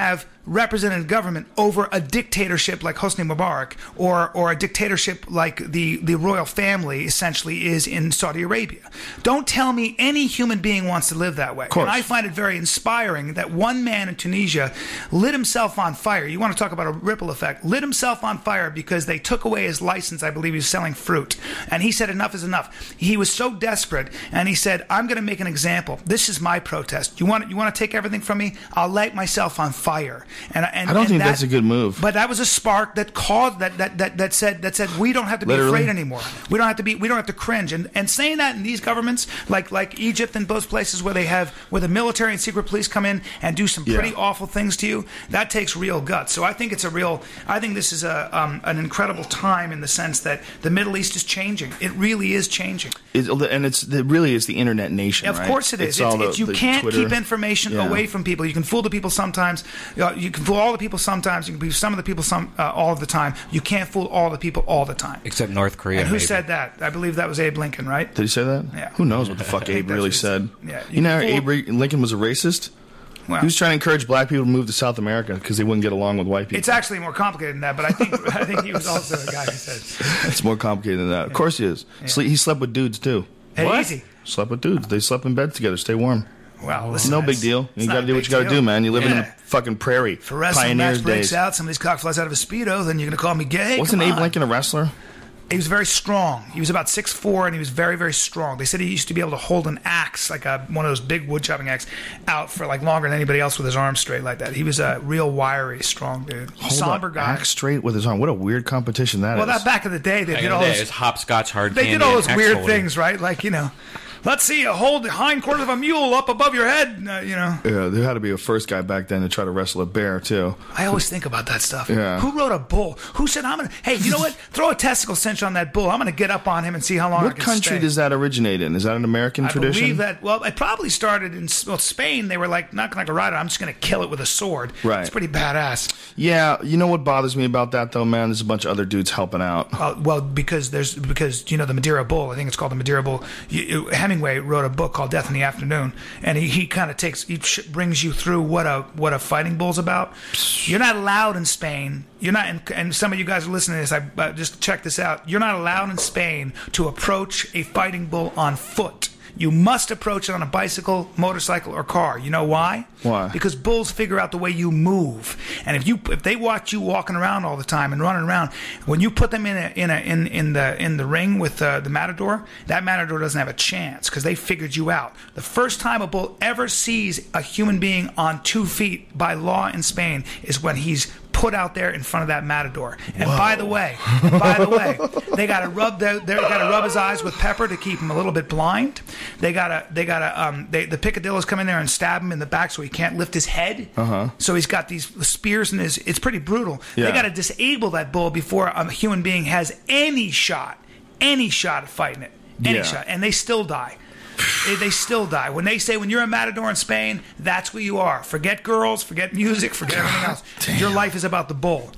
Speaker 4: representative government over a dictatorship like Hosni Mubarak or or a dictatorship like the, the royal family essentially is in Saudi Arabia. Don't tell me any human being wants to live that way. And I find it very inspiring that one man in Tunisia lit himself on fire. You want to talk about a ripple effect. Lit himself on fire because they took away his license. I believe he was selling fruit. And he said enough is enough. He was so desperate and he said, I'm going to make an example. This is my protest. You want you want to take everything from me? I'll light myself on fire. And, and
Speaker 2: I don't
Speaker 4: and
Speaker 2: think
Speaker 4: that,
Speaker 2: that's a good move.
Speaker 4: But that was a spark that caused that that that, that said that said we don't have to be
Speaker 2: Literally.
Speaker 4: afraid anymore. We don't have to be we don't have to cringe. And and saying that in these governments like like Egypt and those places where they have where the military and secret police come in and do some pretty
Speaker 2: Yeah.
Speaker 4: awful things to you, that takes real guts. So I think it's a real I think this is a um, an incredible time in the sense that the Middle East is changing. It really is changing.
Speaker 2: It, and it's it really is the internet nation.
Speaker 4: Of
Speaker 2: right?
Speaker 4: course it is.
Speaker 2: It's
Speaker 4: It's,
Speaker 2: all the-
Speaker 4: it's, you
Speaker 2: the
Speaker 4: can't
Speaker 2: Twitter.
Speaker 4: keep information
Speaker 2: Yeah.
Speaker 4: away from people. You can fool the people sometimes. You, know, you can fool all the people sometimes. You can fool some of the people some uh, all of the time. You can't fool all the people all the time.
Speaker 3: Except North Korea.
Speaker 4: And who
Speaker 3: maybe.
Speaker 4: said that? I believe that was Abe Lincoln, right?
Speaker 2: Did he say that?
Speaker 4: Yeah.
Speaker 2: Who knows what the fuck
Speaker 4: I think
Speaker 2: Abe
Speaker 4: that's
Speaker 2: really
Speaker 4: what he
Speaker 2: said?
Speaker 4: said. Yeah.
Speaker 2: You know,
Speaker 4: You
Speaker 2: Abe
Speaker 4: fool-
Speaker 2: Re- Lincoln was a racist.
Speaker 4: Well,
Speaker 2: He was trying to encourage black people to move to South America because they wouldn't get along with white people.
Speaker 4: it's actually more complicated than that, but I think I think he was also the guy who said,
Speaker 2: It's more complicated than that. Of course he is. Sle- he slept with dudes too.
Speaker 4: "Hey,
Speaker 3: What?
Speaker 4: easy."
Speaker 2: Slept with dudes. They slept in bed together. Stay warm.
Speaker 4: Well, listen,
Speaker 2: No
Speaker 4: that's-
Speaker 2: big deal.
Speaker 4: it's
Speaker 2: You
Speaker 4: not
Speaker 2: got
Speaker 4: a
Speaker 2: to do what
Speaker 4: big
Speaker 2: you got to
Speaker 4: deal.
Speaker 2: do, man. You live in
Speaker 4: Yeah.
Speaker 2: the fucking prairie.
Speaker 4: If a wrestling
Speaker 2: Pioneers
Speaker 4: match breaks
Speaker 2: days.
Speaker 4: out, somebody's cock flies out of a Speedo, then you're going to call me gay?
Speaker 2: Wasn't
Speaker 4: Come
Speaker 2: Abe
Speaker 4: on.
Speaker 2: Lincoln a wrestler?
Speaker 4: He was very strong. He was about six foot four, and he was very, very strong. They said he used to be able to hold an axe, like a, one of those big wood chopping axe, out for like longer than anybody else with his arms straight like that. He was a real wiry, strong dude.
Speaker 2: Hold
Speaker 4: Somber
Speaker 2: up,
Speaker 4: guy.
Speaker 2: axe straight with his arm. What a weird competition that is.
Speaker 4: Well, that back in the day, they
Speaker 3: Back
Speaker 4: did
Speaker 3: in the
Speaker 4: all
Speaker 3: day,
Speaker 4: those.
Speaker 3: it's hopscotch hard
Speaker 4: They
Speaker 3: candy
Speaker 4: did all
Speaker 3: and
Speaker 4: those
Speaker 3: axe
Speaker 4: weird
Speaker 3: holding.
Speaker 4: things, right? Like you know, let's see you hold the hind quarters of a mule up above your head. Uh, you know,
Speaker 2: Yeah, there had to be a first guy back then to try to wrestle a bear too.
Speaker 4: I always think about that stuff.
Speaker 2: Yeah.
Speaker 4: Who wrote a bull? Who said I'm gonna? Hey, you know what? Throw a testicle cinch on that bull. I'm gonna get up on him and see how long I
Speaker 2: What
Speaker 4: can
Speaker 2: country
Speaker 4: stay.
Speaker 2: does that originate in? Is that an American
Speaker 4: I
Speaker 2: tradition?
Speaker 4: believe that. Well, it probably started in well, Spain. They were like, not like a rider. I'm just going to kill it with a sword.
Speaker 2: Right.
Speaker 4: It's pretty badass.
Speaker 2: Yeah, you know what bothers me about that though, man? There's a bunch of other dudes helping out.
Speaker 4: Uh, well, because there's because you know the Madeira Bull. I think it's called the Madeira Bull. You, you, Hemingway wrote a book called Death in the Afternoon, and he, he kind of takes he sh- brings you through what a what a fighting bull's about. You're not allowed in Spain. You're not, and, and some of you guys are listening to this. I uh, just check this out. You're not allowed in Spain to approach a fighting bull on foot. You must approach it on a bicycle, motorcycle, or car. You know why?
Speaker 2: Why?
Speaker 4: Because bulls figure out the way you move, and if you if they watch you walking around all the time and running around, when you put them in a, in a, in in the in the ring with uh, the matador, that matador doesn't have a chance because they figured you out. The first time a bull ever sees a human being on two feet by law in Spain is when he's put out there in front of that matador. And by the way, by the way, they got to rub their, they got to rub his eyes with pepper to keep him a little bit blind. They got to they got to um they, the picadillos come in there and stab him in the back so he can't lift his head. Uh-huh. So he's got these spears in his. It's pretty brutal.
Speaker 2: Yeah.
Speaker 4: They got to disable that bull before a human being has any shot, any shot at fighting it, any
Speaker 2: Yeah.
Speaker 4: shot, and they still die. They, they still die. When they say when you're a matador in Spain, that's who you are. Forget girls, forget music, forget everything else.
Speaker 2: damn.
Speaker 4: Your life is about the bull.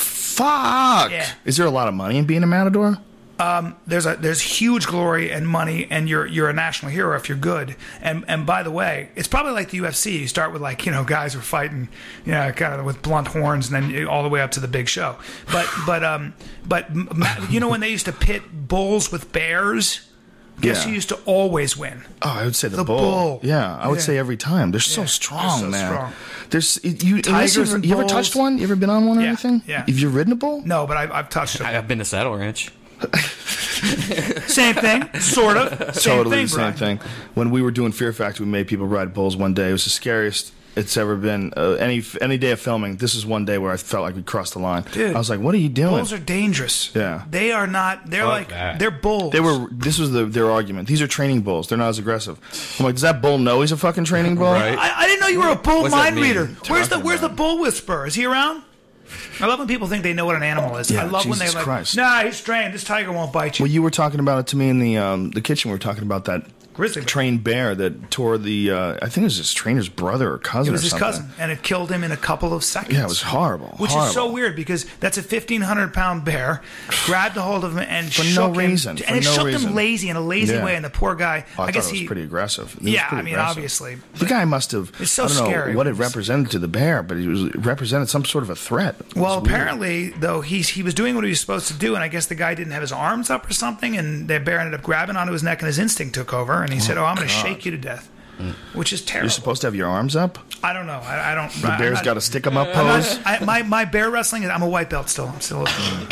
Speaker 2: Fuck!
Speaker 4: Yeah.
Speaker 2: Is there a lot of money in being a matador?
Speaker 4: There's a there's huge glory and money, and you're you're a national hero if you're good. And and by the way, it's probably like the U F C. You start with like you know guys who are fighting, you know, kind of with blunt horns, and then you- all the way up to the big show. But but um but ma- you know when they used to pit bulls with bears. Guess
Speaker 2: Yeah.
Speaker 4: who used to always win?
Speaker 2: Oh, I would say the,
Speaker 4: The
Speaker 2: bull.
Speaker 4: bull.
Speaker 2: Yeah, I would
Speaker 4: Yeah.
Speaker 2: say every time. They're so
Speaker 4: Yeah,
Speaker 2: strong,
Speaker 4: they're so
Speaker 2: man.
Speaker 4: strong.
Speaker 2: There's you.
Speaker 4: Tigers
Speaker 2: Tigers.
Speaker 4: and
Speaker 2: You ever
Speaker 4: bulls.
Speaker 2: touched one? You ever been on one or
Speaker 4: Yeah,
Speaker 2: anything?
Speaker 4: yeah.
Speaker 2: Have you ridden a bull?
Speaker 4: No, but I've, I've touched it.
Speaker 3: I- I've been to Saddle Ranch.
Speaker 4: Same thing, sort of. Same
Speaker 2: Totally
Speaker 4: thing,
Speaker 2: the same
Speaker 4: Brian.
Speaker 2: thing. When we were doing Fear Factory, we made people ride bulls one day. It was the scariest it's ever been. Uh, any any day of filming, this is one day where I felt like we crossed the line.
Speaker 4: Dude,
Speaker 2: I was like, "What are you doing?"
Speaker 4: Bulls are dangerous.
Speaker 2: Yeah.
Speaker 4: They are not. They're
Speaker 3: Fuck
Speaker 4: like
Speaker 3: that.
Speaker 4: they're bulls.
Speaker 2: They were. This was the, their argument. These are training bulls. They're not as aggressive. I'm like, does that bull know he's a fucking training bull?
Speaker 3: Right.
Speaker 4: I, I didn't know you were a bull
Speaker 3: What's that
Speaker 4: mind
Speaker 3: mean?
Speaker 4: reader. Where's the
Speaker 3: Talking
Speaker 4: Where's the
Speaker 3: about?
Speaker 4: bull whisperer? Is he around? I love when people think they know what an animal is.
Speaker 2: Yeah,
Speaker 4: I love when
Speaker 2: Jesus
Speaker 4: they like,
Speaker 2: Christ.
Speaker 4: nah, he's trained. This tiger won't bite you.
Speaker 2: Well, you were talking about it to me in the um, the kitchen. We were talking about that
Speaker 4: grizzly bear.
Speaker 2: trained bear that tore the. Uh, I think it was his trainer's brother or cousin.
Speaker 4: It was
Speaker 2: or
Speaker 4: his
Speaker 2: something.
Speaker 4: cousin, and it killed him in a couple of seconds.
Speaker 2: Yeah, it was horrible.
Speaker 4: Which
Speaker 2: horrible.
Speaker 4: is so weird because that's a fifteen hundred pound bear, grabbed a hold of him and
Speaker 2: For
Speaker 4: shook
Speaker 2: no
Speaker 4: him.
Speaker 2: reason, for
Speaker 4: and it
Speaker 2: no
Speaker 4: shook
Speaker 2: reason.
Speaker 4: him lazy in a lazy
Speaker 2: Yeah.
Speaker 4: way, and the poor guy.
Speaker 2: Oh, I,
Speaker 4: I guess
Speaker 2: thought it was
Speaker 4: he.
Speaker 2: pretty aggressive. It was
Speaker 4: Yeah,
Speaker 2: pretty
Speaker 4: I mean,
Speaker 2: aggressive.
Speaker 4: obviously.
Speaker 2: The guy must have.
Speaker 4: It's so
Speaker 2: I don't know
Speaker 4: scary.
Speaker 2: what it represented to the bear, but it was it represented some sort of a threat. It
Speaker 4: Well,
Speaker 2: was weird.
Speaker 4: apparently, though, he's, he was doing what he was supposed to do, and I guess the guy didn't have his arms up or something, and the bear ended up grabbing onto his neck, and his instinct took over, and he said, oh, I'm going to shake you to death, which is terrible.
Speaker 2: You're supposed to have your arms up.
Speaker 4: I don't know. I, I don't.
Speaker 2: The
Speaker 4: I,
Speaker 2: bear's
Speaker 4: I'm
Speaker 2: got
Speaker 4: not-
Speaker 2: a stick 'em up
Speaker 4: I'm not-
Speaker 2: pose.
Speaker 4: I, my, my bear wrestling, is- I'm a white belt still. I'm still.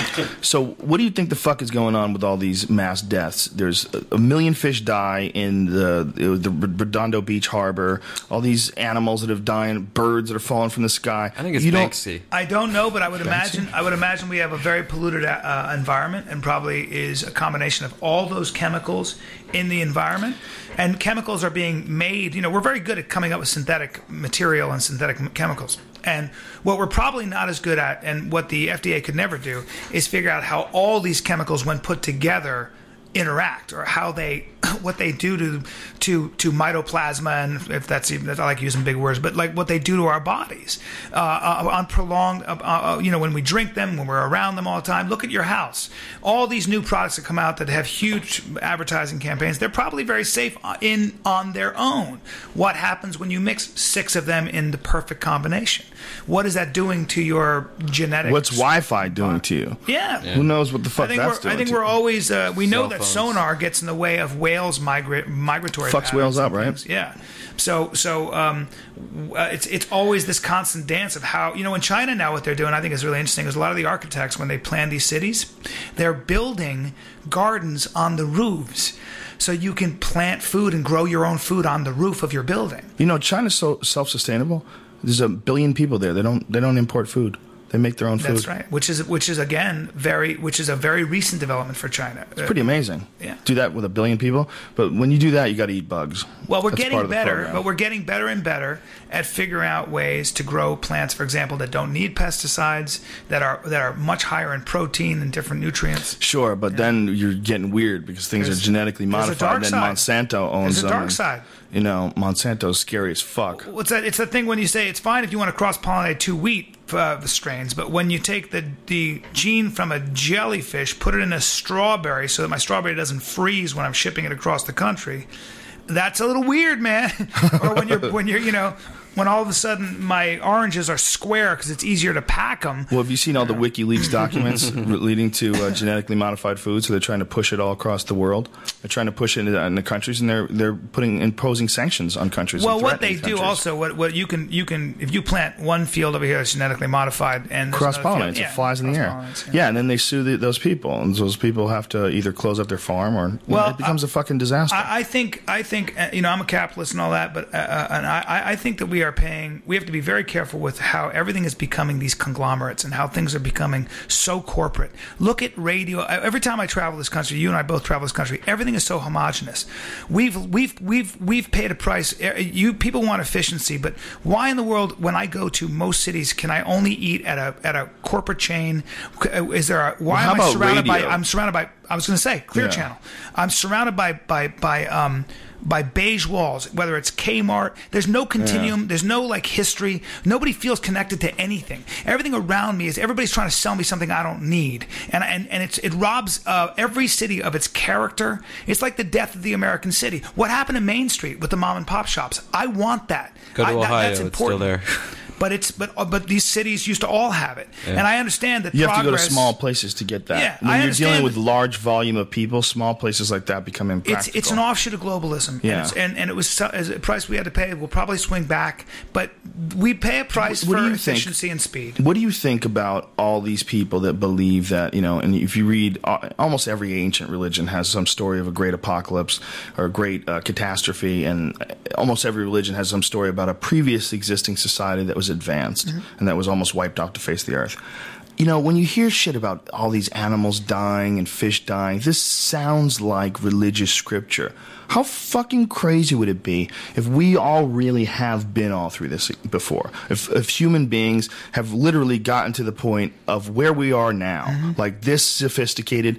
Speaker 2: So, what do you think the fuck is going on with all these mass deaths? There's a, a million fish die in the the Redondo Beach harbor. All these animals that have died, birds that are falling from the sky.
Speaker 3: I think it's
Speaker 2: you don't-
Speaker 3: Banksy.
Speaker 4: I don't know, but I would imagine I would imagine we have a very polluted uh, environment, and probably is a combination of all those chemicals in the environment. And chemicals are being made. You know, we're very good at coming up with synthetic material and synthetic m- chemicals. And what we're probably not as good at, and what the F D A could never do, is figure out how all these chemicals, when put together, interact, or how they, what they do to to to mytoplasma, and if that's even, I like using big words, but like what they do to our bodies uh, uh, on prolonged, uh, uh, you know, when we drink them, when we're around them all the time. Look at your house. All these new products that come out that have huge advertising campaigns, they're probably very safe in on their own. What happens when you mix six of them in the perfect combination? What is that doing to your genetics?
Speaker 2: What's Wi-Fi doing to you?
Speaker 4: Yeah.
Speaker 2: Who knows what the
Speaker 4: I
Speaker 2: fuck
Speaker 4: think
Speaker 2: that's
Speaker 4: we're,
Speaker 2: doing?
Speaker 4: I think
Speaker 2: to
Speaker 4: we're
Speaker 2: you?
Speaker 4: always uh, we know
Speaker 3: Cell
Speaker 4: that
Speaker 3: phones.
Speaker 4: sonar gets in the way of whales migra- migratory
Speaker 2: Fucks
Speaker 4: patterns
Speaker 2: whales
Speaker 4: and
Speaker 2: up, right?
Speaker 4: things. Yeah. So so um, w- uh, it's it's always this constant dance of how, you know, in China now what they're doing I think is really interesting is a lot of the architects, when they plan these cities, they're building gardens on the roofs. So you can plant food and grow your own food on the roof of your building.
Speaker 2: You know, China's so self-sustainable. There's a billion people there. They don't. They don't import food. They make their own food.
Speaker 4: That's right. Which is which is again very which is a very recent development for China.
Speaker 2: It's pretty amazing.
Speaker 4: Yeah.
Speaker 2: Do that with a billion people, but when you do that, you got to eat bugs.
Speaker 4: Well, we're
Speaker 2: That's part
Speaker 4: getting
Speaker 2: of the
Speaker 4: better,
Speaker 2: program.
Speaker 4: but we're getting better and better at figuring out ways to grow plants, for example, that don't need pesticides, that are that are much higher in protein and different nutrients.
Speaker 2: Sure, but then you're getting weird because things
Speaker 4: There's-
Speaker 2: are genetically
Speaker 4: there's a
Speaker 2: modified.
Speaker 4: dark
Speaker 2: Then
Speaker 4: side.
Speaker 2: Monsanto owns
Speaker 4: There's a
Speaker 2: them.
Speaker 4: dark
Speaker 2: and,
Speaker 4: side.
Speaker 2: You know, Monsanto's scary as fuck.
Speaker 4: What's that? It's the thing when you say it's fine if you want to cross pollinate two wheat uh, strains, but when you take the the gene from a jellyfish, put it in a strawberry, so that my strawberry doesn't freeze when I'm shipping it across the country, that's a little weird, man. Or when you're when you're you know. When all of a sudden my oranges are square because it's easier to pack them.
Speaker 2: Well, have you seen all the WikiLeaks documents re- leading to uh, genetically modified foods? So they're trying to push it all across the world. They're trying to push it into in the countries, and they're they're putting imposing sanctions on countries.
Speaker 4: Well,
Speaker 2: and
Speaker 4: what they
Speaker 2: threatening
Speaker 4: do
Speaker 2: countries.
Speaker 4: also, what what you can you can if you plant one field over here that's genetically modified and there's
Speaker 2: cross
Speaker 4: another field-
Speaker 2: pollinates.
Speaker 4: yeah,
Speaker 2: It flies in the air.
Speaker 4: cross-pollinates,
Speaker 2: Yeah. and then they sue the, those people, and those people have to either close up their farm or well,
Speaker 4: Well,
Speaker 2: it becomes a fucking disaster.
Speaker 4: I, I think I think uh, you know I'm a capitalist and all that, but uh, uh, and I, I think that we are paying. We have to be very careful with how everything is becoming these conglomerates and how things are becoming so corporate. Look at radio. Every time I travel this country, you and I both travel this country. Everything is so homogenous. We've we've we've we've paid a price. You people want efficiency, but why in the world, when I go to most cities, can I only eat at a at a corporate chain? Is there a why
Speaker 2: Well, how
Speaker 4: am I
Speaker 2: about
Speaker 4: surrounded
Speaker 2: radio?
Speaker 4: by? I'm surrounded by. I was going to say Clear
Speaker 2: Yeah.
Speaker 4: Channel. I'm surrounded by by by um by beige walls, whether it's Kmart. There's no continuum.
Speaker 2: Yeah.
Speaker 4: There's no like history. Nobody feels connected to anything. Everything around me is everybody's trying to sell me something I don't need, and and and it's it robs uh, every city of its character. It's like the death of the American city. What happened to Main Street with the mom and pop shops? I want that.
Speaker 3: Go to
Speaker 4: I, that-
Speaker 3: Ohio,
Speaker 4: that's
Speaker 3: it's
Speaker 4: important.
Speaker 3: still there.
Speaker 4: But it's but uh, but these cities used to all have it,
Speaker 3: Yeah.
Speaker 4: and I understand that
Speaker 2: you have to go to
Speaker 4: progress-
Speaker 2: small places to get that.
Speaker 4: Yeah,
Speaker 2: when
Speaker 4: I
Speaker 2: you're
Speaker 4: understand
Speaker 2: dealing with
Speaker 4: that-
Speaker 2: large volume of people, small places like that become
Speaker 4: It's
Speaker 2: impractical.
Speaker 4: it's an offshoot of globalism,
Speaker 2: Yeah.
Speaker 4: and, it's, and and it was so- as a price we had to pay. We'll probably swing back, but we pay a price
Speaker 2: What do
Speaker 4: for
Speaker 2: you think?
Speaker 4: efficiency and speed.
Speaker 2: What do you think about all these people that believe that, you know, and if you read uh, almost every ancient religion has some story of a great apocalypse or a great uh, catastrophe, and almost every religion has some story about a previous existing society that was advanced
Speaker 4: Mm-hmm.
Speaker 2: and that was almost wiped off the face of the earth. You know, when you hear shit about all these animals dying and fish dying, this sounds like religious scripture. How fucking crazy would it be if we all really have been all through this before? If, if human beings have literally gotten to the point of where we are now,
Speaker 4: Mm-hmm.
Speaker 2: like this sophisticated,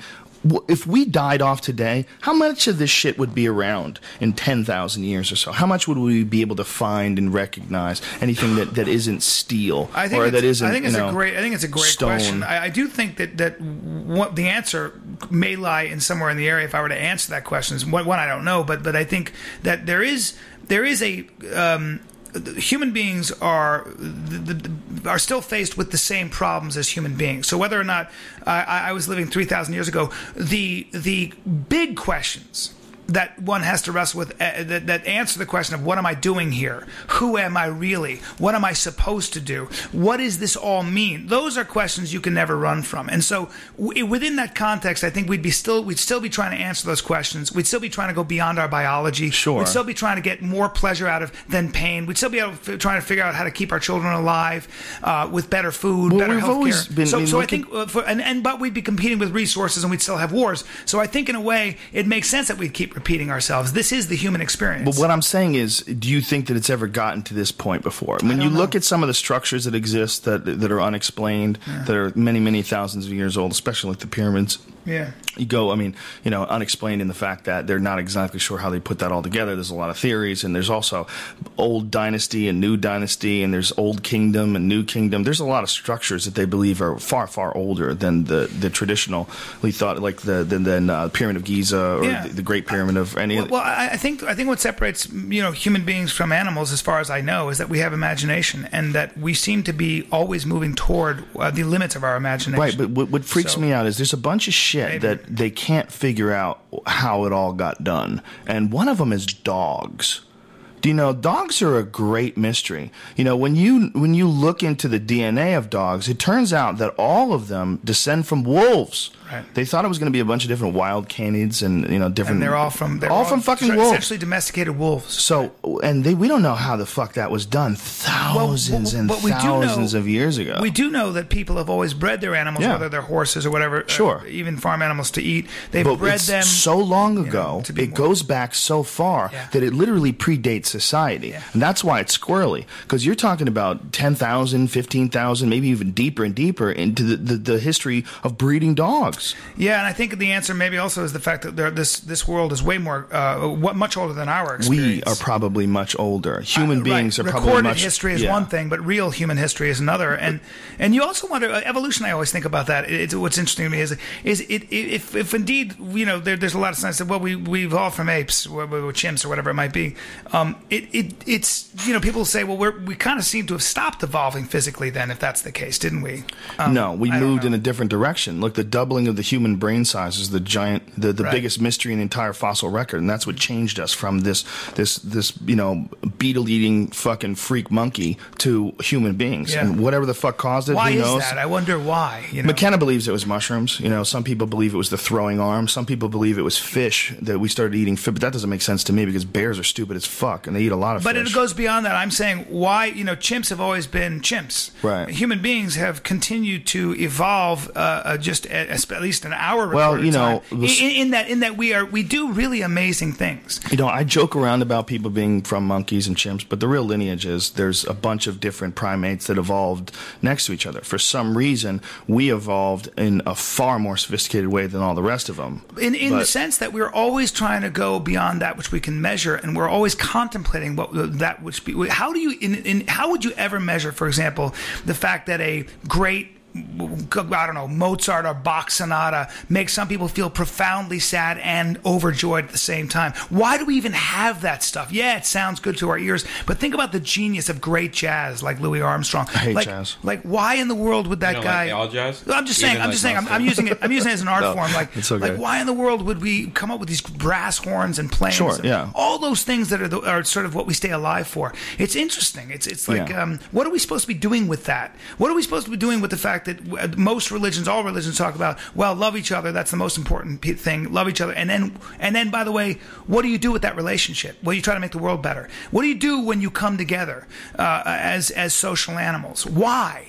Speaker 2: w- if we died off today, how much of this shit would be around in ten thousand years or so? How much would we be able to find and recognize anything that, that isn't steel
Speaker 4: I think
Speaker 2: or
Speaker 4: it's,
Speaker 2: that isn't,
Speaker 4: I think it's
Speaker 2: you know,
Speaker 4: a great. I think it's a great
Speaker 2: stone?
Speaker 4: question. I, I do think that that what the answer may lie in somewhere in the area. If I were to answer that question, is one, one I don't know, but but I think that there is there is a. Um, Human beings are the, the, are still faced with the same problems as human beings. So whether or not uh, I, I was living three thousand years ago, the the big questions that one has to wrestle with uh, that, that answer the question of what am I doing here? Who am I really? What am I supposed to do? What does this all mean? Those are questions you can never run from. And so w- within that context, I think we'd be still we'd still be trying to answer those questions. We'd still be trying to go beyond our biology.
Speaker 2: Sure.
Speaker 4: We'd still be trying to get more pleasure out of than pain. We'd still be able to, trying to figure out how to keep our children alive uh, with better food,
Speaker 2: Well,
Speaker 4: better
Speaker 2: we've
Speaker 4: health
Speaker 2: always
Speaker 4: care.
Speaker 2: been-
Speaker 4: So,
Speaker 2: I mean,
Speaker 4: so I
Speaker 2: look
Speaker 4: think, uh, for, and, and but we'd be competing with resources, and we'd still have wars. So I think, in a way, it makes sense that we'd keep repeating ourselves. This is the human experience.
Speaker 2: But what I'm saying is, do you think that it's ever gotten to this point before? When you
Speaker 4: don't
Speaker 2: look
Speaker 4: know.
Speaker 2: at some of the structures that exist that that are unexplained, that are many, many thousands of years old, especially like the pyramids.
Speaker 4: Yeah.
Speaker 2: You go, I mean, you know, unexplained in the fact that they're not exactly sure how they put that all together. There's a lot of theories, and there's also old dynasty and new dynasty, and there's old kingdom and new kingdom. There's a lot of structures that they believe are far, far older than the, the traditionally thought, like the than, than uh, Pyramid of Giza or
Speaker 4: Yeah.
Speaker 2: the, the Great Pyramid of any.
Speaker 4: Well, well, I I think I think what separates you know human beings from animals, as far as I know, is that we have imagination, and that we seem to be always moving toward uh, the limits of our imagination.
Speaker 2: Right, but what, what freaks
Speaker 4: So-
Speaker 2: me out is there's a bunch of shit
Speaker 4: Maybe.
Speaker 2: that they can't figure out how it all got done. And one of them is dogs. Do you know, dogs are a great mystery. You know, when you when you look into the D N A of dogs, it turns out that all of them descend from wolves.
Speaker 4: Right.
Speaker 2: They thought it was going to be a bunch of different wild canids and, you know, different.
Speaker 4: And they're all from they're
Speaker 2: all from fucking wolves.
Speaker 4: essentially domesticated wolves.
Speaker 2: So, and they we don't know how the fuck that was done thousands
Speaker 4: Well,
Speaker 2: and
Speaker 4: but we do
Speaker 2: thousands
Speaker 4: know-
Speaker 2: of years ago.
Speaker 4: We do know that people have always bred their animals,
Speaker 2: Yeah.
Speaker 4: whether they're horses or whatever, uh,
Speaker 2: Sure.
Speaker 4: even farm animals to eat. They've
Speaker 2: But
Speaker 4: bred
Speaker 2: it's
Speaker 4: them
Speaker 2: so long
Speaker 4: you know,
Speaker 2: ago,
Speaker 4: to be
Speaker 2: it
Speaker 4: more-
Speaker 2: goes back so far
Speaker 4: Yeah.
Speaker 2: that it literally predates society.
Speaker 4: Yeah.
Speaker 2: And that's why it's squirrely. Because you're talking about ten thousand, fifteen thousand, maybe even deeper and deeper into the, the, the history of breeding dogs.
Speaker 4: Yeah, and I think the answer maybe also is the fact that there, this this world is way more uh, what much older than our experience.
Speaker 2: We are probably much older. Human
Speaker 4: Uh,
Speaker 2: beings
Speaker 4: right.
Speaker 2: are probably
Speaker 4: Recorded
Speaker 2: much...
Speaker 4: history is
Speaker 2: yeah.
Speaker 4: one thing, but real human history is another. And and you also wonder uh, evolution. I always think about that. It's what's interesting to me is is it if if indeed you know there, there's a lot of science that well we we evolved from apes or, or chimps or whatever it might be. Um, it it it's you know people say well we're we kind of seem to have stopped evolving physically then if that's the case, didn't we? Um,
Speaker 2: No, we
Speaker 4: I don't
Speaker 2: moved
Speaker 4: know.
Speaker 2: in a different direction. Look, the doubling of the human brain size is the giant, the, the
Speaker 4: Right.
Speaker 2: biggest mystery in the entire fossil record, and that's what changed us from this, this, this, you know, beetle-eating fucking freak monkey to human beings.
Speaker 4: Yeah.
Speaker 2: And whatever the fuck caused it,
Speaker 4: Why
Speaker 2: who
Speaker 4: is
Speaker 2: knows?
Speaker 4: that? I wonder why. You know?
Speaker 2: McKenna believes it was mushrooms. You know, some people believe it was the throwing arm. Some people believe it was fish that we started eating. Fi- But that doesn't make sense to me because bears are stupid as fuck and they eat a lot of
Speaker 4: But
Speaker 2: fish.
Speaker 4: it goes beyond that. I'm saying why, you know, chimps have always been chimps.
Speaker 2: Right.
Speaker 4: Human beings have continued to evolve, uh, uh, just at, at least an hour.
Speaker 2: Well, you know,
Speaker 4: in,
Speaker 2: this-
Speaker 4: in, in that in that we are we do really amazing things.
Speaker 2: You know, I joke around about people being from monkeys and chimps, but the real lineage is there's a bunch of different primates that evolved next to each other. For some reason, we evolved in a far more sophisticated way than all the rest of them.
Speaker 4: In in the
Speaker 2: But-
Speaker 4: sense that we're always trying to go beyond that which we can measure, and we're always contemplating what that which be. How do you in, in how would you ever measure, for example, the fact that a great I don't know, Mozart or Bach sonata makes some people feel profoundly sad and overjoyed at the same time. Why do we even have that stuff? Yeah, it sounds good to our ears, but think about the genius of great jazz like Louis Armstrong.
Speaker 2: I hate
Speaker 4: like,
Speaker 2: jazz.
Speaker 4: Like, why in the world would that
Speaker 3: You don't
Speaker 4: guy?
Speaker 3: like all jazz?
Speaker 4: I'm just saying.
Speaker 3: Even
Speaker 4: I'm
Speaker 3: like
Speaker 4: just saying. I'm,
Speaker 3: Mozart?
Speaker 4: I'm using it. I'm using it as an art
Speaker 2: No,
Speaker 4: form. Like,
Speaker 2: it's okay.
Speaker 4: like, why in the world would we come up with these brass horns and planes?
Speaker 2: Sure, yeah.
Speaker 4: All those things that are the, are sort of what we stay alive for. It's interesting. It's it's like,
Speaker 2: Yeah.
Speaker 4: um, what are we supposed to be doing with that? What are we supposed to be doing with the fact that uh, most religions, all religions, talk about, well, love each other. That's the most important p- thing. Love each other, and then and then, by the way, what do you do with that relationship? Well, you try to make the world better. What do you do when you come together uh, as as social animals? Why?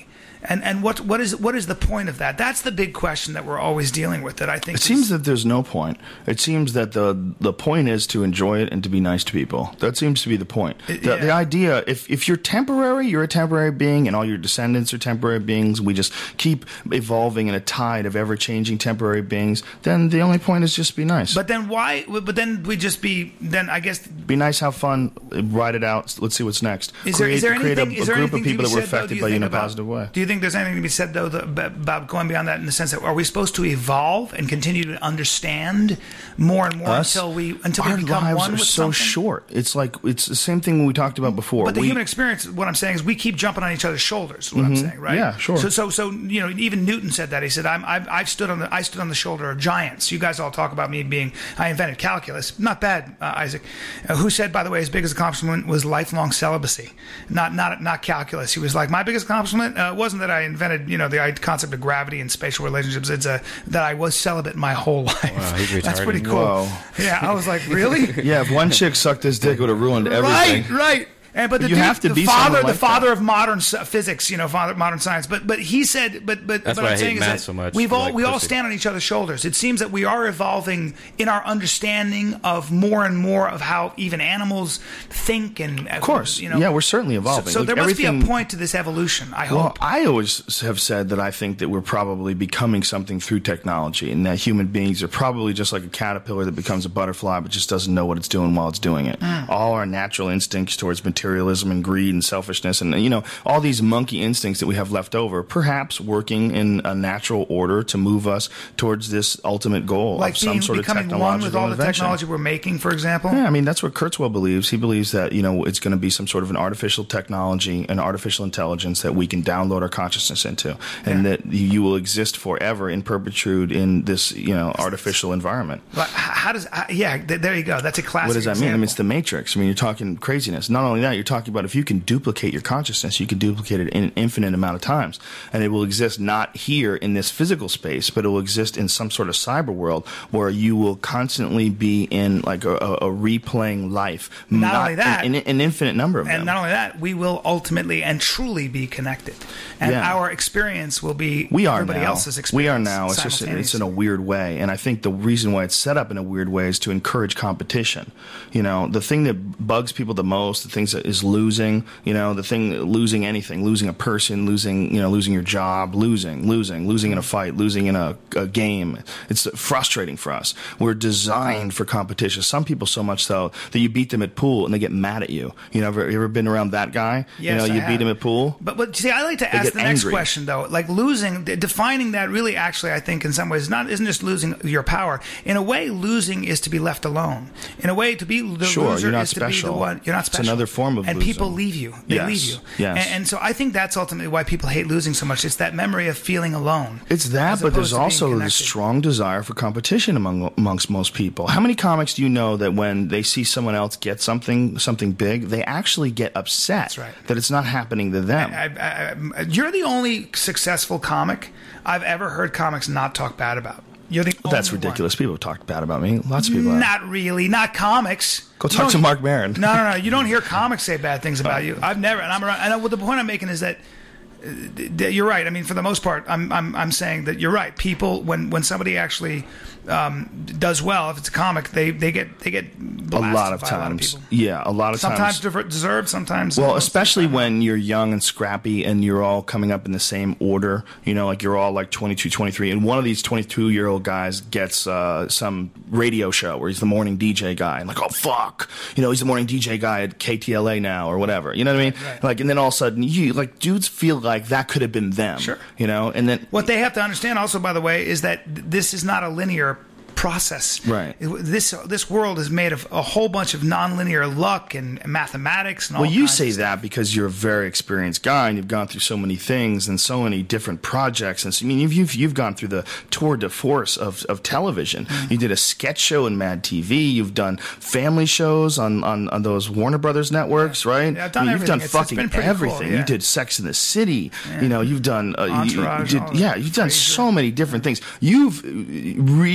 Speaker 4: And and what what is what is the point of that? That's the big question that we're always dealing with. That I think
Speaker 2: it seems that there's no point. It seems that the the point is to enjoy it and to be nice to people. That seems to be the point. The,
Speaker 4: yeah.
Speaker 2: the idea, if if you're temporary, you're a temporary being, and all your descendants are temporary beings. We just keep evolving in a tide of ever changing temporary beings. Then the only point is just be nice.
Speaker 4: But then why? But then we just be. Then I guess
Speaker 2: be nice, have fun, ride it out. Let's see what's next.
Speaker 4: Is there,
Speaker 2: create
Speaker 4: is there
Speaker 2: create
Speaker 4: anything?
Speaker 2: a,
Speaker 4: Is
Speaker 2: a
Speaker 4: there
Speaker 2: group
Speaker 4: anything
Speaker 2: of people
Speaker 4: to be
Speaker 2: that were
Speaker 4: said, though,
Speaker 2: affected
Speaker 4: do you
Speaker 2: by you in a
Speaker 4: think, about-
Speaker 2: positive way.
Speaker 4: Do you think there's anything to be said though that, about going beyond that in the sense that are we supposed to evolve and continue to understand more and more
Speaker 2: Us?
Speaker 4: until we until
Speaker 2: Our
Speaker 4: we become
Speaker 2: lives
Speaker 4: one
Speaker 2: are
Speaker 4: with
Speaker 2: so
Speaker 4: something?
Speaker 2: short. It's like it's the same thing we talked about before.
Speaker 4: But the
Speaker 2: we,
Speaker 4: human experience, what I'm saying is, we keep jumping on each other's shoulders. Is what I'm saying, right?
Speaker 2: Yeah, sure.
Speaker 4: So, so, so, you know, even Newton said that. He said, "I'm, I've, I've stood on the, I stood on the shoulder of giants." You guys all talk about me being, I invented calculus. Not bad, uh, Isaac. Uh, who said, by the way, his biggest accomplishment was lifelong celibacy, not, not, not calculus. He was like, my biggest accomplishment uh, wasn't that I invented, you know, the concept of gravity and spatial relationships. It's a that I was celibate my whole life.
Speaker 3: Wow, he's
Speaker 4: That's
Speaker 3: retarded.
Speaker 4: pretty cool.
Speaker 2: Whoa.
Speaker 4: Yeah, I was like, really?
Speaker 2: Yeah, if one chick sucked his dick, it would have ruined everything.
Speaker 4: Right, right. And, but the
Speaker 2: You
Speaker 4: dude-
Speaker 2: have to
Speaker 4: the
Speaker 2: be
Speaker 4: father,
Speaker 2: someone
Speaker 4: the
Speaker 2: like
Speaker 4: father
Speaker 2: that.
Speaker 4: of modern s- physics, you know, father, modern science. But but he said, but but
Speaker 3: That's
Speaker 4: what
Speaker 3: why
Speaker 4: I'm
Speaker 3: I hate
Speaker 4: saying is
Speaker 3: math
Speaker 4: that
Speaker 3: so much.
Speaker 4: we've
Speaker 3: You
Speaker 4: all
Speaker 3: like
Speaker 4: we all
Speaker 3: pussy.
Speaker 4: stand on each other's shoulders. It seems that we are evolving in our understanding of more and more of how even animals think, and
Speaker 2: Of course,
Speaker 4: you know,
Speaker 2: yeah, we're certainly
Speaker 4: So,
Speaker 2: evolving.
Speaker 4: so
Speaker 2: Look,
Speaker 4: there must be
Speaker 2: everything-
Speaker 4: a point to this evolution. I
Speaker 2: Well,
Speaker 4: hope.
Speaker 2: I always have said that I think that we're probably becoming something through technology, and that human beings are probably just like a caterpillar that becomes a butterfly, but just doesn't know what it's doing while it's doing it.
Speaker 4: Mm.
Speaker 2: All our natural instincts towards materialism and greed and selfishness, and you know, all these monkey instincts that we have left over, perhaps working in a natural order to move us towards this ultimate goal
Speaker 4: Like
Speaker 2: of some
Speaker 4: being,
Speaker 2: sort of
Speaker 4: becoming
Speaker 2: technological
Speaker 4: one with all the
Speaker 2: invention.
Speaker 4: technology we're making, for example.
Speaker 2: Yeah, I mean, that's what Kurzweil believes. He believes that, you know, it's going to be some sort of an artificial technology, an artificial intelligence that we can download our consciousness into, and
Speaker 4: Yeah.
Speaker 2: that you will exist forever in perpetuity in this, you know, artificial environment.
Speaker 4: Like, h- how does? h- Yeah, th- there you go. That's a classic.
Speaker 2: What does that mean? I mean, it's
Speaker 4: example.
Speaker 2: the Matrix. I mean, you're talking craziness. Not only that, you're talking about if you can duplicate your consciousness, you can duplicate it in an infinite amount of times, and it will exist not here in this physical space, but it will exist in some sort of cyber world where you will constantly be in like a, a, a replaying life.
Speaker 4: Not only that-
Speaker 2: an, an infinite number of
Speaker 4: And
Speaker 2: them.
Speaker 4: not only that, we will ultimately and truly be connected, and
Speaker 2: Yeah.
Speaker 4: our experience will be
Speaker 2: We are
Speaker 4: everybody
Speaker 2: now.
Speaker 4: else's experience.
Speaker 2: We are now. It's just it's in a weird way, and I think the reason why it's set up in a weird way is to encourage competition. You know, the thing that bugs people the most, the things that is losing. You know, the thing losing anything, losing a person, losing you know, losing your job, losing, losing, losing in a fight, losing in a, a game. It's frustrating for us. We're designed for competition. Some people so much so that you beat them at pool and they get mad at you. You know, ever, you ever been around that guy?
Speaker 4: Yes,
Speaker 2: you know,
Speaker 4: I
Speaker 2: you
Speaker 4: have.
Speaker 2: beat him at pool.
Speaker 4: But but see, I like to
Speaker 2: They
Speaker 4: ask
Speaker 2: get
Speaker 4: the next
Speaker 2: angry.
Speaker 4: question though. Like losing, de- defining that really, actually, I think in some ways, not isn't just losing your power. In a way, losing is to be left alone. In a way, to be the
Speaker 2: Sure,
Speaker 4: loser
Speaker 2: you're not
Speaker 4: is to be the
Speaker 2: special.
Speaker 4: one. You're not
Speaker 2: It's
Speaker 4: special.
Speaker 2: another form of
Speaker 4: and
Speaker 2: losing.
Speaker 4: people leave you. They
Speaker 2: Yes,
Speaker 4: leave you.
Speaker 2: yes.
Speaker 4: And, and so I think that's ultimately why people hate losing so much. It's that memory of feeling alone.
Speaker 2: It's that,
Speaker 4: as
Speaker 2: but
Speaker 4: opposed
Speaker 2: there's
Speaker 4: to being
Speaker 2: also the
Speaker 4: connected.
Speaker 2: strong desire for competition among amongst most people. How many comics do you know that when they see someone else get something something big, they actually get upset
Speaker 4: That's right.
Speaker 2: that it's not happening to them?
Speaker 4: I, I, I, you're the only successful comic I've ever heard comics not talk bad about. You're the
Speaker 2: Well, that's
Speaker 4: only one.
Speaker 2: ridiculous. People have talked bad about me. Lots of people have.
Speaker 4: Not really, not comics.
Speaker 2: Go
Speaker 4: You
Speaker 2: talk
Speaker 4: don't-
Speaker 2: to Mark Maron.
Speaker 4: No, no, no. You don't hear comics say bad things about you. I've never. And I'm around. And what the point I'm making is that uh, th- you're right. I mean, for the most part, I'm I'm I'm saying that you're right. People, when when somebody actually um, does well, if it's a comic, they they get they get
Speaker 2: A
Speaker 4: blasted
Speaker 2: lot of
Speaker 4: by a lot of
Speaker 2: times.
Speaker 4: people.
Speaker 2: Yeah, a lot of
Speaker 4: Sometimes
Speaker 2: times.
Speaker 4: dever- deserved, sometimes
Speaker 2: Well, especially when you're young and scrappy and you're all coming up in the same order, you know, like you're all like twenty-two, twenty-three, and one of these twenty-two-year-old guys gets uh, some radio show where he's the morning D J guy, and like, oh, fuck, you know, he's the morning D J guy at K T L A now or whatever, you know what I mean?
Speaker 4: right.
Speaker 2: Like, and then all of a sudden, you, like, dudes feel like that could have been them,
Speaker 4: Sure.
Speaker 2: you know, and then...
Speaker 4: What they have to understand also, by the way, is that th- this is not a linear process.
Speaker 2: Right.
Speaker 4: It- This this world is made of a whole bunch of nonlinear luck and mathematics and all
Speaker 2: Well, you
Speaker 4: kinds
Speaker 2: say
Speaker 4: of stuff.
Speaker 2: that because you're a very experienced guy and you've gone through so many things and so many different projects. And so, I mean, you've, you've, you've gone through the tour de force of, of television.
Speaker 4: Mm-hmm.
Speaker 2: You did a sketch show in Mad T V. You've done family shows on, on, on those Warner Brothers networks, right?
Speaker 4: Yeah, I've done
Speaker 2: I mean, you've done
Speaker 4: everything. It's- it's
Speaker 2: fucking
Speaker 4: been pretty cool,
Speaker 2: everything.
Speaker 4: yeah.
Speaker 2: You did Sex in the City. You know, you've done... Uh, you- you
Speaker 4: Entourage,
Speaker 2: did-
Speaker 4: all that
Speaker 2: yeah, you've done
Speaker 4: crazy.
Speaker 2: so many different things. You've really had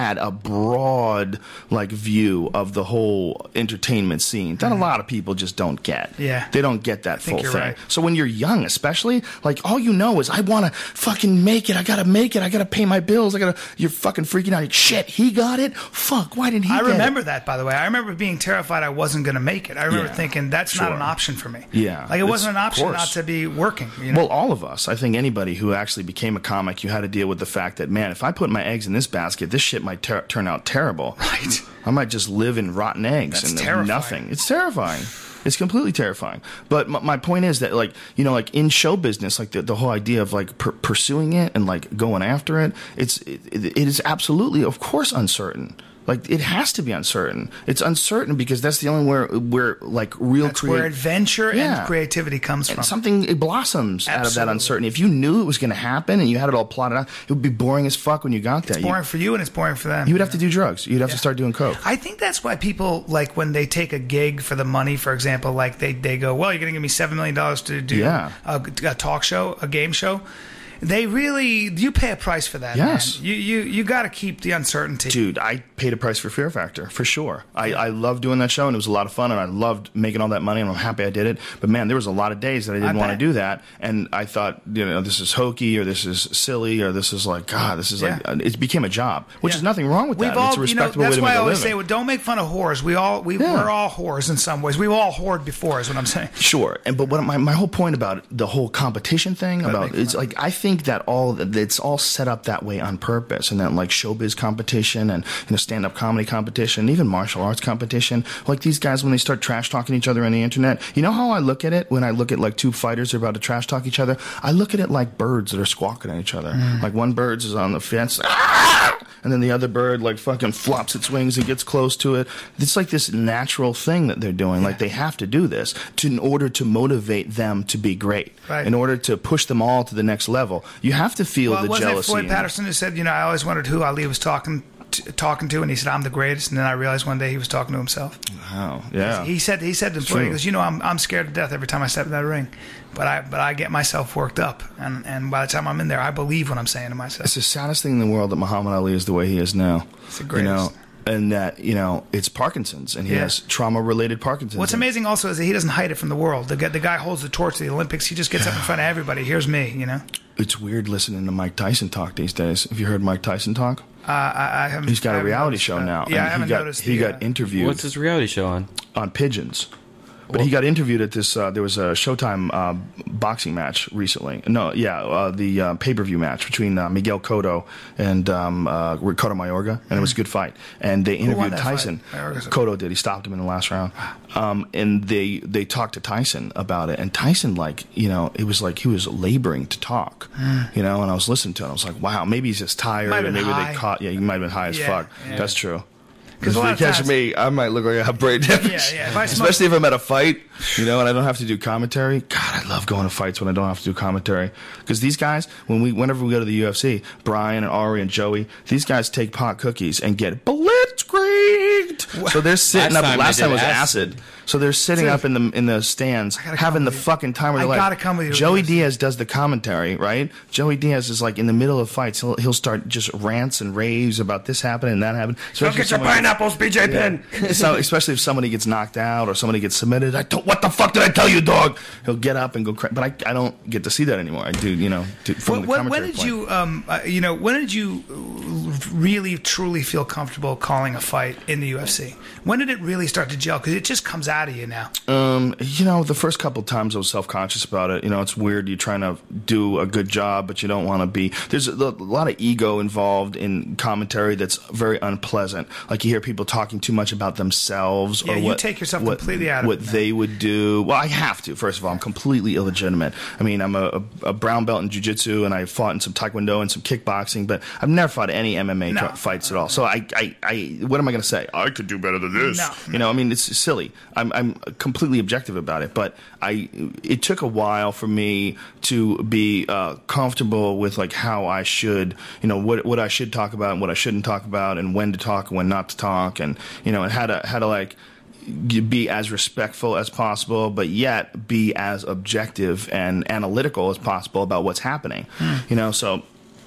Speaker 2: had a broad like view of the whole entertainment scene that a lot of people just don't get.
Speaker 4: Yeah.
Speaker 2: They don't get that full
Speaker 4: you're
Speaker 2: thing.
Speaker 4: right.
Speaker 2: So when you're young, especially, like all you know is I want to fucking make it. I gotta make it. I gotta pay my bills. I gotta. You're fucking freaking out. Like, shit, he got it. Fuck, why didn't he?
Speaker 4: I
Speaker 2: get
Speaker 4: remember
Speaker 2: it?
Speaker 4: that, by the way. I remember being terrified I wasn't going to make it. I remember
Speaker 2: Yeah,
Speaker 4: thinking that's not
Speaker 2: sure.
Speaker 4: an option for me.
Speaker 2: Yeah,
Speaker 4: like it
Speaker 2: it's-
Speaker 4: wasn't an
Speaker 2: of
Speaker 4: option
Speaker 2: course.
Speaker 4: not to be working. You know?
Speaker 2: Well, all of us. I think anybody who actually became a comic, you had to deal with the fact that, man, if I put my eggs in this basket, this shit might ter- turn out terrible.
Speaker 4: Right.
Speaker 2: I might just live in rotten eggs
Speaker 4: That's
Speaker 2: and
Speaker 4: terrifying.
Speaker 2: nothing. It's terrifying. It's completely terrifying. But my, my point is that, like, you know, like in show business, like the, the whole idea of like per- pursuing it and like going after it, it's it, it is absolutely, of course, uncertain. Like it has to be uncertain. It's uncertain because that's the only where where like real
Speaker 4: That's where
Speaker 2: creat-
Speaker 4: adventure
Speaker 2: Yeah.
Speaker 4: and creativity comes from.
Speaker 2: and something it blossoms out of that
Speaker 4: Absolutely.
Speaker 2: uncertainty. If you knew it was going to happen and you had it all plotted out, it would be boring as fuck when you got there.
Speaker 4: It's boring for you and it's boring for them.
Speaker 2: You, you would have to do drugs. You'd have to start doing coke.
Speaker 4: I think that's why people, like, when they take a gig for the money, for example, like, they, they go, well, you're going to give me seven million dollars to do
Speaker 2: Yeah.
Speaker 4: a, a talk show, a game show. They really, you pay a price for that,
Speaker 2: Yes.
Speaker 4: man. You, you, you got to keep the uncertainty.
Speaker 2: Dude, I paid a price for Fear Factor, for sure. I, I loved doing that show, and it was a lot of fun, and I loved making all that money, and I'm happy I did it. But, man, there was a lot of days that I didn't
Speaker 4: I
Speaker 2: want to
Speaker 4: bet.
Speaker 2: do that, and I thought, you know, this is hokey, or this is silly, or this is like, God, this is like,
Speaker 4: Yeah.
Speaker 2: it became a job, which
Speaker 4: Yeah.
Speaker 2: is nothing wrong with
Speaker 4: We've
Speaker 2: that.
Speaker 4: all,
Speaker 2: It's a
Speaker 4: you know,
Speaker 2: respectable
Speaker 4: that's
Speaker 2: way to
Speaker 4: why
Speaker 2: make
Speaker 4: I
Speaker 2: a
Speaker 4: always
Speaker 2: living.
Speaker 4: say, well, don't make fun of whores. We all, we,
Speaker 2: Yeah.
Speaker 4: we're all whores in some ways. We've all whored before, is what I'm saying.
Speaker 2: Sure, and but what my my whole point about the whole competition thing about
Speaker 4: make
Speaker 2: it's
Speaker 4: money.
Speaker 2: like I think that all that it's all set up that way on purpose, and that like showbiz competition and you know stand up comedy competition, even martial arts competition. Like these guys when they start trash talking each other on the internet. You know how I look at it when I look at like two fighters who are about to trash talk each other. I look at it like birds that are squawking at each other.
Speaker 4: Mm.
Speaker 2: Like one bird is on the fence. "Ah!" And then the other bird like fucking flops its wings and gets close to it. It's like this natural thing that they're doing. Like they have to do this to, in order to motivate them to be great.
Speaker 4: Right.
Speaker 2: In order to push them all to the next level. You have to feel
Speaker 4: Well,
Speaker 2: the
Speaker 4: wasn't it
Speaker 2: jealousy.
Speaker 4: Floyd
Speaker 2: and-
Speaker 4: Patterson who said, you know, I always wondered who Ali was talking to, talking to, and he said, I'm the greatest. And then I realized one day he was talking to himself.
Speaker 2: Oh, yeah.
Speaker 4: He said, he said to Floyd, he
Speaker 2: True.
Speaker 4: goes, you know, I'm I'm scared to death every time I step in that ring, but I but I get myself worked up, and and by the time I'm in there, I believe what I'm saying to myself.
Speaker 2: It's the saddest thing in the world that Muhammad Ali is the way he is now.
Speaker 4: It's the
Speaker 2: You
Speaker 4: greatest.
Speaker 2: know, and that, you know, it's Parkinson's, and he
Speaker 4: Yeah.
Speaker 2: has trauma-related Parkinson's.
Speaker 4: What's
Speaker 2: And
Speaker 4: amazing also is that he doesn't hide it from the world. The guy, the guy holds the torch to the Olympics. He just gets up in front of everybody. Here's me, you know.
Speaker 2: It's weird listening to Mike Tyson talk these days. Have you heard Mike Tyson talk?
Speaker 4: Uh, I, I haven't.
Speaker 2: He's got
Speaker 4: I
Speaker 2: a
Speaker 4: haven't
Speaker 2: reality
Speaker 4: noticed
Speaker 2: show
Speaker 4: that.
Speaker 2: now.
Speaker 4: Yeah, I
Speaker 2: and
Speaker 4: haven't
Speaker 2: he got,
Speaker 4: noticed.
Speaker 2: He
Speaker 4: the,
Speaker 2: got
Speaker 4: uh,
Speaker 2: interviewed
Speaker 3: What's his reality show on?
Speaker 2: on Pigeons. But he got interviewed at this. Uh, there was a Showtime uh, boxing match recently. No, yeah, uh, the uh, pay per view match between uh, Miguel Cotto and um, uh, Cotto Mayorga, and it was a good fight. And they
Speaker 4: won
Speaker 2: interviewed
Speaker 4: that
Speaker 2: Tyson.
Speaker 4: fight? Mayorga's a-
Speaker 2: Cotto did. He stopped him in the last round. Um, and they they talked to Tyson about it. And Tyson, like you know, it was like he was laboring to talk. You know, and I was listening to it. And I was like, wow, maybe he's just tired,
Speaker 4: Might have
Speaker 2: and
Speaker 4: been
Speaker 2: maybe
Speaker 4: high.
Speaker 2: they caught. Yeah, he might have been high as
Speaker 4: Yeah,
Speaker 2: fuck.
Speaker 4: yeah.
Speaker 2: That's true.
Speaker 4: Because a lot
Speaker 2: if
Speaker 4: of
Speaker 2: you catch
Speaker 4: times-
Speaker 2: me, I might look like I have brain damage.
Speaker 4: Yeah, yeah. If I smoke-
Speaker 2: Especially if I'm at a fight, you know, and I don't have to do commentary. God, I love going to fights when I don't have to do commentary. Because these guys, when we, whenever we go to the U F C, Brian and Ari and Joey, these guys take pot cookies and get blitzkrieged. So they're sitting
Speaker 3: Last
Speaker 2: up.
Speaker 3: time
Speaker 2: Last
Speaker 3: they
Speaker 2: time
Speaker 3: did
Speaker 2: was
Speaker 3: acid.
Speaker 2: acid. So they're sitting
Speaker 4: Dude.
Speaker 2: up in the in the stands,
Speaker 4: gotta
Speaker 2: having
Speaker 4: come
Speaker 2: the
Speaker 4: with you.
Speaker 2: fucking time of their
Speaker 4: I
Speaker 2: life.
Speaker 4: gotta come with you to
Speaker 2: Joey
Speaker 4: the U F C.
Speaker 2: Diaz does the commentary, right? Joey Diaz is like in the middle of fights. He'll he'll start just rants and raves about this happened and that happened.
Speaker 3: Don't
Speaker 2: Especially
Speaker 3: get
Speaker 2: if
Speaker 3: your
Speaker 2: someone-
Speaker 3: pineapples, B J Penn.
Speaker 2: so, especially if somebody gets knocked out or somebody gets submitted, I don't, what the fuck did I tell you, dog? He'll get up and go. Cra- but I, I don't get to see that anymore. I do, you know, do, from
Speaker 4: When,
Speaker 2: the
Speaker 4: when,
Speaker 2: commentary
Speaker 4: when did
Speaker 2: point.
Speaker 4: you, um, uh, you know, when did you really truly feel comfortable calling a fight in the U F C? When did it really start to gel? Because it just comes out of you now.
Speaker 2: Um, you know, the first couple of times I was self-conscious about it. You know, it's weird. You're trying to do a good job, but you don't want to be. There's a, a lot of ego involved in commentary that's very unpleasant. Like you hear people talking too much about themselves
Speaker 4: Yeah,
Speaker 2: or
Speaker 4: you
Speaker 2: what
Speaker 4: take yourself
Speaker 2: what,
Speaker 4: completely out of
Speaker 2: what
Speaker 4: it now.
Speaker 2: they would do. Well, I have to. First of all, I'm completely illegitimate. I mean, I'm a, a, a brown belt in jiu-jitsu, and I fought in some taekwondo and some kickboxing, but I've never fought any M M A
Speaker 4: No.
Speaker 2: co- fights at all. So I, I, I, what am I going to say? I could do better than this.
Speaker 4: No,
Speaker 2: You know, I mean, it's silly. I'm, I'm completely objective about it, but I, it took a while for me to be uh, comfortable with like how I should, you know, what what I should talk about and what I shouldn't talk about, and when to talk and when not to talk, and you know, and how to how to like be as respectful as possible, but yet be as objective and analytical as possible about what's happening. You know, so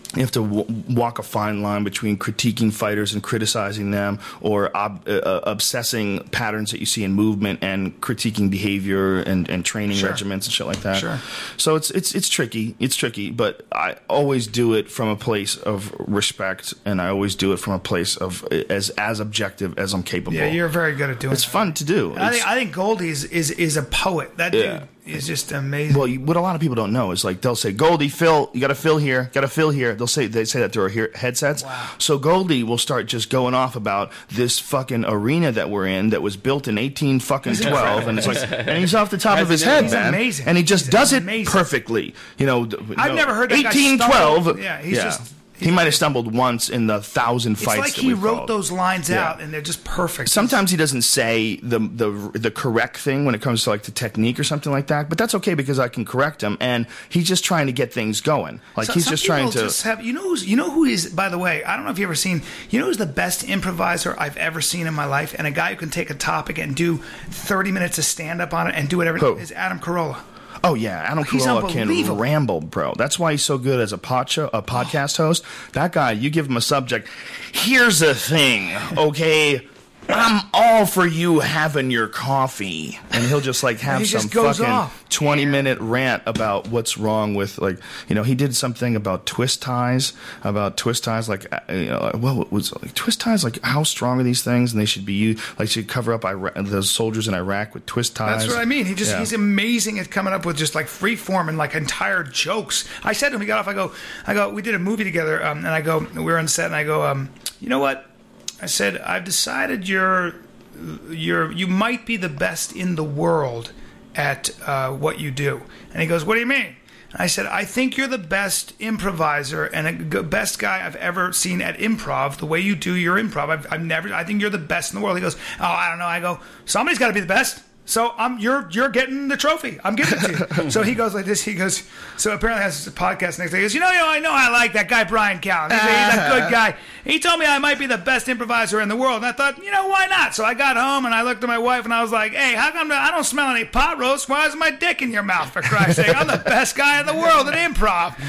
Speaker 2: you have to w- walk a fine line between critiquing fighters and criticizing them, or ob- uh, obsessing patterns that you see in movement and critiquing behavior and, and training
Speaker 4: Sure.
Speaker 2: regimens and shit like that.
Speaker 4: Sure.
Speaker 2: So it's it's it's tricky. It's tricky, but I always do it from a place of respect, and I always do it from a place of as as objective as I'm capable.
Speaker 4: Yeah, you're very good at doing
Speaker 2: It's
Speaker 4: that.
Speaker 2: fun to do.
Speaker 4: I
Speaker 2: It's-
Speaker 4: think I think Goldie is is, is a poet. That
Speaker 2: Yeah.
Speaker 4: dude is just amazing.
Speaker 2: Well, you- what a lot of people don't know is like they'll say, "Goldie, fill. You got to fill here. Got to fill here." They'll say they say that through our hear- headsets.
Speaker 4: Wow.
Speaker 2: So Goldie will start just going off about this fucking arena that we're in that was built in eighteen fucking twelve, and it's like, and he's off the top of his head,
Speaker 4: He's
Speaker 2: man.
Speaker 4: amazing.
Speaker 2: And he just
Speaker 4: He's
Speaker 2: does it
Speaker 4: amazing.
Speaker 2: perfectly. You know, th-
Speaker 4: I've
Speaker 2: no,
Speaker 4: never heard that guy
Speaker 2: eighteen twelve.
Speaker 4: stumble. Yeah, he's just-
Speaker 2: He might have stumbled once in the thousand
Speaker 4: it's
Speaker 2: fights.
Speaker 4: like
Speaker 2: that
Speaker 4: he
Speaker 2: we've
Speaker 4: wrote
Speaker 2: called.
Speaker 4: those lines
Speaker 2: Yeah.
Speaker 4: out, and they're just perfect.
Speaker 2: Sometimes he doesn't say the the the correct thing when it comes to like the technique or something like that, but that's okay because I can correct him, and he's just trying to get things going. Like
Speaker 4: So-
Speaker 2: he's
Speaker 4: some
Speaker 2: just trying
Speaker 4: people
Speaker 2: to.
Speaker 4: just have, you know who's, you know who is, by the way, I don't know if you've ever seen, you know who's the best improviser I've ever seen in my life, and a guy who can take a topic and do thirty minutes of stand up on it and do whatever,
Speaker 2: Who?
Speaker 4: is Adam Carolla.
Speaker 2: Oh yeah, Adam
Speaker 4: He's
Speaker 2: Carolla can
Speaker 4: unbelievable.
Speaker 2: ramble, bro. That's why he's so good as a pod show, a podcast host. That guy, you give him a subject. Here's the thing, okay? I'm all for you having your coffee, and he'll just like have
Speaker 4: he
Speaker 2: some
Speaker 4: just goes
Speaker 2: fucking
Speaker 4: off.
Speaker 2: twenty minute rant about what's wrong with, like, you know, he did something about twist ties, about twist ties, like, uh, you know, well, it was like twist ties, like how strong are these things, and they should be used, like, should cover up Iraq, the soldiers in Iraq with twist ties.
Speaker 4: That's what I mean. He just
Speaker 2: Yeah.
Speaker 4: he's amazing at coming up with just like free form and like entire jokes. I said to him, he got off. I go, I go. We did a movie together, um, and I go, we were on set, and I go, um, you know what? I said, I've decided you're, you're, you might be the best in the world at uh, what you do. And he goes, what do you mean? I said, I think you're the best improviser and a g- best guy I've ever seen at improv. The way you do your improv, I've, I've never. I think you're the best in the world. He goes, oh, I don't know. I go, somebody's got to be the best. So I'm you're you're getting the trophy. I'm giving it to you. So he goes like this. He goes. So apparently has a podcast next day. He goes, you know, you know, I know I like that guy Brian Callen. He's, a, he's a good guy. He told me I might be the best improviser in the world, and I thought, you know, why not? So I got home and I looked at my wife and I was like, hey, how come I don't smell any pot roast? Why is my dick in your mouth? For Christ's sake, I'm the best guy in the world at improv.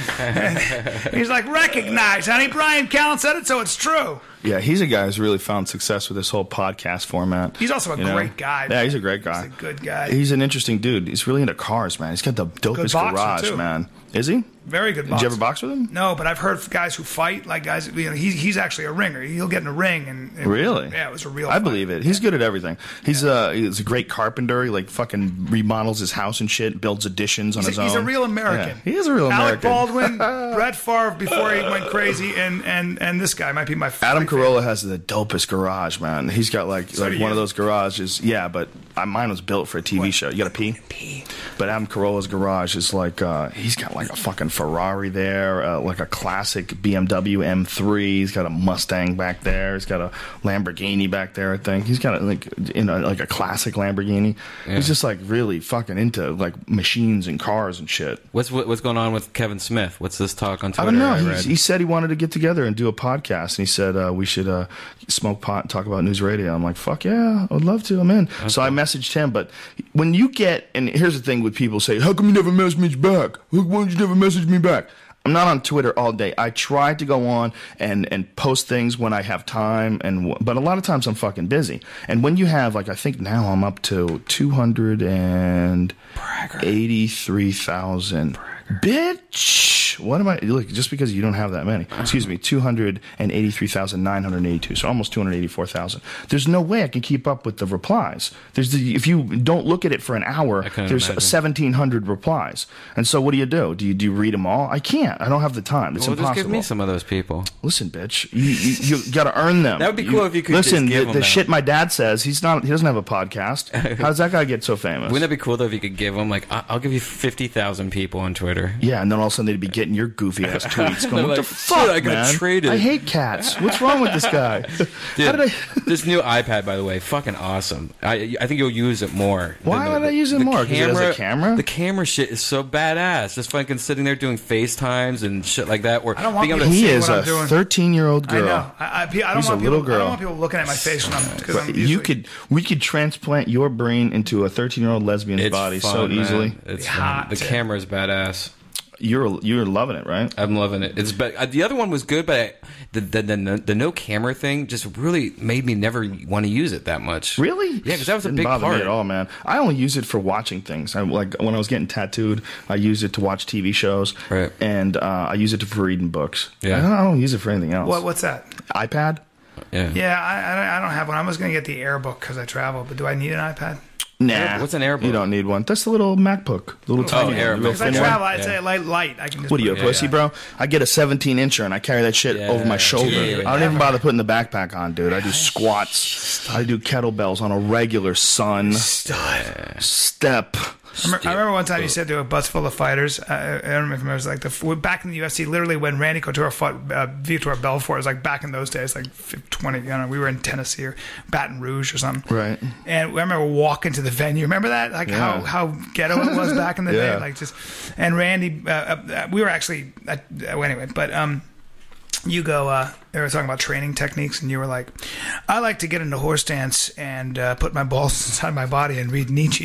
Speaker 4: And he's like, recognize, honey. Brian Callen said it, so it's true.
Speaker 2: Yeah, he's a guy who's really found success with this whole podcast format.
Speaker 4: He's also a
Speaker 2: you know?
Speaker 4: great guy.
Speaker 2: Yeah, he's a great guy.
Speaker 4: He's a good guy.
Speaker 2: He's an interesting dude. He's really into cars, man. He's got the dopest
Speaker 4: boxer,
Speaker 2: garage,
Speaker 4: too.
Speaker 2: man. Is he?
Speaker 4: Very good
Speaker 2: Did
Speaker 4: boxer.
Speaker 2: you ever box with him?
Speaker 4: No, but I've heard guys who fight, like guys, you know, he's, he's actually a ringer. He'll get in a ring and, and
Speaker 2: Really?
Speaker 4: yeah, it was a real
Speaker 2: I
Speaker 4: fight.
Speaker 2: believe it. He's good at everything. He's uh he's a great carpenter. He like fucking remodels his house and shit, builds additions on
Speaker 4: He's
Speaker 2: his
Speaker 4: a,
Speaker 2: own.
Speaker 4: he's a real American.
Speaker 2: Yeah, he is a real
Speaker 4: Alec
Speaker 2: American.
Speaker 4: Baldwin, Brett Favre before he went crazy, and, and, and this guy might be my favorite.
Speaker 2: Adam Carolla has the dopest garage, man. He's got like
Speaker 4: So
Speaker 2: like
Speaker 4: do
Speaker 2: one
Speaker 4: you.
Speaker 2: of those garages. Yeah, but uh, mine was built for a T V show. You got to pee?
Speaker 4: Pee.
Speaker 2: But Adam Carolla's garage is like uh, he's got like a fucking Ferrari there, uh, like a classic B M W M three. He's got a Mustang back there. He's got a Lamborghini back there. I think he's got a, like you know like a classic Lamborghini.
Speaker 3: Yeah.
Speaker 2: He's just like really fucking into like machines and cars and shit.
Speaker 3: What's what, what's going on with Kevin Smith? What's this talk on
Speaker 2: I
Speaker 3: Twitter?
Speaker 2: don't know.
Speaker 3: I
Speaker 2: He,
Speaker 3: read?
Speaker 2: he said he wanted to get together and do a podcast, and he said uh, we should uh, smoke pot and talk about news radio. I'm like, fuck yeah, I would love to. I'm in. So I messaged him. But when you get, and here's the thing with people say, how come you never message me back? Why did you never message me back? I'm not on Twitter all day. I try to go on and, and post things when I have time, and but a lot of times I'm fucking busy. And when you have, like, I think now I'm up to two hundred eighty-three thousand. Bitch! What am I? Look, just because you don't have that many. Excuse me, two hundred eighty-three thousand nine hundred eighty-two. So almost two hundred eighty-four thousand. There's no way I can keep up with the replies. There's the, if you don't look at it for an hour,
Speaker 3: I couldn't
Speaker 2: there's
Speaker 3: imagine.
Speaker 2: seventeen hundred replies. And so what do you do? Do you do you read them all? I can't. I don't have the time. It's
Speaker 3: well,
Speaker 2: impossible.
Speaker 3: just give me some of those people.
Speaker 2: Listen, bitch, you, you, you got to earn them.
Speaker 3: That would be cool if you could
Speaker 2: listen.
Speaker 3: just give
Speaker 2: the
Speaker 3: them
Speaker 2: the
Speaker 3: that.
Speaker 2: shit my dad says, he's not. He doesn't have a podcast. How does that guy get so famous?
Speaker 3: Wouldn't that be cool though if you could give them like I- I'll give you fifty thousand people on Twitter.
Speaker 2: Yeah, and then all of a sudden they'd be getting your goofy ass tweets. Going, what
Speaker 3: like,
Speaker 2: the fuck,
Speaker 3: "Shit, I got
Speaker 2: man?
Speaker 3: traded."
Speaker 2: I hate cats. What's wrong with this guy?
Speaker 3: Dude,
Speaker 2: How did I?
Speaker 3: this new iPad, by the way, fucking awesome. I I think you'll use it more.
Speaker 2: Why
Speaker 3: The-
Speaker 2: would
Speaker 3: the-
Speaker 2: I use it
Speaker 3: the
Speaker 2: more? 'Cause it has a camera?
Speaker 3: The camera shit is so badass. Just fucking sitting there doing FaceTimes and shit like that. Or
Speaker 4: I don't want
Speaker 3: being able
Speaker 4: people
Speaker 3: to
Speaker 4: to
Speaker 2: He
Speaker 4: see
Speaker 2: is
Speaker 4: what
Speaker 2: a
Speaker 4: I'm doing.
Speaker 2: thirteen-year-old
Speaker 4: I
Speaker 2: girl.
Speaker 4: know. I, I, I don't
Speaker 2: He's a
Speaker 4: want people.
Speaker 2: little
Speaker 4: I
Speaker 2: girl.
Speaker 4: don't want people looking at my face when I'm because I'm
Speaker 2: But
Speaker 4: usually,
Speaker 2: you could, we could transplant your brain into a thirteen-year-old lesbian's
Speaker 3: it's
Speaker 2: body
Speaker 3: fun,
Speaker 2: so
Speaker 3: man.
Speaker 2: easily.
Speaker 3: It's
Speaker 4: Hot,
Speaker 3: fun. The
Speaker 4: too.
Speaker 3: camera's badass.
Speaker 2: You're you're loving it, right?
Speaker 3: I'm loving it. It's but uh, the other one was good, but I, the, the the the no camera thing just really made me never want to use it that much.
Speaker 2: Really?
Speaker 3: Yeah, because that was a
Speaker 2: Didn't
Speaker 3: big
Speaker 2: bother
Speaker 3: part
Speaker 2: me at all, man. I only use it for watching things. I like when I was getting tattooed. I used it to watch T V shows,
Speaker 3: Right.
Speaker 2: and uh, I use it for reading books.
Speaker 3: Yeah.
Speaker 2: I don't, I don't use it for anything else.
Speaker 4: What what's that?
Speaker 2: iPad?
Speaker 3: Yeah.
Speaker 4: Yeah, I I don't- I don't have one. I was going to get the Airbook because I travel, but do I need an iPad?
Speaker 2: Nah.
Speaker 3: What's an Airbook?
Speaker 2: You don't need one. That's the little MacBook, the little tiny one.
Speaker 3: Airbook.
Speaker 2: The little
Speaker 4: Because I
Speaker 2: thin
Speaker 4: travel,
Speaker 2: one.
Speaker 4: I'd say light, light. I can just
Speaker 2: What are you, a
Speaker 4: put it-
Speaker 2: pussy,
Speaker 4: yeah.
Speaker 2: bro? I get a seventeen incher and I carry that shit
Speaker 3: Yeah.
Speaker 2: over my shoulder.
Speaker 3: Dude,
Speaker 2: I don't even bother putting the backpack on, dude. I do squats. I do kettlebells on a regular, son. Step.
Speaker 4: I remember, I remember one time you said to a bus full of fighters. Uh, I don't remember if it was like the back in the U F C. Literally, when Randy Couture fought uh, Vitor Belfort, it was like back in those days, like twenty. You know, we were in Tennessee or Baton Rouge or something.
Speaker 2: Right.
Speaker 4: And I remember walking to the venue. Remember that? Like
Speaker 2: Yeah.
Speaker 4: how, how ghetto it was back in the
Speaker 2: Yeah.
Speaker 4: day. Like just and Randy, uh, uh, we were actually uh, well, anyway, but um. You go, uh, they were talking about training techniques, and you were like, I like to get into horse dance and uh, put my balls inside my body and read Nietzsche.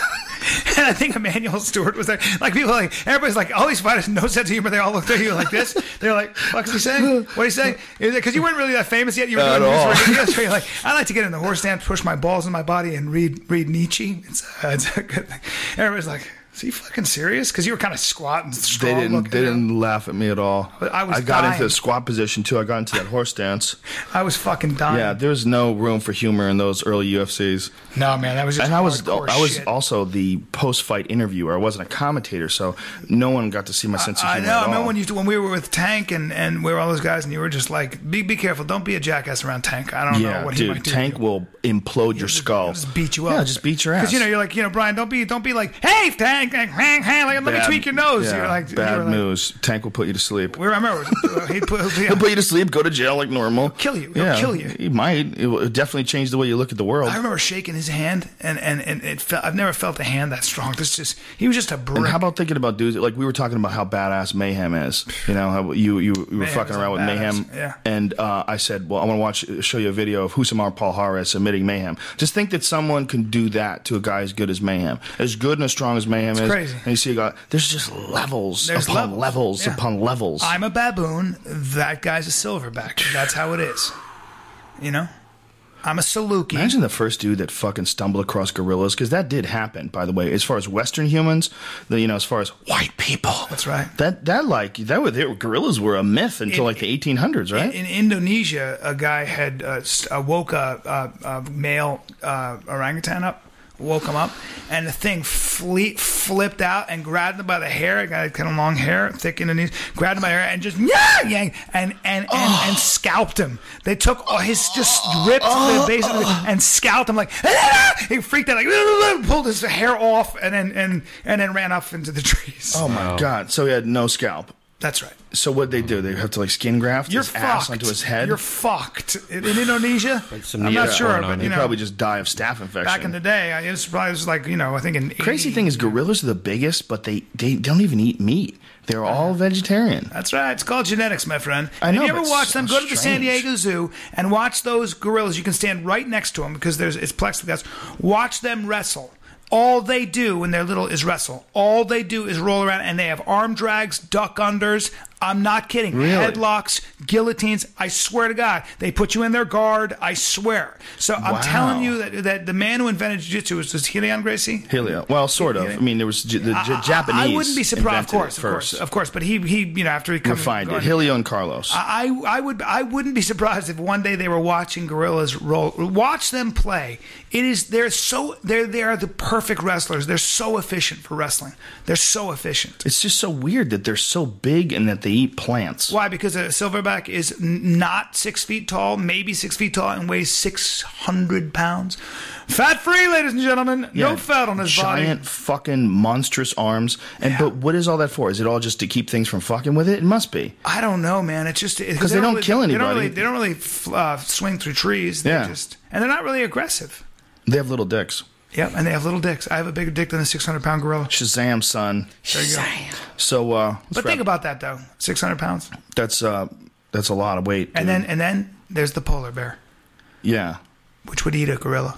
Speaker 4: And I think Emmanuel Stewart was there. Like, people like, everybody's like, all these fighters, no sense of humor. They all looked at you like this. They're like, what's he saying? What are you saying? Because you weren't really that famous yet. You were
Speaker 2: Not
Speaker 4: doing
Speaker 2: at all.
Speaker 4: news radio. So you're like, I like to get in the horse dance, push my balls in my body, and read read Nietzsche. It's, uh, it's a good thing. Everybody's like, is he fucking serious? Because you were kind of squat and
Speaker 2: They
Speaker 4: strong
Speaker 2: didn't.
Speaker 4: looking.
Speaker 2: They didn't laugh at me at all.
Speaker 4: But I was
Speaker 2: got
Speaker 4: dying.
Speaker 2: into the squat position too. I got into that horse dance.
Speaker 4: I was fucking dying.
Speaker 2: Yeah, there's no room for humor in those early U F Cs.
Speaker 4: No, man, that was just
Speaker 2: And I was
Speaker 4: hardcore
Speaker 2: I was
Speaker 4: shit.
Speaker 2: also the post fight interviewer. I wasn't a commentator, so no one got to see my sense of
Speaker 4: I
Speaker 2: humor.
Speaker 4: know.
Speaker 2: at
Speaker 4: I remember
Speaker 2: all.
Speaker 4: when you when we were with Tank and and we were all those guys, and you were just like, be be careful, don't be a jackass around Tank. I don't
Speaker 2: Yeah,
Speaker 4: know what he
Speaker 2: dude,
Speaker 4: might do.
Speaker 2: Tank
Speaker 4: to you.
Speaker 2: will implode your
Speaker 4: Just-
Speaker 2: skull.
Speaker 4: he'll just beat you up.
Speaker 2: Yeah, just beat your ass.
Speaker 4: Because you know you're like you know Brian, don't be don't be like, hey Tank, Tank, hang, hang, like, let me
Speaker 2: Bad-
Speaker 4: tweak your nose.
Speaker 2: Yeah,
Speaker 4: You're like you
Speaker 2: bad
Speaker 4: were like,
Speaker 2: news. Tank will put you to sleep.
Speaker 4: We remember he'd put he'd,
Speaker 2: He'll put you to sleep. Go to jail like normal.
Speaker 4: kill you. He'll
Speaker 2: Yeah,
Speaker 4: kill you.
Speaker 2: He might. It will definitely change the way you look at the world.
Speaker 4: I remember shaking his hand, and and, and it felt, I've never felt a hand that strong. This just he was just a brick.
Speaker 2: And how about thinking about dudes like we were talking about how badass Mayhem is? You know, how you you, you were
Speaker 4: Mayhem
Speaker 2: fucking
Speaker 4: is
Speaker 2: around
Speaker 4: a
Speaker 2: with
Speaker 4: badass,
Speaker 2: Mayhem,
Speaker 4: yeah.
Speaker 2: and uh, I said, well, I want to watch show you a video of Husamar Palhara submitting Mayhem. Just think that someone can do that to a guy as good as Mayhem, as good and as strong as Mayhem is.
Speaker 4: crazy.
Speaker 2: And you see a guy. There's just levels
Speaker 4: There's
Speaker 2: upon
Speaker 4: levels.
Speaker 2: levels,
Speaker 4: Yeah.
Speaker 2: upon levels.
Speaker 4: I'm a baboon. That guy's a silverback. That's how it is. You know, I'm a Saluki.
Speaker 2: Imagine the first dude that fucking stumbled across gorillas, because that did happen, by the way. As far as Western humans, the, you know, as far as white people,
Speaker 4: That's right.
Speaker 2: That that like that were they were, gorillas were a myth until
Speaker 4: In-
Speaker 2: like the eighteen hundreds, right?
Speaker 4: In, in Indonesia, a guy had uh, s- uh, woke a, a, a male uh, orangutan up, woke him up, and the thing fle- flipped out and grabbed him by the hair. A guy had kind of long hair, thick Indonesian, grabbed him by the hair and just yeah, yank, and and, and,
Speaker 2: Oh.
Speaker 4: and scalped him. They took all his just ripped the base of the, and scalped him like ah! He freaked out like pulled his hair off and then and and then ran off into the trees.
Speaker 2: Oh my
Speaker 3: Wow.
Speaker 2: god! So he had no scalp.
Speaker 4: That's right.
Speaker 2: So what they do? They have to like skin graft
Speaker 4: You're
Speaker 2: his
Speaker 4: fucked.
Speaker 2: ass onto his head.
Speaker 4: You're fucked. In, in Indonesia,
Speaker 3: some
Speaker 4: I'm not
Speaker 3: needle
Speaker 4: sure,
Speaker 3: going
Speaker 4: but
Speaker 3: on.
Speaker 4: you
Speaker 2: He'd
Speaker 4: know,
Speaker 2: probably just die of staph infection.
Speaker 4: back in the day, I- it was probably it was like you know, I think in
Speaker 2: Crazy
Speaker 4: eighty
Speaker 2: thing is, gorillas are the biggest, but they they don't even eat meat. They're all vegetarian.
Speaker 4: That's right. It's called genetics, my friend.
Speaker 2: I
Speaker 4: And
Speaker 2: know,
Speaker 4: if you ever
Speaker 2: but
Speaker 4: watch
Speaker 2: so
Speaker 4: them, go to the San
Speaker 2: strange.
Speaker 4: Diego Zoo and watch those gorillas. You can stand right next to them because there's it's plexiglass. Watch them wrestle. All they do when they're little is wrestle. All they do is roll around, and they have arm drags, duck unders. I'm not kidding.
Speaker 2: Really?
Speaker 4: Headlocks, guillotines. I swear to God, they put you in their guard. I swear. So I'm
Speaker 2: Wow.
Speaker 4: telling you that that the man who invented jiu-jitsu was, was Helion Gracie.
Speaker 2: Helio. Well, sort of. I mean, there was J- the J-
Speaker 4: I-
Speaker 2: Japanese.
Speaker 4: I wouldn't be surprised. Of
Speaker 2: invented it
Speaker 4: course, of course,
Speaker 2: first.
Speaker 4: of course. But he, he, you know, after he comes
Speaker 2: Refined it. Helio and Carlos.
Speaker 4: I, I would I wouldn't be surprised if one day they were watching gorillas roll. Watch them play. It is they're so they're they are the perfect wrestlers. They're so efficient for wrestling. They're so efficient.
Speaker 2: It's just so weird that they're so big and that they eat plants.
Speaker 4: Why? Because a silverback is n- not six feet tall, maybe six feet tall, and weighs six hundred pounds. Fat free, ladies and gentlemen.
Speaker 2: Yeah,
Speaker 4: No fat on his
Speaker 2: giant
Speaker 4: body.
Speaker 2: fucking monstrous arms. And but what is all that for? Is it all just to keep things from fucking with it? It must be.
Speaker 4: I don't know, man. It's just because
Speaker 2: they don't kill
Speaker 4: They don't
Speaker 2: anybody.
Speaker 4: really, they don't really uh, swing through trees. They
Speaker 2: Yeah.
Speaker 4: just and they're not really aggressive.
Speaker 2: They have little dicks.
Speaker 4: Yep, and they have little dicks. I have a bigger dick than a six hundred pound gorilla.
Speaker 2: Shazam, son.
Speaker 4: There you go.
Speaker 2: So, uh, let's
Speaker 4: But
Speaker 2: wrap-
Speaker 4: think about that though, six hundred pounds,
Speaker 2: that's uh, that's a lot of weight.
Speaker 4: and
Speaker 2: dude.
Speaker 4: then and then there's the polar bear,
Speaker 2: yeah,
Speaker 4: which would eat a gorilla.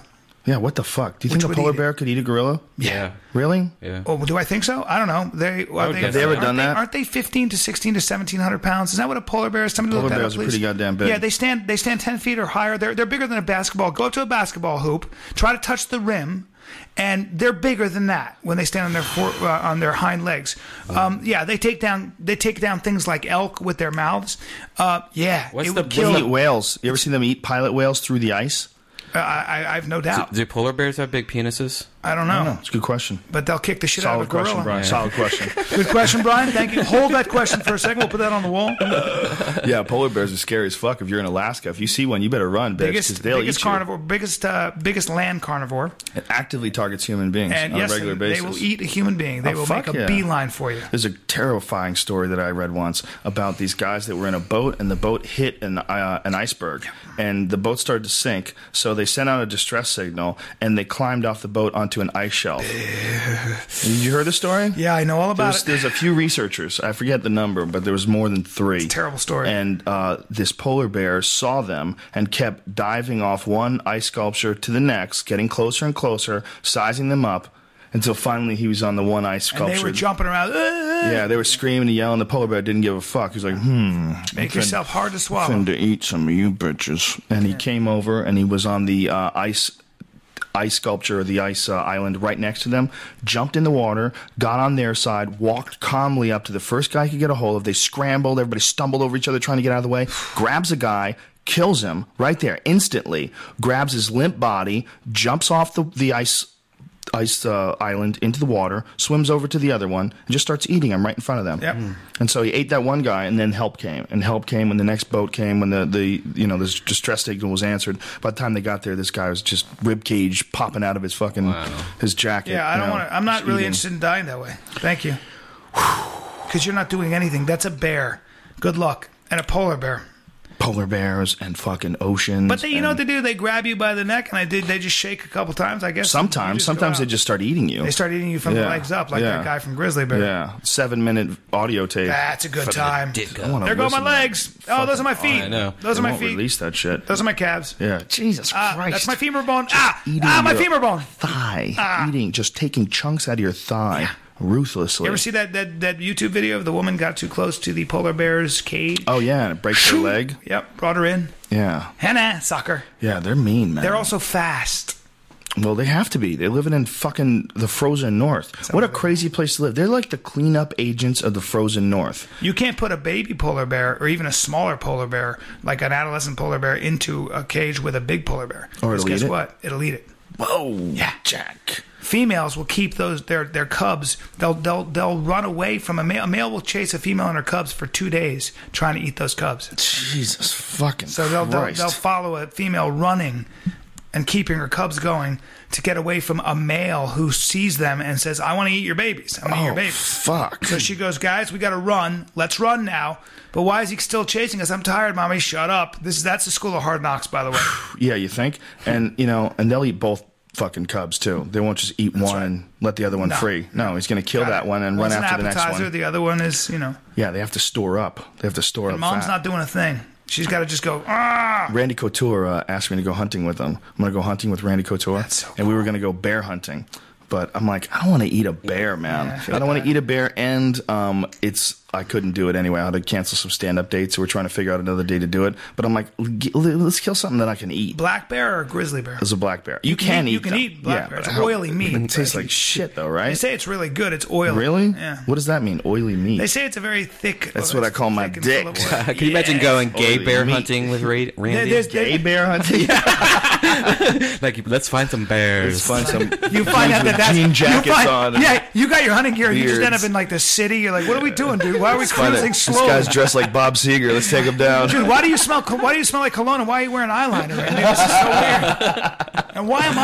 Speaker 2: Yeah, what the fuck? Do you
Speaker 4: Which
Speaker 2: think a
Speaker 4: would
Speaker 2: polar
Speaker 4: eat it?
Speaker 2: bear could eat a gorilla?
Speaker 3: Yeah.
Speaker 2: Really?
Speaker 3: Yeah.
Speaker 4: Oh, do I think so? I don't know. They are
Speaker 3: would
Speaker 4: they,
Speaker 3: guess Have they
Speaker 2: ever
Speaker 4: aren't
Speaker 2: done
Speaker 4: they-
Speaker 2: that?
Speaker 4: Aren't they fifteen to sixteen to seventeen hundred pounds? Is that what a polar bear is? Somebody
Speaker 2: Polar
Speaker 4: look that
Speaker 2: bears
Speaker 4: up,
Speaker 2: are
Speaker 4: please.
Speaker 2: pretty goddamn big.
Speaker 4: Yeah, they stand they stand ten feet or higher. They're they're bigger than a basketball. Go up to a basketball hoop, try to touch the rim, and they're bigger than that when they stand on their fore, uh, on their hind legs. Um, yeah, they take down they take down things like elk with their mouths. Uh, yeah,
Speaker 3: What's
Speaker 4: it
Speaker 3: the
Speaker 4: would
Speaker 2: They
Speaker 4: kill.
Speaker 2: eat whales. You ever seen them eat pilot whales through the ice?
Speaker 4: Uh, I, I have no doubt.
Speaker 3: Do polar bears have big penises?
Speaker 4: I don't know,
Speaker 2: I don't know. It's a good question.
Speaker 4: but they'll kick the shit out
Speaker 2: Solid
Speaker 4: of a gorilla.
Speaker 2: question, Brian. Solid question.
Speaker 4: Good question, Brian. Thank you. Hold that question for a second. We'll put that on the wall.
Speaker 2: Yeah, polar bears are scary as fuck. If you're in Alaska, if you see one, you better run, bitch, because
Speaker 4: Biggest,
Speaker 2: they'll
Speaker 4: biggest
Speaker 2: eat you.
Speaker 4: carnivore, biggest, uh, biggest land carnivore,
Speaker 2: It actively targets human beings
Speaker 4: and
Speaker 2: on
Speaker 4: yes,
Speaker 2: a regular
Speaker 4: and
Speaker 2: basis.
Speaker 4: they will eat a human being. They
Speaker 2: Oh,
Speaker 4: will
Speaker 2: fuck
Speaker 4: make a
Speaker 2: yeah.
Speaker 4: beeline for you.
Speaker 2: There's a terrifying story that I read once about these guys that were in a boat, and the boat hit an uh, an iceberg, and the boat started to sink. So they sent out a distress signal, and they climbed off the boat onto an ice shelf. Did you hear the story?
Speaker 4: Yeah, I know all about
Speaker 2: There's,
Speaker 4: it.
Speaker 2: there's a few researchers. I forget the number, but there was more than three.
Speaker 4: It's a terrible story.
Speaker 2: And uh, this polar bear saw them and kept diving off one ice sculpture to the next, getting closer and closer, sizing them up, until finally he was on the one ice
Speaker 4: And
Speaker 2: sculpture.
Speaker 4: they were jumping around. "Ah!"
Speaker 2: Yeah, they were screaming and yelling. The polar bear didn't give a fuck. He was like, hmm.
Speaker 4: Make yourself hard to swallow.
Speaker 2: Fin to eat some of you bitches. And he came over and he was on the uh, ice ice sculpture, the ice uh, island right next to them, jumped in the water, got on their side, walked calmly up to the first guy he could get a hold of. They scrambled. Everybody stumbled over each other trying to get out of the way. Grabs a guy, kills him right there instantly, grabs his limp body, jumps off the, the ice ice uh, island into the water, swims over to the other one, and just starts eating him right in front of them.
Speaker 4: Yep.
Speaker 2: And so he ate that one guy, and then help came. And help came when the next boat came, when the, the you know, this distress signal was answered. By the time they got there, this guy was just rib cage popping out of his fucking, his jacket.
Speaker 4: Yeah, I
Speaker 2: you
Speaker 4: don't
Speaker 2: know,
Speaker 4: want to. I'm not
Speaker 2: just
Speaker 4: really
Speaker 2: eating.
Speaker 4: interested in dying that way. Thank you. Because you're not doing anything. That's a bear. Good luck. And a polar bear.
Speaker 2: Polar bears and fucking oceans.
Speaker 4: But they, you know what
Speaker 2: and
Speaker 4: they do? They grab you by the neck, and I did. They just shake a couple times. I guess. You
Speaker 2: Sometimes,
Speaker 4: just go
Speaker 2: sometimes they
Speaker 4: out.
Speaker 2: just start eating you.
Speaker 4: They start eating you from the
Speaker 2: Yeah,
Speaker 4: legs up, like
Speaker 2: yeah.
Speaker 4: that guy from Grizzly Bear.
Speaker 2: Yeah, seven minute audio tape.
Speaker 4: That's a good time.
Speaker 2: I wanna
Speaker 4: There go my
Speaker 2: listen to that.
Speaker 4: legs. Oh, those are my feet.
Speaker 3: I know.
Speaker 4: Those
Speaker 2: They
Speaker 4: are my
Speaker 2: won't
Speaker 4: feet.
Speaker 2: release that shit.
Speaker 4: Those are my calves.
Speaker 2: Yeah, Jesus
Speaker 4: Ah,
Speaker 2: Christ.
Speaker 4: that's my femur bone. Ah,
Speaker 2: eating
Speaker 4: ah, my
Speaker 2: your
Speaker 4: femur bone.
Speaker 2: Thigh.
Speaker 4: Ah.
Speaker 2: Eating, just taking chunks out of your thigh ruthlessly.
Speaker 4: You ever see that, that that YouTube video of the woman got too close to the polar bear's cage?
Speaker 2: Oh yeah, and it breaks her leg.
Speaker 4: Yep, brought her in.
Speaker 2: Yeah,
Speaker 4: Hannah, sucker.
Speaker 2: yeah, they're mean, man.
Speaker 4: They're also fast.
Speaker 2: well, they have to be. They're living in fucking the frozen north. What a crazy place to live. They're like the cleanup agents of the frozen north.
Speaker 4: You can't put a baby polar bear or even a smaller polar bear, like an adolescent polar bear, into a cage with a big polar bear.
Speaker 2: Or
Speaker 4: 'Cause
Speaker 2: it'll
Speaker 4: guess
Speaker 2: eat it?
Speaker 4: what? It'll eat it.
Speaker 2: Whoa,
Speaker 4: Yeah.
Speaker 2: Jack.
Speaker 4: Females will keep those their their cubs. They'll they'll they'll run away from a male. A male will chase a female and her cubs for two days trying to eat those cubs.
Speaker 2: Jesus fucking
Speaker 4: So they'll they'll,
Speaker 2: Christ.
Speaker 4: they'll follow a female running and keeping her cubs going to get away from a male who sees them and says, "I want to eat your babies. I want to eat
Speaker 2: oh
Speaker 4: your babies."
Speaker 2: fuck.
Speaker 4: So she goes, "Guys, we got to run. Let's run now." But why is he still chasing us? I'm tired, mommy. Shut up. This is that's the school of hard knocks, by the way.
Speaker 2: Yeah, you think? And you know, and they'll eat both fucking cubs too. They won't just eat one
Speaker 4: right.
Speaker 2: and let the other one
Speaker 4: No.
Speaker 2: free. No, he's going to kill
Speaker 4: Got
Speaker 2: that
Speaker 4: it.
Speaker 2: one and
Speaker 4: One's
Speaker 2: run after
Speaker 4: an
Speaker 2: the next
Speaker 4: appetizer,
Speaker 2: one.
Speaker 4: The other one is, you know.
Speaker 2: Yeah, they have to store up. They have to store up.
Speaker 4: Mom's
Speaker 2: fat.
Speaker 4: not doing a thing. She's got to just go. Ah.
Speaker 2: Randy Couture uh, asked me to go hunting with him. I'm going to go hunting with Randy Couture.
Speaker 4: That's so
Speaker 2: And we were going to go bear hunting. But I'm like, I don't want to eat a bear, man.
Speaker 4: Yeah, I
Speaker 2: I,
Speaker 4: feel
Speaker 2: don't want
Speaker 4: bad.
Speaker 2: to eat a bear, and um, it's I couldn't do it anyway. I had to cancel some stand-up dates, so we're trying to figure out another day to do it. But I'm like, g- let's kill something that I can eat.
Speaker 4: Black bear or grizzly bear?
Speaker 2: As a black bear, you,
Speaker 4: can
Speaker 2: can
Speaker 4: eat-
Speaker 2: eat.
Speaker 4: you can
Speaker 2: them.
Speaker 4: eat black
Speaker 2: yeah,
Speaker 4: bear.
Speaker 2: but
Speaker 4: It's
Speaker 2: how-
Speaker 4: oily meat.
Speaker 2: It tastes
Speaker 4: They-
Speaker 2: like shit, though,
Speaker 4: They
Speaker 2: right?
Speaker 4: say it's really good. It's oily.
Speaker 2: Really?
Speaker 4: Yeah.
Speaker 2: What does that mean? Oily meat.
Speaker 4: They say it's a very thick.
Speaker 2: That's
Speaker 4: well,
Speaker 2: what I
Speaker 4: it's
Speaker 2: call my
Speaker 4: thick and full
Speaker 2: dick.
Speaker 4: of oil.
Speaker 3: Can you imagine going gay
Speaker 2: Oily
Speaker 3: bear
Speaker 2: meat.
Speaker 3: hunting with Ra- Randy?
Speaker 4: There's-
Speaker 2: Gay bear hunting.
Speaker 3: like, let's find some bears.
Speaker 2: Let's find some.
Speaker 4: You find out that that's
Speaker 2: jean
Speaker 4: you
Speaker 2: jackets
Speaker 4: find-
Speaker 2: on.
Speaker 4: Yeah, you got your hunting gear. and You just end
Speaker 2: Beards.
Speaker 4: up in like the city. You're like, what are we doing, dude? Why are we
Speaker 2: Find it.
Speaker 4: cruising
Speaker 2: This
Speaker 4: slow?
Speaker 2: guy's dressed like Bob Seger. Let's take him down.
Speaker 4: Dude, why do you smell? Why do you smell like cologne? And why are you wearing eyeliner? Randy? This is so weird. And why am I?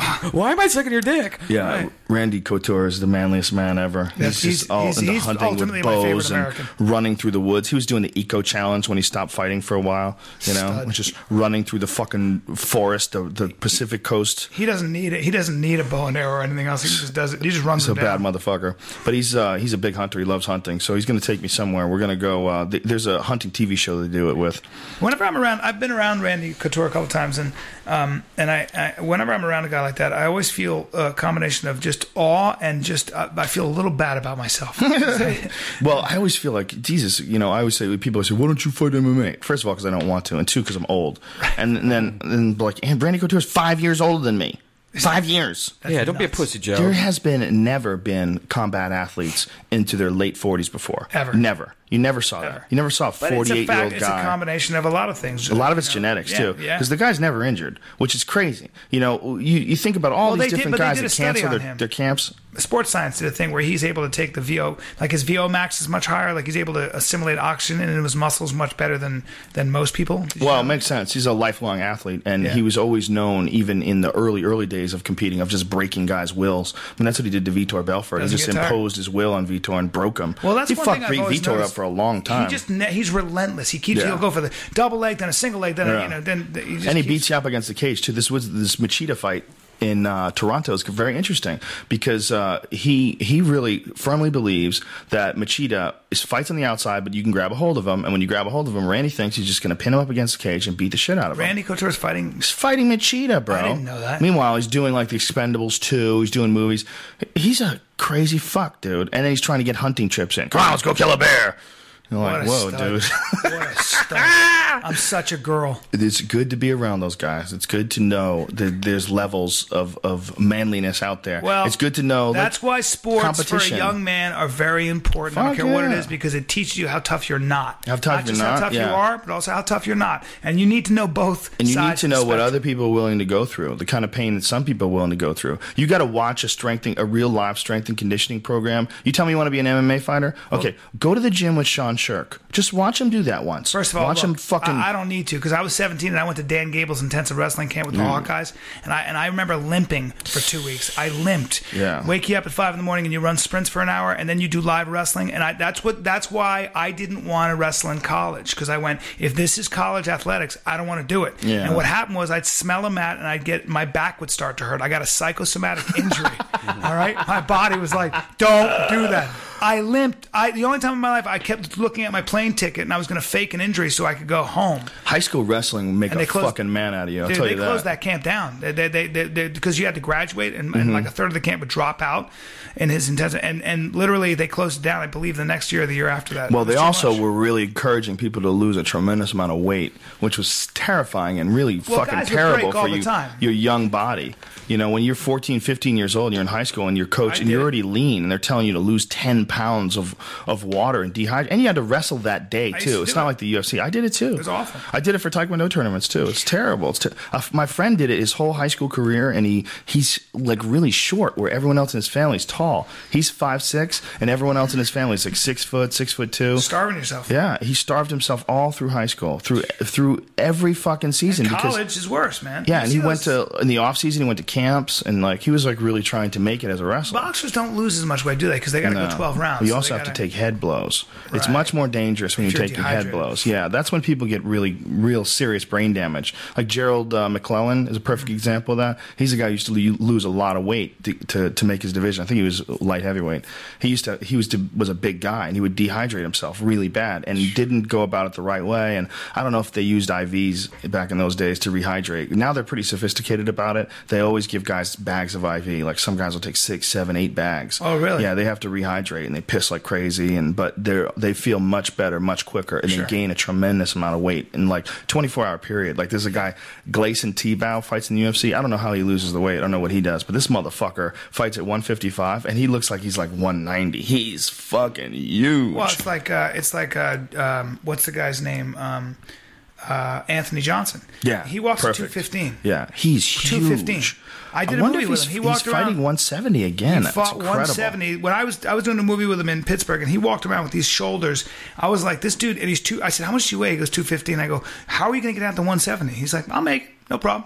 Speaker 3: Why am I sucking your dick?
Speaker 2: Yeah,
Speaker 4: Right.
Speaker 2: Randy Couture is the manliest man ever.
Speaker 4: Yes,
Speaker 2: he's
Speaker 4: he's-
Speaker 2: just all
Speaker 4: he's-
Speaker 2: into
Speaker 4: he's
Speaker 2: hunting with
Speaker 4: ultimately my favorite
Speaker 2: bows and
Speaker 4: American.
Speaker 2: running through the woods. He was doing the eco challenge when he stopped fighting for a while. You know,
Speaker 4: Stud.
Speaker 2: just running through the fucking forest, the, the Pacific coast.
Speaker 4: He doesn't need it. He doesn't need a bow and arrow or anything else. He just does it. He just runs
Speaker 2: He's a
Speaker 4: them
Speaker 2: bad
Speaker 4: down.
Speaker 2: motherfucker, but he's uh, he's a big hunter. He loves hunting, so he's going to take me somewhere. We're going to go. Uh, th- there's a hunting T V show they do it with.
Speaker 4: Whenever I'm around, I've been around Randy Couture a couple times, and um, and I, I whenever I'm around a guy like that, I always feel a combination of just awe and just uh, I feel a little bad about myself.
Speaker 2: Well, I always feel like Jesus. You know, I always say people always say, "Why don't you fight M M A?" First of all, because I don't want to, and two, because I'm old. And, and then and like, and Randy Couture is five years older than me. Five years.
Speaker 3: yeah, don't be a
Speaker 4: nuts.
Speaker 3: pussy, Joe.
Speaker 2: There has been never been combat athletes into their late forties before.
Speaker 4: Ever.
Speaker 2: Never. You never saw
Speaker 4: Ever.
Speaker 2: that. You never saw a
Speaker 4: But it's a
Speaker 2: forty-eight-year
Speaker 4: fact.
Speaker 2: old
Speaker 4: It's a
Speaker 2: guy.
Speaker 4: combination of a lot of things.
Speaker 2: A lot of it's
Speaker 4: You know?
Speaker 2: genetics
Speaker 4: Yeah,
Speaker 2: too,
Speaker 4: Yeah.
Speaker 2: because the guy's never injured, which is crazy. You know, you, you think about all
Speaker 4: Well,
Speaker 2: these
Speaker 4: they did-
Speaker 2: different
Speaker 4: but they
Speaker 2: guys
Speaker 4: did a
Speaker 2: that
Speaker 4: study
Speaker 2: cancel
Speaker 4: on
Speaker 2: their,
Speaker 4: him.
Speaker 2: their camps.
Speaker 4: Sports Science did a thing where he's able to take the V O, like his V O max is much higher, like he's able to assimilate oxygen into his muscles much better than than most people. Did you
Speaker 2: Well,
Speaker 4: know?
Speaker 2: it makes sense. He's a lifelong athlete, and
Speaker 4: Yeah.
Speaker 2: he was always known, even in the early, early days of competing, of just breaking guys' wills. I mean, that's what he did to Vitor Belfort.
Speaker 4: Doesn't
Speaker 2: he just
Speaker 4: get tired.
Speaker 2: imposed his will on Vitor and broke him.
Speaker 4: Well, that's
Speaker 2: he
Speaker 4: one
Speaker 2: fucked
Speaker 4: thing I've always
Speaker 2: Vitor up
Speaker 4: noticed.
Speaker 2: for a long time.
Speaker 4: He just ne- he's relentless. He keeps
Speaker 2: Yeah.
Speaker 4: he'll go for the double leg, then a single leg, then a,
Speaker 2: Yeah.
Speaker 4: you know, then he just
Speaker 2: and he
Speaker 4: keeps-
Speaker 2: beats you up against the cage too. This was this Machida fight in uh, Toronto is very interesting because uh, he he really firmly believes that Machida is fights on the outside, but you can grab a hold of him, and when you grab a hold of him, Randy thinks he's just going to pin him up against the cage and beat the shit out of him.
Speaker 4: Randy Couture is fighting.
Speaker 2: He's fighting Machida, bro.
Speaker 4: I didn't know that.
Speaker 2: Meanwhile, he's doing like the Expendables two. He's doing movies. He's a crazy fuck, dude. And then he's trying to get hunting trips in. Come on, let's go kill a bear. You're
Speaker 4: What
Speaker 2: like,
Speaker 4: a
Speaker 2: whoa,
Speaker 4: stud.
Speaker 2: dude.
Speaker 4: What a stud. I'm such a girl.
Speaker 2: It's good to be around those guys. It's good to know that there's levels of, of manliness out there.
Speaker 4: Well,
Speaker 2: it's good to know
Speaker 4: that's
Speaker 2: that
Speaker 4: why sports for a
Speaker 2: competition.
Speaker 4: young man are very important. I don't
Speaker 2: Fuck
Speaker 4: care what it
Speaker 2: yeah.
Speaker 4: is because it teaches you how tough you're not.
Speaker 2: How tough
Speaker 4: not just
Speaker 2: you're
Speaker 4: how
Speaker 2: not,
Speaker 4: tough you
Speaker 2: yeah.
Speaker 4: are, but also how tough you're not. And you need to know both.
Speaker 2: And you need
Speaker 4: sides
Speaker 2: to
Speaker 4: of the
Speaker 2: know what
Speaker 4: spectrum.
Speaker 2: other people are willing to go through, the kind of pain that some people are willing to go through. You got to watch a strength, a real live strength and conditioning program. You tell me you want to be an M M A fighter? Okay, go to the gym with Sean Shirk. Just watch him do that once.
Speaker 4: First of all,
Speaker 2: watch
Speaker 4: look,
Speaker 2: him fucking.
Speaker 4: I, I don't need to because I was seventeen and I went to Dan Gable's intensive wrestling camp with the
Speaker 2: Mm.
Speaker 4: Hawkeyes, and I and I remember limping for two weeks. I limped.
Speaker 2: Yeah.
Speaker 4: Wake you up at five in the morning and you run sprints for an hour, and then you do live wrestling. And I that's what that's why I didn't want to wrestle in college because I went if this is college athletics, I don't want to do it.
Speaker 2: Yeah.
Speaker 4: And what happened was I'd smell a mat and I'd get my back would start to hurt. I got a psychosomatic injury. All right, my body was like, don't do that. I limped. I the only time in my life I kept looking at my plane ticket and I was going to fake an injury so I could go home.
Speaker 2: High school wrestling will make
Speaker 4: And
Speaker 2: a
Speaker 4: they closed-
Speaker 2: fucking man out of you. I'll
Speaker 4: Dude,
Speaker 2: tell
Speaker 4: they
Speaker 2: you that.
Speaker 4: closed that camp down. They, they, they, they, they- because you had to graduate, and,
Speaker 2: Mm-hmm.
Speaker 4: and like a third of the camp would drop out in his intensive. And, and literally, they closed it down. I believe the next year or the year after that.
Speaker 2: Well,
Speaker 4: It was
Speaker 2: they
Speaker 4: too
Speaker 2: also
Speaker 4: much.
Speaker 2: were really encouraging people to lose a tremendous amount of weight, which was terrifying and really
Speaker 4: Well,
Speaker 2: fucking
Speaker 4: guys would
Speaker 2: terrible
Speaker 4: break all
Speaker 2: for
Speaker 4: the
Speaker 2: you,
Speaker 4: time.
Speaker 2: your young body. You know, when you're fourteen, fifteen years old and you're in high school and you're coach
Speaker 4: I
Speaker 2: and you're
Speaker 4: did.
Speaker 2: already lean and they're telling you to lose ten pounds of, of water and dehydrate. And you had to wrestle that day,
Speaker 4: used
Speaker 2: too.
Speaker 4: to
Speaker 2: It's
Speaker 4: do
Speaker 2: not
Speaker 4: it.
Speaker 2: like the U F C. I did it, too. It
Speaker 4: was awful.
Speaker 2: I did it for Taekwondo tournaments, too. It's terrible. It's ter- uh, my friend did it his whole high school career, and he he's like really short where everyone else in his family is tall. He's five six, and everyone else in his family is like six foot, six foot two.
Speaker 4: starving yourself.
Speaker 2: Yeah, he starved himself all through high school, through through every fucking season.
Speaker 4: And
Speaker 2: because
Speaker 4: college is worse, man.
Speaker 2: yeah,
Speaker 4: You
Speaker 2: and
Speaker 4: see
Speaker 2: he went
Speaker 4: those-
Speaker 2: to in the off season. He went to camps, and like he was like really trying to make it as a wrestler.
Speaker 4: boxers don't lose as much weight, do they? Because they got to
Speaker 2: No.
Speaker 4: go twelve rounds.
Speaker 2: You
Speaker 4: so
Speaker 2: also
Speaker 4: they
Speaker 2: have to
Speaker 4: gotta-
Speaker 2: take head blows. It's
Speaker 4: Right.
Speaker 2: much more dangerous when
Speaker 4: If
Speaker 2: you
Speaker 4: you're
Speaker 2: take the head
Speaker 4: dehydrated.
Speaker 2: blows. Yeah, that's when people get really, real serious brain damage. Like Gerald uh, McClellan is a perfect example of that. He's a guy who used to lo- lose a lot of weight to, to to make his division. I think he was light heavyweight. He used to he was to, was a big guy, and he would dehydrate himself really bad, and didn't go about it the right way. And I don't know if they used I Vs back in those days to rehydrate. Now they're pretty sophisticated about it. They always give guys bags of I V. Like some guys will take six, seven, eight bags.
Speaker 4: Oh, really?
Speaker 2: Yeah, they have to rehydrate and they piss like crazy. And but they they feel much better, much quicker, and
Speaker 4: Sure.
Speaker 2: they gain a tremendous amount of weight in like twenty-four hour period. Like there's a guy Gleison Tebow fights in the U F C. I don't know how he loses the weight. I don't know what he does, but this motherfucker fights at one fifty-five, and he looks like he's like one ninety. He's fucking huge.
Speaker 4: Well, it's like uh, it's like uh, um, what's the guy's name? Um, uh, Anthony Johnson.
Speaker 2: Yeah,
Speaker 4: he walks
Speaker 2: perfect.
Speaker 4: at two fifteen.
Speaker 2: Yeah, he's huge.
Speaker 4: two fifteen. I did a
Speaker 2: wonder
Speaker 4: movie
Speaker 2: if
Speaker 4: with
Speaker 2: he's,
Speaker 4: him. He
Speaker 2: he's
Speaker 4: walked
Speaker 2: fighting
Speaker 4: around.
Speaker 2: one seventy again.
Speaker 4: He
Speaker 2: That's
Speaker 4: fought
Speaker 2: incredible.
Speaker 4: one seventy. When I was I was doing a movie with him in Pittsburgh, and he walked around with these shoulders. I was like, this dude, and he's two. I said, how much do you weigh? He goes two fifteen. I go, how are you going to get out to one seventy? He's like, I'll make it. No problem.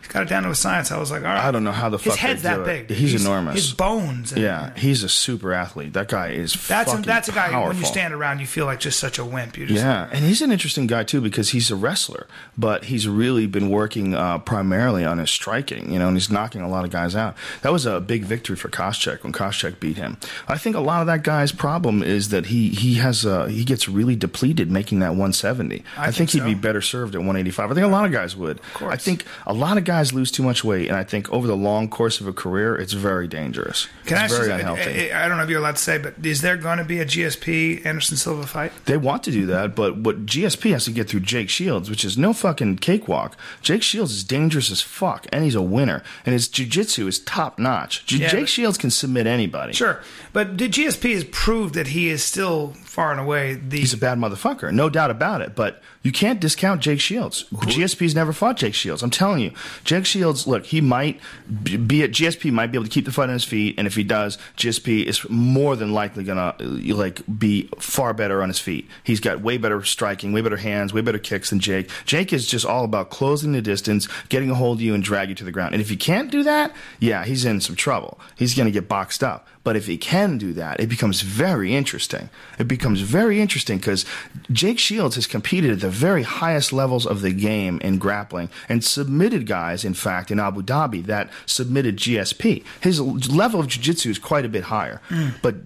Speaker 4: He's got it down to a science. I was like, all right.
Speaker 2: I don't know how the fuck
Speaker 4: his head's
Speaker 2: they do
Speaker 4: that
Speaker 2: it.
Speaker 4: big.
Speaker 2: He's, he's enormous.
Speaker 4: His bones. And,
Speaker 2: yeah, he's a super athlete. That guy is
Speaker 4: That's
Speaker 2: fucking
Speaker 4: a, that's a guy
Speaker 2: powerful.
Speaker 4: when you stand around, you feel like just such a wimp. You just
Speaker 2: Yeah, and he's an interesting guy too because he's a wrestler, but he's really been working uh, primarily on his striking, you know, and he's knocking a lot of guys out. That was a big victory for Koscheck when Koscheck beat him. I think a lot of that guy's problem is that he he has uh, he gets really depleted making that one seventy.
Speaker 4: I
Speaker 2: I,
Speaker 4: think
Speaker 2: think, he'd
Speaker 4: so.
Speaker 2: be better served at one eighty-five. I think a lot of guys would. Of
Speaker 4: course.
Speaker 2: I think a lot of guys lose too much weight, and I think over the long course of a career, it's very dangerous.
Speaker 4: Can I
Speaker 2: it's
Speaker 4: ask
Speaker 2: very
Speaker 4: you,
Speaker 2: unhealthy.
Speaker 4: I, I don't know if you're allowed to say, but is there going to be a G S P Anderson Silva fight?
Speaker 2: They want to do that, but what G S P has to get through Jake Shields, which is no fucking cakewalk. Jake Shields is dangerous as fuck, and he's a winner, and his jiu-jitsu is top notch. J-
Speaker 4: Yeah,
Speaker 2: Jake
Speaker 4: but-
Speaker 2: Shields can submit anybody.
Speaker 4: Sure, but the G S P has proved that he is still far and away the.
Speaker 2: He's a bad motherfucker, no doubt about it. But you can't discount Jake Shields. G S P's never fought Jake Shields. I'm telling you, Jake Shields. Look, he might be at G S P might be able to keep the fight on his feet, and if he does, G S P is more than likely gonna like be far better on his feet. He's got way better striking, way better hands, way better kicks than Jake. Jake is just all about closing the distance, getting a hold of you, and drag you to the ground. And if he can't do that, yeah, he's in some trouble. He's gonna get boxed up. But if he can do that, it becomes very interesting. It becomes very interesting because Jake Shields has competed at the very highest levels of the game in grappling and submitted guys, in fact, in Abu Dhabi that submitted G S P. His level of jiu-jitsu is quite a bit higher. Mm. But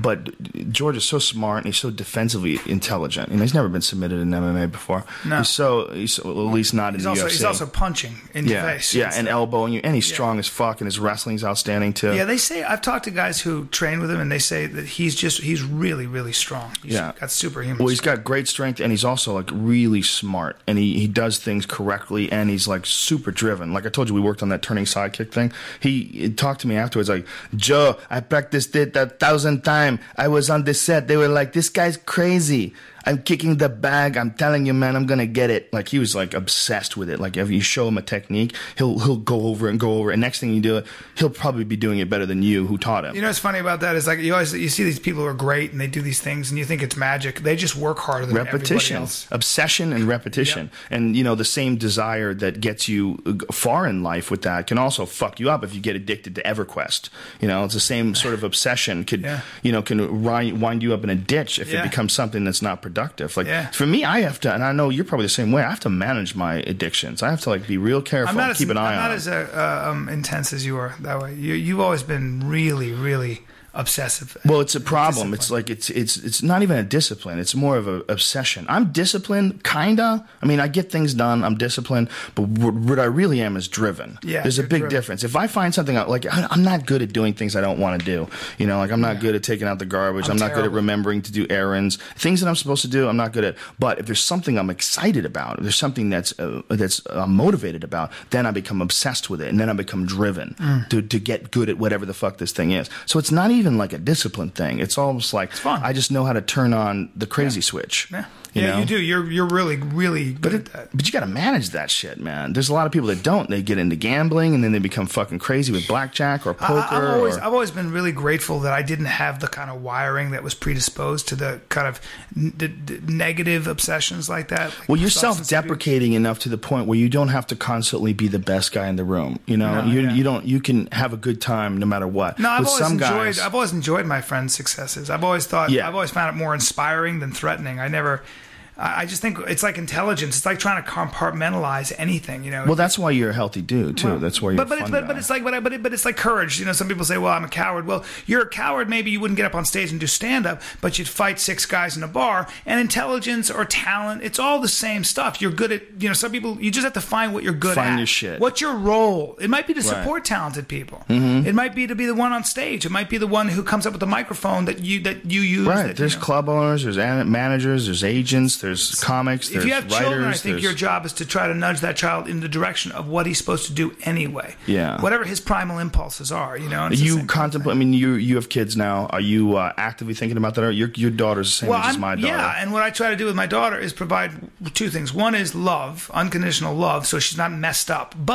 Speaker 2: but George is so smart and he's so defensively intelligent. And he's never been submitted in M M A before.
Speaker 4: No.
Speaker 2: He's so, he's at least not
Speaker 4: he's
Speaker 2: in the
Speaker 4: also
Speaker 2: U F C.
Speaker 4: he's also punching in
Speaker 2: yeah,
Speaker 4: the face.
Speaker 2: yeah,
Speaker 4: It's
Speaker 2: and
Speaker 4: like-
Speaker 2: elbowing you. And he's
Speaker 4: Yeah.
Speaker 2: strong as fuck, and his wrestling's outstanding too.
Speaker 4: Yeah, they say I've talked to guys who train with him, and they say that he's just he's really really strong. He's
Speaker 2: Yeah.
Speaker 4: got superhuman.
Speaker 2: Well, he's
Speaker 4: strength.
Speaker 2: got great strength, and he's also like really smart, and he, he does things correctly, and he's like super driven. Like I told you, we worked on that turning sidekick thing. He, he talked to me afterwards, like, Joe, I practiced it a thousand times. I was on the set. They were like, this guy's crazy. I'm kicking the bag. I'm telling you, man, I'm gonna get it. Like he was like obsessed with it. Like if you show him a technique, he'll he'll go over it and go over it. And next thing you do it, he'll probably be doing it better than you, who taught him.
Speaker 4: You know what's funny about that is like you always you see these people who are great and they do these things and you think it's magic. They just work harder than everybody
Speaker 2: Repetition,
Speaker 4: else.
Speaker 2: obsession, and repetition, and you know the same desire that gets you far in life with that can also fuck you up if you get addicted to EverQuest. You know, it's the same sort of obsession could
Speaker 4: Yeah.
Speaker 2: you know can ri- wind you up in a ditch if
Speaker 4: Yeah.
Speaker 2: it becomes something that's not productive. Like
Speaker 4: Yeah.
Speaker 2: for me, I have to, and I know you're probably the same way. I have to manage my addictions. I have to like be real careful,
Speaker 4: I'm not
Speaker 2: and
Speaker 4: as,
Speaker 2: keep an eye
Speaker 4: I'm
Speaker 2: on
Speaker 4: not
Speaker 2: them.
Speaker 4: as uh, um, intense as you are that way. You, you've always been really, really obsessive.
Speaker 2: Well, it's a problem.
Speaker 4: Discipline.
Speaker 2: It's like it's it's it's not even a discipline. It's more of an obsession. I'm disciplined, kinda. I mean, I get things done. I'm disciplined, but what, what I really am is driven.
Speaker 4: Yeah,
Speaker 2: there's a
Speaker 4: you're
Speaker 2: big
Speaker 4: driven.
Speaker 2: difference. If I find something out, like I- I'm not good at doing things I don't want to do. You know, like I'm not good at taking out the garbage. I'm,
Speaker 4: I'm
Speaker 2: not good at
Speaker 4: terrible.
Speaker 2: remembering to do errands. Things that I'm supposed to do, I'm not good at. But if there's something I'm excited about, if there's something that's uh, that's uh, motivated about, then I become obsessed with it, and then I become driven
Speaker 4: Mm.
Speaker 2: to to get good at whatever the fuck this thing is. So it's not even like a discipline thing. It's almost like
Speaker 4: fun.
Speaker 2: I just know how to turn on the crazy switch.
Speaker 4: Yeah,
Speaker 2: You
Speaker 4: yeah,
Speaker 2: know?
Speaker 4: you do. You're you're really, really good
Speaker 2: But
Speaker 4: at
Speaker 2: it,
Speaker 4: that.
Speaker 2: but you got to manage that shit, man. There's a lot of people that don't. They get into gambling and then they become fucking crazy with blackjack or poker.
Speaker 4: I, I've always
Speaker 2: or,
Speaker 4: I've always been really grateful that I didn't have the kind of wiring that was predisposed to the kind of n- the, the negative obsessions like that. Like
Speaker 2: well, you're
Speaker 4: substance
Speaker 2: self-deprecating enough to the point where you don't have to constantly be the best guy in the room. You know,
Speaker 4: No,
Speaker 2: you
Speaker 4: yeah.
Speaker 2: you don't. You can have a good time no matter what.
Speaker 4: No, I've
Speaker 2: with
Speaker 4: always
Speaker 2: some
Speaker 4: enjoyed.
Speaker 2: guys,
Speaker 4: I've always enjoyed my friends' successes. I've always thought.
Speaker 2: Yeah.
Speaker 4: I've always found it more inspiring than threatening. I never. I I just think it's like intelligence. It's like trying to compartmentalize anything. You know.
Speaker 2: well, that's why you're a healthy dude too.
Speaker 4: Well,
Speaker 2: that's why you're.
Speaker 4: But but
Speaker 2: a
Speaker 4: it's,
Speaker 2: fun
Speaker 4: but,
Speaker 2: guy.
Speaker 4: but it's like but, I- but, it, but it's like courage. You know, some people say, "Well, I'm a coward." Well, you're a coward. Maybe you wouldn't get up on stage and do stand up, but you'd fight six guys in a bar. And intelligence or talent, it's all the same stuff. You're good at. You know, some people you just have to find what you're good at.
Speaker 2: Find your shit.
Speaker 4: What's your role? It might be to support talented people.
Speaker 2: Mm-hmm.
Speaker 4: It might be to be the one on stage. It might be the one who comes up with the microphone that you that you use.
Speaker 2: Right.
Speaker 4: that,
Speaker 2: There's
Speaker 4: you know.
Speaker 2: club owners, there's an- managers, there's agents, there's comics,
Speaker 4: If
Speaker 2: there's
Speaker 4: you have
Speaker 2: writers.
Speaker 4: children, I think
Speaker 2: there's-
Speaker 4: your job is to try to nudge that child in the direction of what he's supposed to do anyway.
Speaker 2: Yeah.
Speaker 4: Whatever his primal impulses are, you know. and it's the
Speaker 2: You
Speaker 4: same kind of
Speaker 2: contemplate. I
Speaker 4: thing.
Speaker 2: mean, you you have kids now. Are you uh, actively thinking about that? Or your your daughter's the same
Speaker 4: Well,
Speaker 2: age as
Speaker 4: I'm,
Speaker 2: my daughter.
Speaker 4: yeah, and what I try to do with my daughter is provide two things. One is love, unconditional love, so she's not messed up. But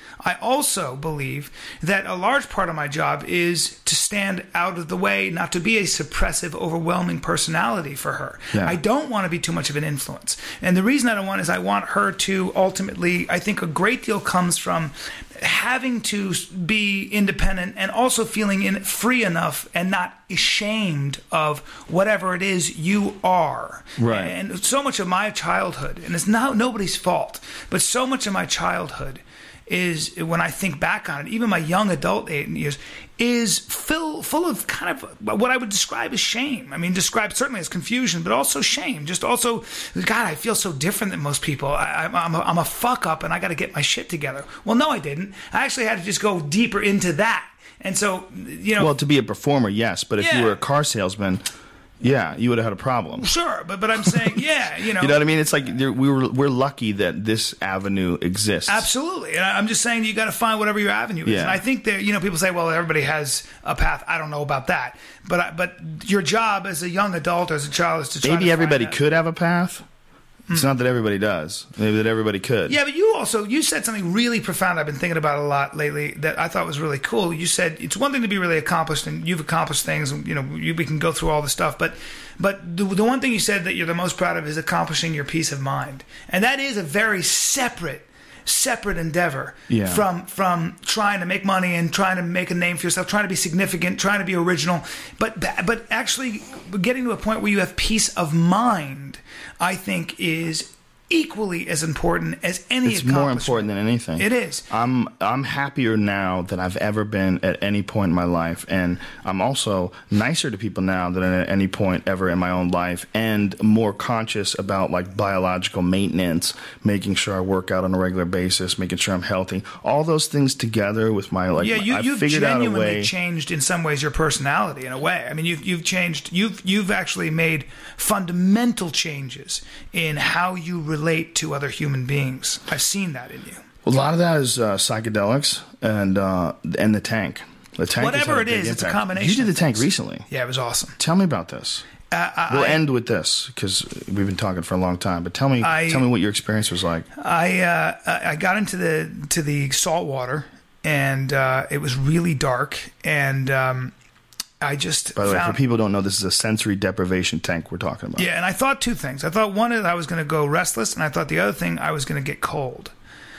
Speaker 4: I also believe that a large part of my job is to stand out of the way, not to be a suppressive, overwhelming personality for her.
Speaker 2: Yeah.
Speaker 4: I don't want to be too much of an influence. And the reason I don't want is I want her to ultimately, I think a great deal comes from having to be independent and also feeling in, free enough and not ashamed of whatever it is you are.
Speaker 2: Right.
Speaker 4: And so much of my childhood, and it's not nobody's fault, but so much of my childhood is, when I think back on it, even my young adult years, is full, full of kind of what I would describe as shame. I mean, described certainly as confusion, but also shame. Just also, God, I feel so different than most people. I, I'm, a, I'm a fuck up and I got to get my shit together. Well, no, I didn't. I actually had to just go deeper into that. And so, you know.
Speaker 2: Well, to be a performer, yes. But if
Speaker 4: Yeah.
Speaker 2: you were a car salesman, yeah, you would have had a problem.
Speaker 4: Sure, but but I'm saying, yeah, you know.
Speaker 2: You know what I mean? It's like there- we were we're lucky that this avenue exists.
Speaker 4: Absolutely. And I- I'm just saying you got to find whatever your avenue is.
Speaker 2: Yeah.
Speaker 4: And I think that, you know, people say, well, everybody has a path. I don't know about that. But I, but your job as a young adult, as a child, is to try
Speaker 2: Maybe
Speaker 4: to
Speaker 2: everybody
Speaker 4: find that.
Speaker 2: could have a path. It's not that everybody does. Maybe that everybody could.
Speaker 4: Yeah, but you also, you said something really profound I've been thinking about a lot lately that I thought was really cool. You said it's one thing to be really accomplished, and you've accomplished things, and, you know, you, we can go through all the stuff, but but the, the one thing you said that you're the most proud of is accomplishing your peace of mind. And that is a very separate separate endeavor
Speaker 2: Yeah.
Speaker 4: from from trying to make money and trying to make a name for yourself, trying to be significant, trying to be original, but but actually getting to a point where you have peace of mind, I think, is equally as important as any
Speaker 2: It's more
Speaker 4: accomplishment.
Speaker 2: important than anything.
Speaker 4: It is.
Speaker 2: I'm I'm happier now than I've ever been at any point in my life, and I'm also nicer to people now than at any point ever in my own life, and more conscious about like biological maintenance, making sure I work out on a regular basis, making sure I'm healthy. All those things together with my like,
Speaker 4: Yeah, you,
Speaker 2: I've
Speaker 4: you've
Speaker 2: figured out a
Speaker 4: genuinely
Speaker 2: way.
Speaker 4: changed in some ways your personality in a way. I mean, you've you've changed. You've you've actually made fundamental changes in how you relate to other human beings. I've seen that in you.
Speaker 2: A lot of that is uh, psychedelics and uh, and the tank. The tank. has
Speaker 4: Whatever
Speaker 2: had a
Speaker 4: it
Speaker 2: big
Speaker 4: is, it's a
Speaker 2: impact.
Speaker 4: combination
Speaker 2: You did the
Speaker 4: of
Speaker 2: tank
Speaker 4: things.
Speaker 2: recently.
Speaker 4: Yeah, it was awesome.
Speaker 2: Tell me about this.
Speaker 4: Uh, I,
Speaker 2: We'll
Speaker 4: I-
Speaker 2: end with this because we've been talking for a long time. But tell me,
Speaker 4: I-
Speaker 2: tell me what your experience was like.
Speaker 4: I uh, I got into the to the salt water, and uh, it was really dark, and um, I just
Speaker 2: By the way,
Speaker 4: found
Speaker 2: for people who don't know, this is a sensory deprivation tank we're talking about.
Speaker 4: yeah, and I thought two things. I thought one is I was going to go restless, and I thought the other thing I was going to get cold,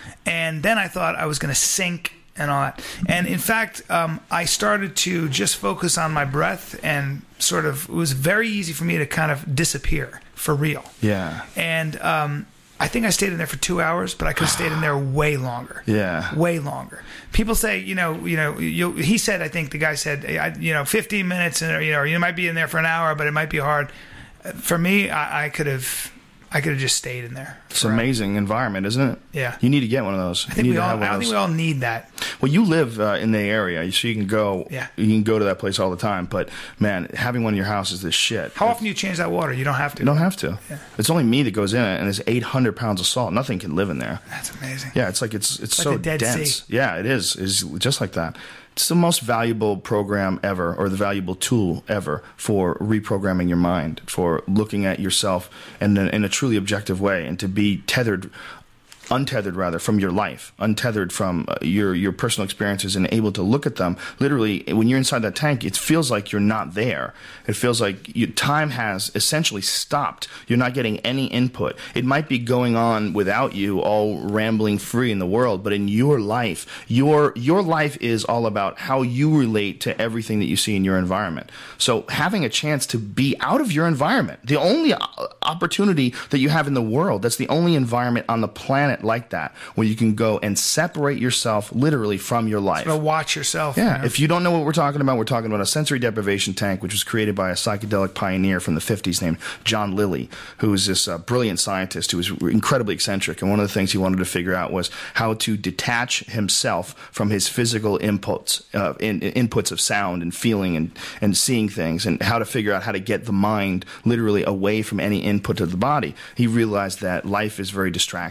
Speaker 4: and then I thought I was going to sink and all that. And in fact, um, I started to just focus on my breath, and sort of it was very easy for me to kind of disappear for real.
Speaker 2: Yeah.
Speaker 4: And um, I think I stayed in there for two hours, but I could have stayed in there way longer.
Speaker 2: Yeah.
Speaker 4: way longer. People say, you know, you know, you, he said, I think the guy said, I, you know, fifteen minutes, and you know, you might be in there for an hour, but it might be hard. For me, I, I could have, I could have just stayed in there.
Speaker 2: It's an amazing environment, isn't it?
Speaker 4: Yeah.
Speaker 2: You need to get one of those.
Speaker 4: I think
Speaker 2: you need
Speaker 4: we
Speaker 2: to
Speaker 4: all,
Speaker 2: have one
Speaker 4: I
Speaker 2: of
Speaker 4: think
Speaker 2: those.
Speaker 4: we all need that.
Speaker 2: Well, you live uh, in the area, so you can go.
Speaker 4: Yeah.
Speaker 2: You can go to that place all the time. But man, having one in your house is this shit.
Speaker 4: How often do you change that water? You don't have to.
Speaker 2: You don't have to.
Speaker 4: Yeah.
Speaker 2: It's only me that goes in it, and it's eight hundred pounds of salt. Nothing can live in there.
Speaker 4: That's amazing.
Speaker 2: Yeah, it's like it's it's
Speaker 4: Like
Speaker 2: so
Speaker 4: the Dead
Speaker 2: dense.
Speaker 4: Sea.
Speaker 2: Yeah, it is. It's just like that. It's the most valuable program ever, or the valuable tool ever for reprogramming your mind, for looking at yourself in a, in a truly objective way, and to be tethered, untethered rather, from your life, untethered from uh, your your personal experiences, and able to look at them. Literally, when you're inside that tank, it feels like you're not there. It feels like you, time has essentially stopped. You're not getting any input. It might be going on without you, all rambling free in the world, but in your life, your your life is all about how you relate to everything that you see in your environment. So having a chance to be out of your environment, the only o- opportunity that you have in the world, that's the only environment on the planet like that, where you can go and separate yourself literally from your life.
Speaker 4: But watch yourself.
Speaker 2: Yeah,
Speaker 4: you know?
Speaker 2: if you don't know what we're talking about, we're talking about a sensory deprivation tank, which was created by a psychedelic pioneer from the fifties named John Lilly, who was this uh, brilliant scientist who was incredibly eccentric. And one of the things he wanted to figure out was how to detach himself from his physical inputs, uh, in, inputs of sound and feeling and, and seeing things, and how to figure out how to get the mind literally away from any input of the body. He realized that life is very distracting, and that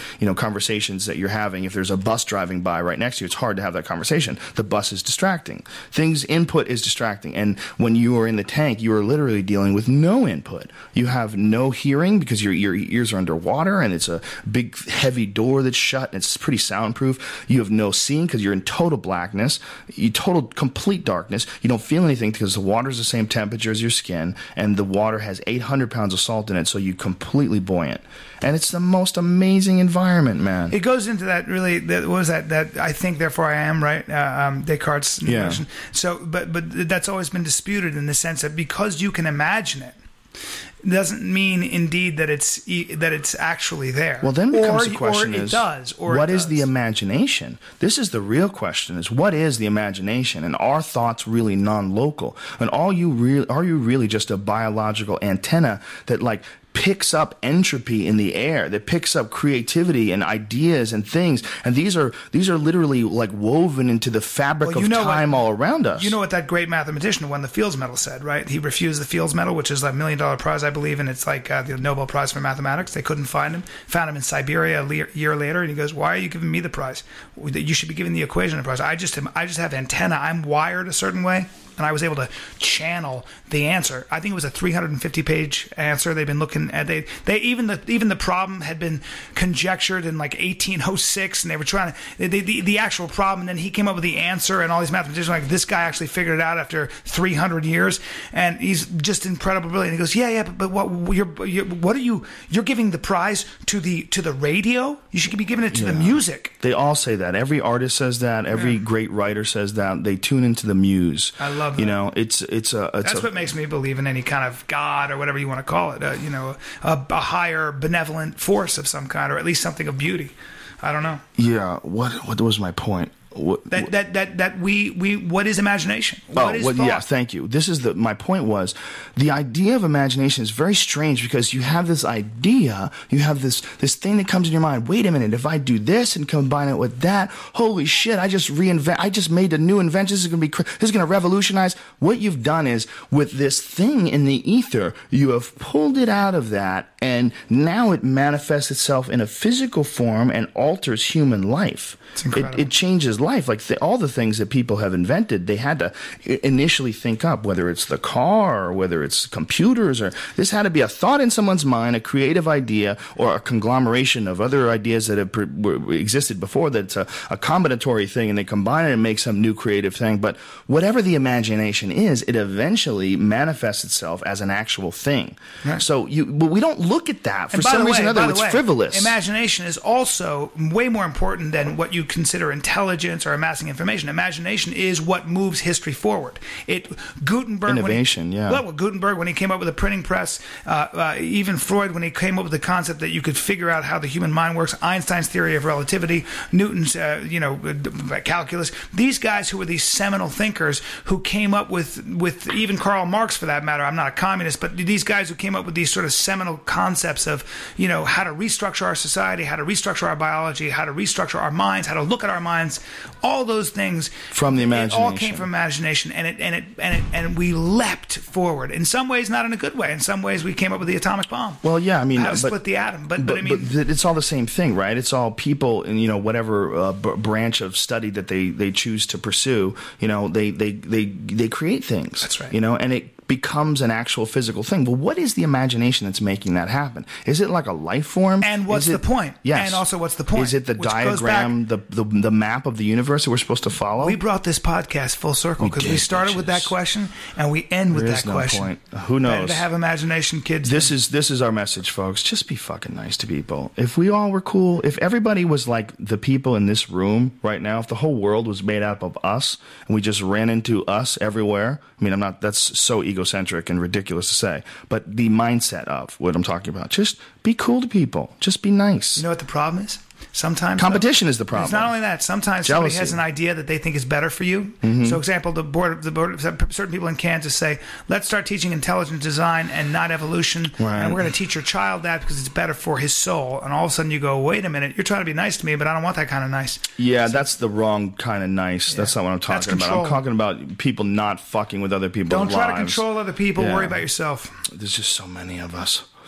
Speaker 2: you know, conversations that you're having. If there's a bus driving by right next to you, it's hard to have that conversation. The bus is distracting. Things, input is distracting. And when you are in the tank, you are literally dealing with no input. You have no hearing because your, your ears are underwater, and it's a big, heavy door that's shut, and it's pretty soundproof. You have no seeing because you're in total blackness, you total, complete darkness. You don't feel anything because the water's the same temperature as your skin, and the water has eight hundred pounds of salt in it, so you're completely buoyant. And it's the most amazing environment, man.
Speaker 4: It goes into that really. That, what was that? That I think, therefore I am. Right, uh, um, Descartes'
Speaker 2: Yeah.
Speaker 4: notion. So, but but that's always been disputed in the sense that because you can imagine it, doesn't mean indeed that it's that it's actually there.
Speaker 2: Well, then becomes
Speaker 4: or,
Speaker 2: the question
Speaker 4: or it
Speaker 2: is,
Speaker 4: does, or
Speaker 2: what
Speaker 4: it
Speaker 2: is
Speaker 4: does.
Speaker 2: the imagination? This is the real question: is what is the imagination? And are thoughts really non-local? And are you really are you really just a biological antenna that like picks up entropy in the air, that picks up creativity and ideas and things, and these are these are literally like woven into the fabric
Speaker 4: Well, you
Speaker 2: of
Speaker 4: know
Speaker 2: time
Speaker 4: what-
Speaker 2: all around us.
Speaker 4: You know what that great mathematician who won the Fields Medal said, right? He refused the Fields Medal, which is a million dollar prize, I believe, and it's like uh, the Nobel Prize for mathematics. They couldn't find him. Found him in Siberia a le- year later, and he goes, "Why are you giving me the prize? You should be giving the equation a prize. I just am, I just have antenna. I'm wired a certain way." And I was able to channel the answer. I think it was a three hundred fifty page answer. They've been looking at they they even the even the problem had been conjectured in like eighteen oh six, and they were trying to they, the the actual problem. And then he came up with the answer, and all these mathematicians were like, this guy actually figured it out after three hundred years, and he's just incredible, brilliant. He goes, yeah, yeah, but, but what you're, you're what are you you're giving the prize to the to the radio? You should be giving it to
Speaker 2: Yeah.
Speaker 4: the music.
Speaker 2: They all say that. Every artist says that. Every
Speaker 4: Yeah.
Speaker 2: great writer says that. They tune into the muse.
Speaker 4: I love
Speaker 2: You
Speaker 4: that.
Speaker 2: know, it's it's a it's
Speaker 4: That's
Speaker 2: a,
Speaker 4: what makes me believe in any kind of God or whatever you want to call it. Uh, you know, a, a higher benevolent force of some kind, or at least something of beauty. I don't know.
Speaker 2: yeah. What what was my point? What,
Speaker 4: That that that that we we what is imagination? What
Speaker 2: Oh,
Speaker 4: is
Speaker 2: well,
Speaker 4: thought?
Speaker 2: yeah, thank you. This is the my point was the idea of imagination is very strange because you have this idea, you have this this thing that comes in your mind. Wait a minute, if I do this and combine it with that, holy shit! I just reinvent. I just made a new invention. This is gonna be cr- this is gonna revolutionize. What you've done is with this thing in the ether, you have pulled it out of that, and now it manifests itself in a physical form and alters human life.
Speaker 4: It's incredible.
Speaker 2: It, it changes life. Like the, all the things that people have invented, they had to i- initially think up, whether it's the car or whether it's computers, or this had to be a thought in someone's mind, a creative idea, or a conglomeration of other ideas that have pre- were, existed before. That's a, a combinatory thing, and they combine it and make some new creative thing. But whatever the imagination is, it eventually manifests itself as an actual thing.
Speaker 4: Right.
Speaker 2: So you, but we don't look at that for
Speaker 4: And by
Speaker 2: some
Speaker 4: the
Speaker 2: reason
Speaker 4: way,
Speaker 2: or
Speaker 4: by
Speaker 2: other.
Speaker 4: the
Speaker 2: It's
Speaker 4: way,
Speaker 2: frivolous.
Speaker 4: Imagination is also way more important than what you consider intelligence or amassing information. Imagination is what moves history forward. It Gutenberg,
Speaker 2: Innovation,
Speaker 4: when he,
Speaker 2: yeah.
Speaker 4: Well, Gutenberg when he came up with the printing press, uh, uh, even Freud when he came up with the concept that you could figure out how the human mind works. Einstein's theory of relativity, Newton's, uh, you know, uh, calculus. These guys who were these seminal thinkers who came up with with even Karl Marx, for that matter. I'm not a communist, but these guys who came up with these sort of seminal concepts of, you know, how to restructure our society, how to restructure our biology, how to restructure our minds, how to look at our minds, all those things
Speaker 2: From the
Speaker 4: It all
Speaker 2: imagination.
Speaker 4: came from imagination, and it and it and it and we leapt forward. In some ways, not in a good way. In some ways, we came up with the atomic bomb.
Speaker 2: Well, yeah, I mean,
Speaker 4: how to
Speaker 2: but-
Speaker 4: split the atom. But but,
Speaker 2: But,
Speaker 4: I mean,
Speaker 2: but it's all the same thing, right? It's all people, and you know, whatever uh, b- branch of study that they, they choose to pursue, you know, they, they, they, they create things.
Speaker 4: That's right.
Speaker 2: You know, and it becomes an actual physical thing. Well, what is the imagination that's making that happen? Is it like a life form?
Speaker 4: And what's
Speaker 2: Is it-
Speaker 4: the point?
Speaker 2: Yes.
Speaker 4: And also, what's the point?
Speaker 2: Is it the
Speaker 4: Which goes
Speaker 2: diagram, the, the the map of the universe that we're supposed to follow?
Speaker 4: we brought this podcast full circle because we,
Speaker 2: did,
Speaker 4: started with that
Speaker 2: bitches.
Speaker 4: question and we end with
Speaker 2: There
Speaker 4: that
Speaker 2: is no
Speaker 4: question.
Speaker 2: point. Who
Speaker 4: Better
Speaker 2: knows?
Speaker 4: to have imagination, kids.
Speaker 2: This is this is our message, folks. Just be fucking nice to people. If we all were cool, if everybody was like the people in this room right now, if the whole world was made up of us and we just ran into us everywhere, I mean, I'm not, that's so egocentric and ridiculous to say, but the mindset of what I'm talking about, just be cool to people. Just be nice.
Speaker 4: You know what the problem is? Sometimes
Speaker 2: Competition is the problem.
Speaker 4: It's not only that. Sometimes
Speaker 2: Jealousy.
Speaker 4: somebody has an idea that they think is better for you.
Speaker 2: Mm-hmm.
Speaker 4: So, example, the board, the board, certain people in Kansas say, "Let's start teaching intelligent design and not evolution,
Speaker 2: Right.
Speaker 4: and we're going to teach your child that because it's better for his soul." And all of a sudden, you go, "Wait a minute, you're trying to be nice to me, but I don't want that kind of nice."
Speaker 2: Yeah, that's the wrong kind of nice. That's not what I'm
Speaker 4: That's
Speaker 2: talking about. I'm
Speaker 4: control.
Speaker 2: talking about people not fucking with other people's
Speaker 4: Don't try
Speaker 2: lives.
Speaker 4: to control other people.
Speaker 2: Yeah.
Speaker 4: Worry about yourself.
Speaker 2: There's just so many of us.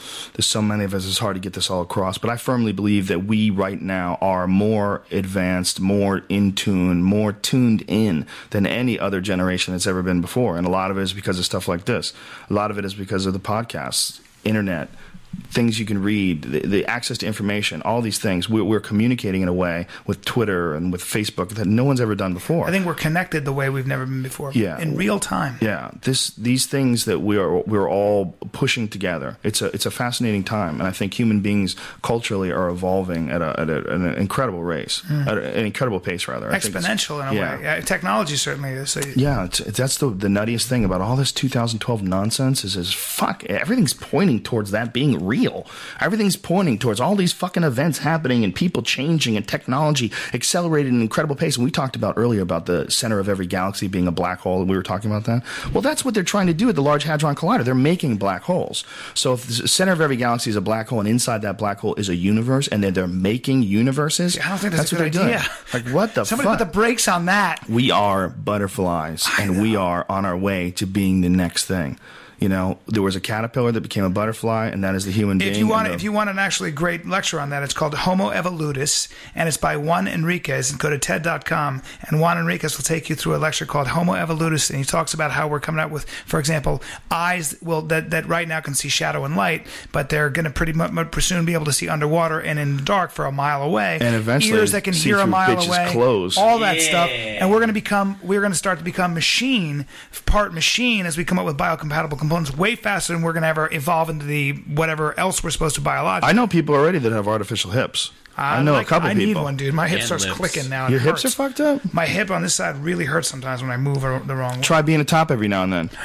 Speaker 2: there's so many of us, it's hard to get this all across. But I firmly believe that we right now are more advanced, more in tune, more tuned in than any other generation that's ever been before. And a lot of it is because of stuff like this. A lot of it is because of the podcasts, internet, things you can read, the, the access to information, all these things. We're, we're communicating in a way with Twitter and with Facebook that no one's ever done before.
Speaker 4: I think we're connected the way we've never been before.
Speaker 2: Yeah.
Speaker 4: In real time.
Speaker 2: Yeah. This these things that we are we're all pushing together. It's a it's a fascinating time, and I think human beings culturally are evolving at, a, at, a, at an incredible race, mm. at an incredible pace rather. I think
Speaker 4: Exponential in a
Speaker 2: yeah.
Speaker 4: way. Yeah, technology certainly is. So
Speaker 2: yeah, it's, that's the the nuttiest thing about all this two thousand twelve nonsense is is fuck everything's pointing towards that being real. Everything's pointing towards all these fucking events happening and people changing and technology accelerated at an incredible pace. And we talked about earlier about the center of every galaxy being a black hole. We were talking about that. Well, that's what they're trying to do at the Large Hadron Collider. They're making black holes. So if the center of every galaxy is a black hole and inside that black hole is a universe and then they're making universes,
Speaker 4: I don't think that's,
Speaker 2: that's
Speaker 4: a
Speaker 2: what
Speaker 4: good
Speaker 2: they're
Speaker 4: idea.
Speaker 2: doing. Like, what the
Speaker 4: Somebody
Speaker 2: fuck?
Speaker 4: put the brakes on that.
Speaker 2: We are butterflies and we are on our way to being the next thing. You know, there was a caterpillar that became a butterfly, and that is the human being.
Speaker 4: If you want,
Speaker 2: the,
Speaker 4: if you want an actually great lecture on that, it's called Homo Evolutus, and it's by Juan Enriquez. And go to T E D dot com, and Juan Enriquez will take you through a lecture called Homo Evolutus, and he talks about how we're coming out with, for example, eyes well that that right now can see shadow and light, but they're going to pretty much soon be able to see underwater and in the dark for a mile away.
Speaker 2: And eventually,
Speaker 4: ears that can
Speaker 2: see
Speaker 4: hear a
Speaker 2: through
Speaker 4: mile
Speaker 2: bitches'
Speaker 4: away.
Speaker 2: clothes.
Speaker 4: All that
Speaker 3: Yeah.
Speaker 4: stuff, and we're going to become, we're going to start to become machine, part machine, as we come up with biocompatible components way faster. And we're going to ever evolve into the whatever else we're supposed to biologically.
Speaker 2: I know people already that have artificial hips. I know
Speaker 4: like,
Speaker 2: a couple
Speaker 4: I
Speaker 2: people.
Speaker 4: need one, dude. My hip
Speaker 3: And
Speaker 4: starts
Speaker 3: lips.
Speaker 4: clicking now.
Speaker 2: Your
Speaker 4: It
Speaker 2: hips are
Speaker 4: hurts.
Speaker 2: fucked up?
Speaker 4: My hip on this side really hurts sometimes when I move the wrong way.
Speaker 2: Try being a top every now and then.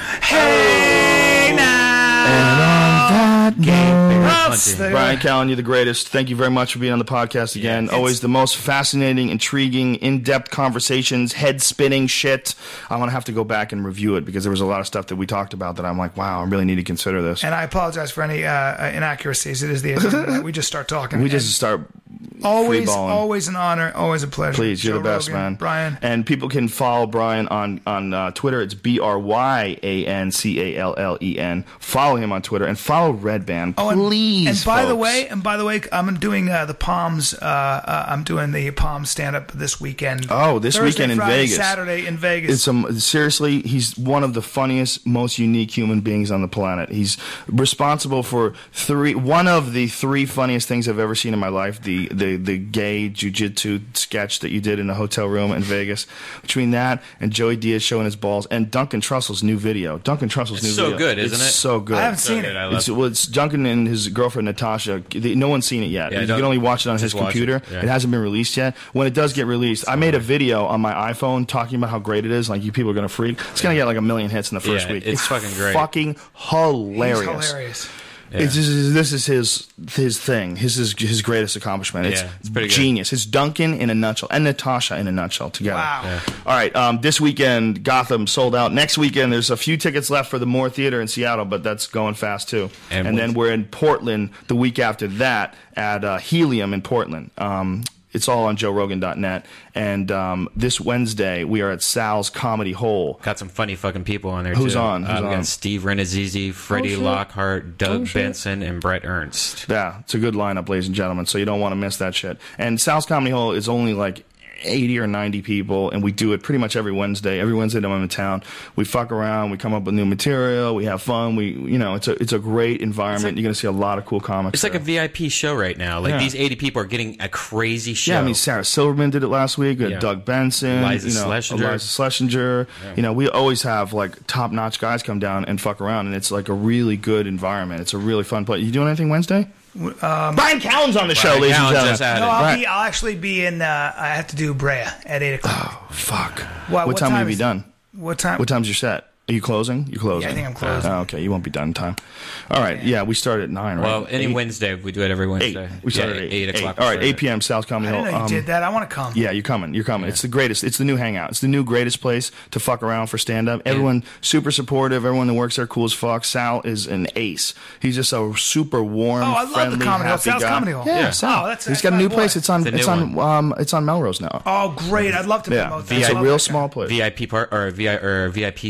Speaker 4: Hey now!
Speaker 2: And on that
Speaker 4: That's the-
Speaker 2: Brian Callen, you're the greatest. Thank you very much for being on the podcast again.
Speaker 4: it's-
Speaker 2: Always the most fascinating, intriguing, in-depth conversations, head-spinning shit. I'm going to have to go back and review it because there was a lot of stuff that we talked about that I'm like, wow, I really need to consider this.
Speaker 4: And I apologize for any uh, inaccuracies. It is the internet. We just start talking.
Speaker 2: We just
Speaker 4: And
Speaker 2: start
Speaker 4: always,
Speaker 2: free-balling.
Speaker 4: always an honor, always a pleasure.
Speaker 2: Please, you're
Speaker 4: Joe
Speaker 2: the best,
Speaker 4: Rogan,
Speaker 2: man.
Speaker 4: Brian.
Speaker 2: And people can follow Brian on on uh, Twitter. It's B R Y A N C A L L E N. Follow him on Twitter and follow Red Band,
Speaker 4: Oh, and,
Speaker 2: please.
Speaker 4: and by the
Speaker 2: folks.
Speaker 4: way, and by the way, I'm doing uh, the Palms. Uh, uh, I'm doing the Palms stand up this weekend.
Speaker 2: Oh, this
Speaker 4: Thursday,
Speaker 2: weekend in
Speaker 4: Friday,
Speaker 2: Vegas.
Speaker 4: Saturday in Vegas.
Speaker 2: It's um, seriously, he's one of the funniest, most unique human beings on the planet. He's responsible for three, one of the three funniest things I've ever seen in my life. The the the gay jujitsu sketch that you did in the hotel room in Vegas. Between that and Joey Diaz showing his balls and Duncan Trussell's new video. Duncan Trussell's
Speaker 3: It's
Speaker 2: new
Speaker 3: so
Speaker 2: video.
Speaker 3: good, isn't
Speaker 2: it's
Speaker 3: it?
Speaker 2: So good.
Speaker 4: I haven't
Speaker 3: So
Speaker 4: seen
Speaker 3: good,
Speaker 4: it.
Speaker 3: I love
Speaker 2: It's,
Speaker 3: it.
Speaker 2: well, it's Duncan and his girlfriend Natasha. They, no one's seen it yet.
Speaker 3: Yeah,
Speaker 2: you
Speaker 3: don't-
Speaker 2: can only watch it on his
Speaker 3: just watch
Speaker 2: computer.
Speaker 3: it, yeah.
Speaker 2: It hasn't been released yet. When it does get released, I made a video on my iPhone talking about how great it is. Like, you people are gonna freak. It's gonna get like a million hits in the first
Speaker 3: Yeah,
Speaker 2: week.
Speaker 3: it's fucking great.
Speaker 2: Fucking
Speaker 4: He's
Speaker 2: hilarious.
Speaker 4: hilarious.
Speaker 3: Yeah.
Speaker 2: It's, this, is, this is his his thing. His is his greatest accomplishment. It's,
Speaker 3: Yeah, it's pretty good.
Speaker 2: genius. It's Duncan in a nutshell and Natasha in a nutshell together.
Speaker 4: Wow.
Speaker 3: Yeah.
Speaker 2: All right. Um, this weekend, Gotham sold out. Next weekend, there's a few tickets left for the Moore Theater in Seattle, but that's going fast too.
Speaker 3: And
Speaker 2: And, then
Speaker 3: when's-
Speaker 2: we're in Portland the week after that at uh, Helium in Portland. Um, it's all on joe rogan dot net. And um, this Wednesday, we are at Sal's Comedy Hole.
Speaker 3: Got some funny fucking people on there,
Speaker 2: Who's
Speaker 3: too.
Speaker 2: on? Who's
Speaker 3: uh, we
Speaker 2: on?
Speaker 3: got Steve Renazizi, Freddie
Speaker 2: shit.
Speaker 3: Lockhart, Doug
Speaker 2: Oh, shit.
Speaker 3: Benson, and Brett Ernst.
Speaker 2: Yeah, it's a good lineup, ladies and gentlemen, so you don't want to miss that shit. And Sal's Comedy Hole is only like eighty or ninety people, and we do it pretty much every Wednesday. Every Wednesday that I'm in town, we fuck around, we come up with new material, we have fun. We, you know, it's a it's a great environment. You're going to see a lot of cool comics.
Speaker 3: It's like a
Speaker 2: there.
Speaker 3: V I P show right now. Like,
Speaker 2: Yeah.
Speaker 3: these eighty people are getting a crazy show.
Speaker 2: Yeah, I mean, Sarah Silverman did it last week. We had
Speaker 3: Yeah.
Speaker 2: Doug Benson,
Speaker 3: Eliza
Speaker 2: you know,
Speaker 3: Schlesinger.
Speaker 2: Eliza Schlesinger. You know, we always have like top notch guys come down and fuck around, and it's like a really good environment. It's a really fun place. You doing anything Wednesday?
Speaker 4: Um,
Speaker 2: Brian Callen's on the show,
Speaker 3: Brian
Speaker 2: ladies
Speaker 3: Callen
Speaker 2: and gentlemen.
Speaker 3: just had
Speaker 4: no,
Speaker 3: it.
Speaker 4: I'll
Speaker 2: Right.
Speaker 4: be. I'll actually be in. Uh, I have to do Brea at eight o'clock.
Speaker 2: Oh, fuck.
Speaker 4: What-
Speaker 2: what,
Speaker 4: what
Speaker 2: time,
Speaker 4: time
Speaker 2: will you be
Speaker 4: is-
Speaker 2: done?
Speaker 4: What time?
Speaker 2: What time's your set? Are you closing? You closing?
Speaker 4: Yeah, I think I'm closing.
Speaker 2: Oh, okay, you won't be done in time. All right, yeah, we start at nine, right?
Speaker 3: Well, any
Speaker 2: Eight?
Speaker 3: Wednesday, we do it every
Speaker 2: Eight.
Speaker 3: Wednesday.
Speaker 2: We start
Speaker 3: yeah,
Speaker 2: at eight.
Speaker 3: eight o'clock.
Speaker 2: All right,
Speaker 3: we start
Speaker 2: eight
Speaker 3: it.
Speaker 2: p.m. South Comedy
Speaker 4: I
Speaker 2: Hall.
Speaker 4: didn't know you
Speaker 2: Um,
Speaker 4: did that. I want to come.
Speaker 2: Yeah, you're coming. You're coming. It's the greatest. It's the new hangout. It's the new greatest place to fuck around for stand up. Everyone super supportive. Everyone that works there cool as fuck. Sal is an ace. He's just a super warm,
Speaker 4: Oh, I love
Speaker 2: friendly,
Speaker 4: the Comedy Hall.
Speaker 2: happy
Speaker 4: Sal's
Speaker 2: guy.
Speaker 4: Comedy Hall.
Speaker 2: Yeah,
Speaker 3: Yeah.
Speaker 2: Sal.
Speaker 4: Oh, that's-
Speaker 2: He's
Speaker 4: that's
Speaker 2: got a
Speaker 4: my
Speaker 2: new
Speaker 4: boy.
Speaker 2: place. It's on.
Speaker 3: It's a
Speaker 2: It's
Speaker 3: new
Speaker 2: on. Um, it's on Melrose now.
Speaker 4: Oh, great! I'd love to
Speaker 2: Yeah,
Speaker 4: promote that.
Speaker 2: it's
Speaker 4: I
Speaker 2: a
Speaker 4: love
Speaker 2: real
Speaker 4: that guy.
Speaker 2: small place.
Speaker 3: V I P part or V I or V I P service now.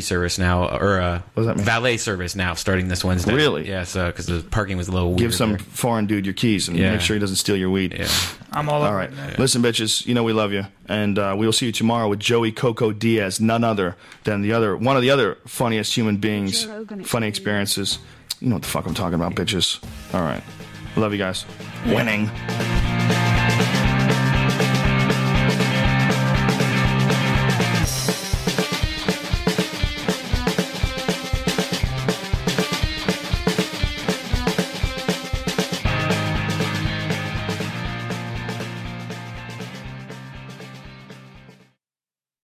Speaker 5: now, or uh,
Speaker 2: What does that mean?
Speaker 5: valet service now starting this Wednesday.
Speaker 2: Really?
Speaker 5: Yeah, so because the parking was a little weird.
Speaker 2: Give some
Speaker 5: there.
Speaker 2: foreign dude your keys and
Speaker 5: Yeah.
Speaker 2: make sure he doesn't steal your weed.
Speaker 5: Yeah.
Speaker 4: I'm all,
Speaker 2: All
Speaker 4: over
Speaker 2: right.
Speaker 4: it, man.
Speaker 2: Listen, bitches, you know we love you. And uh, we will see you tomorrow with Joey Coco Diaz, none other than the other, one of the other funniest human beings,
Speaker 1: Joe Rogan
Speaker 2: funny experiences. You know what the fuck I'm talking about, bitches. All right. Love you guys. Winning.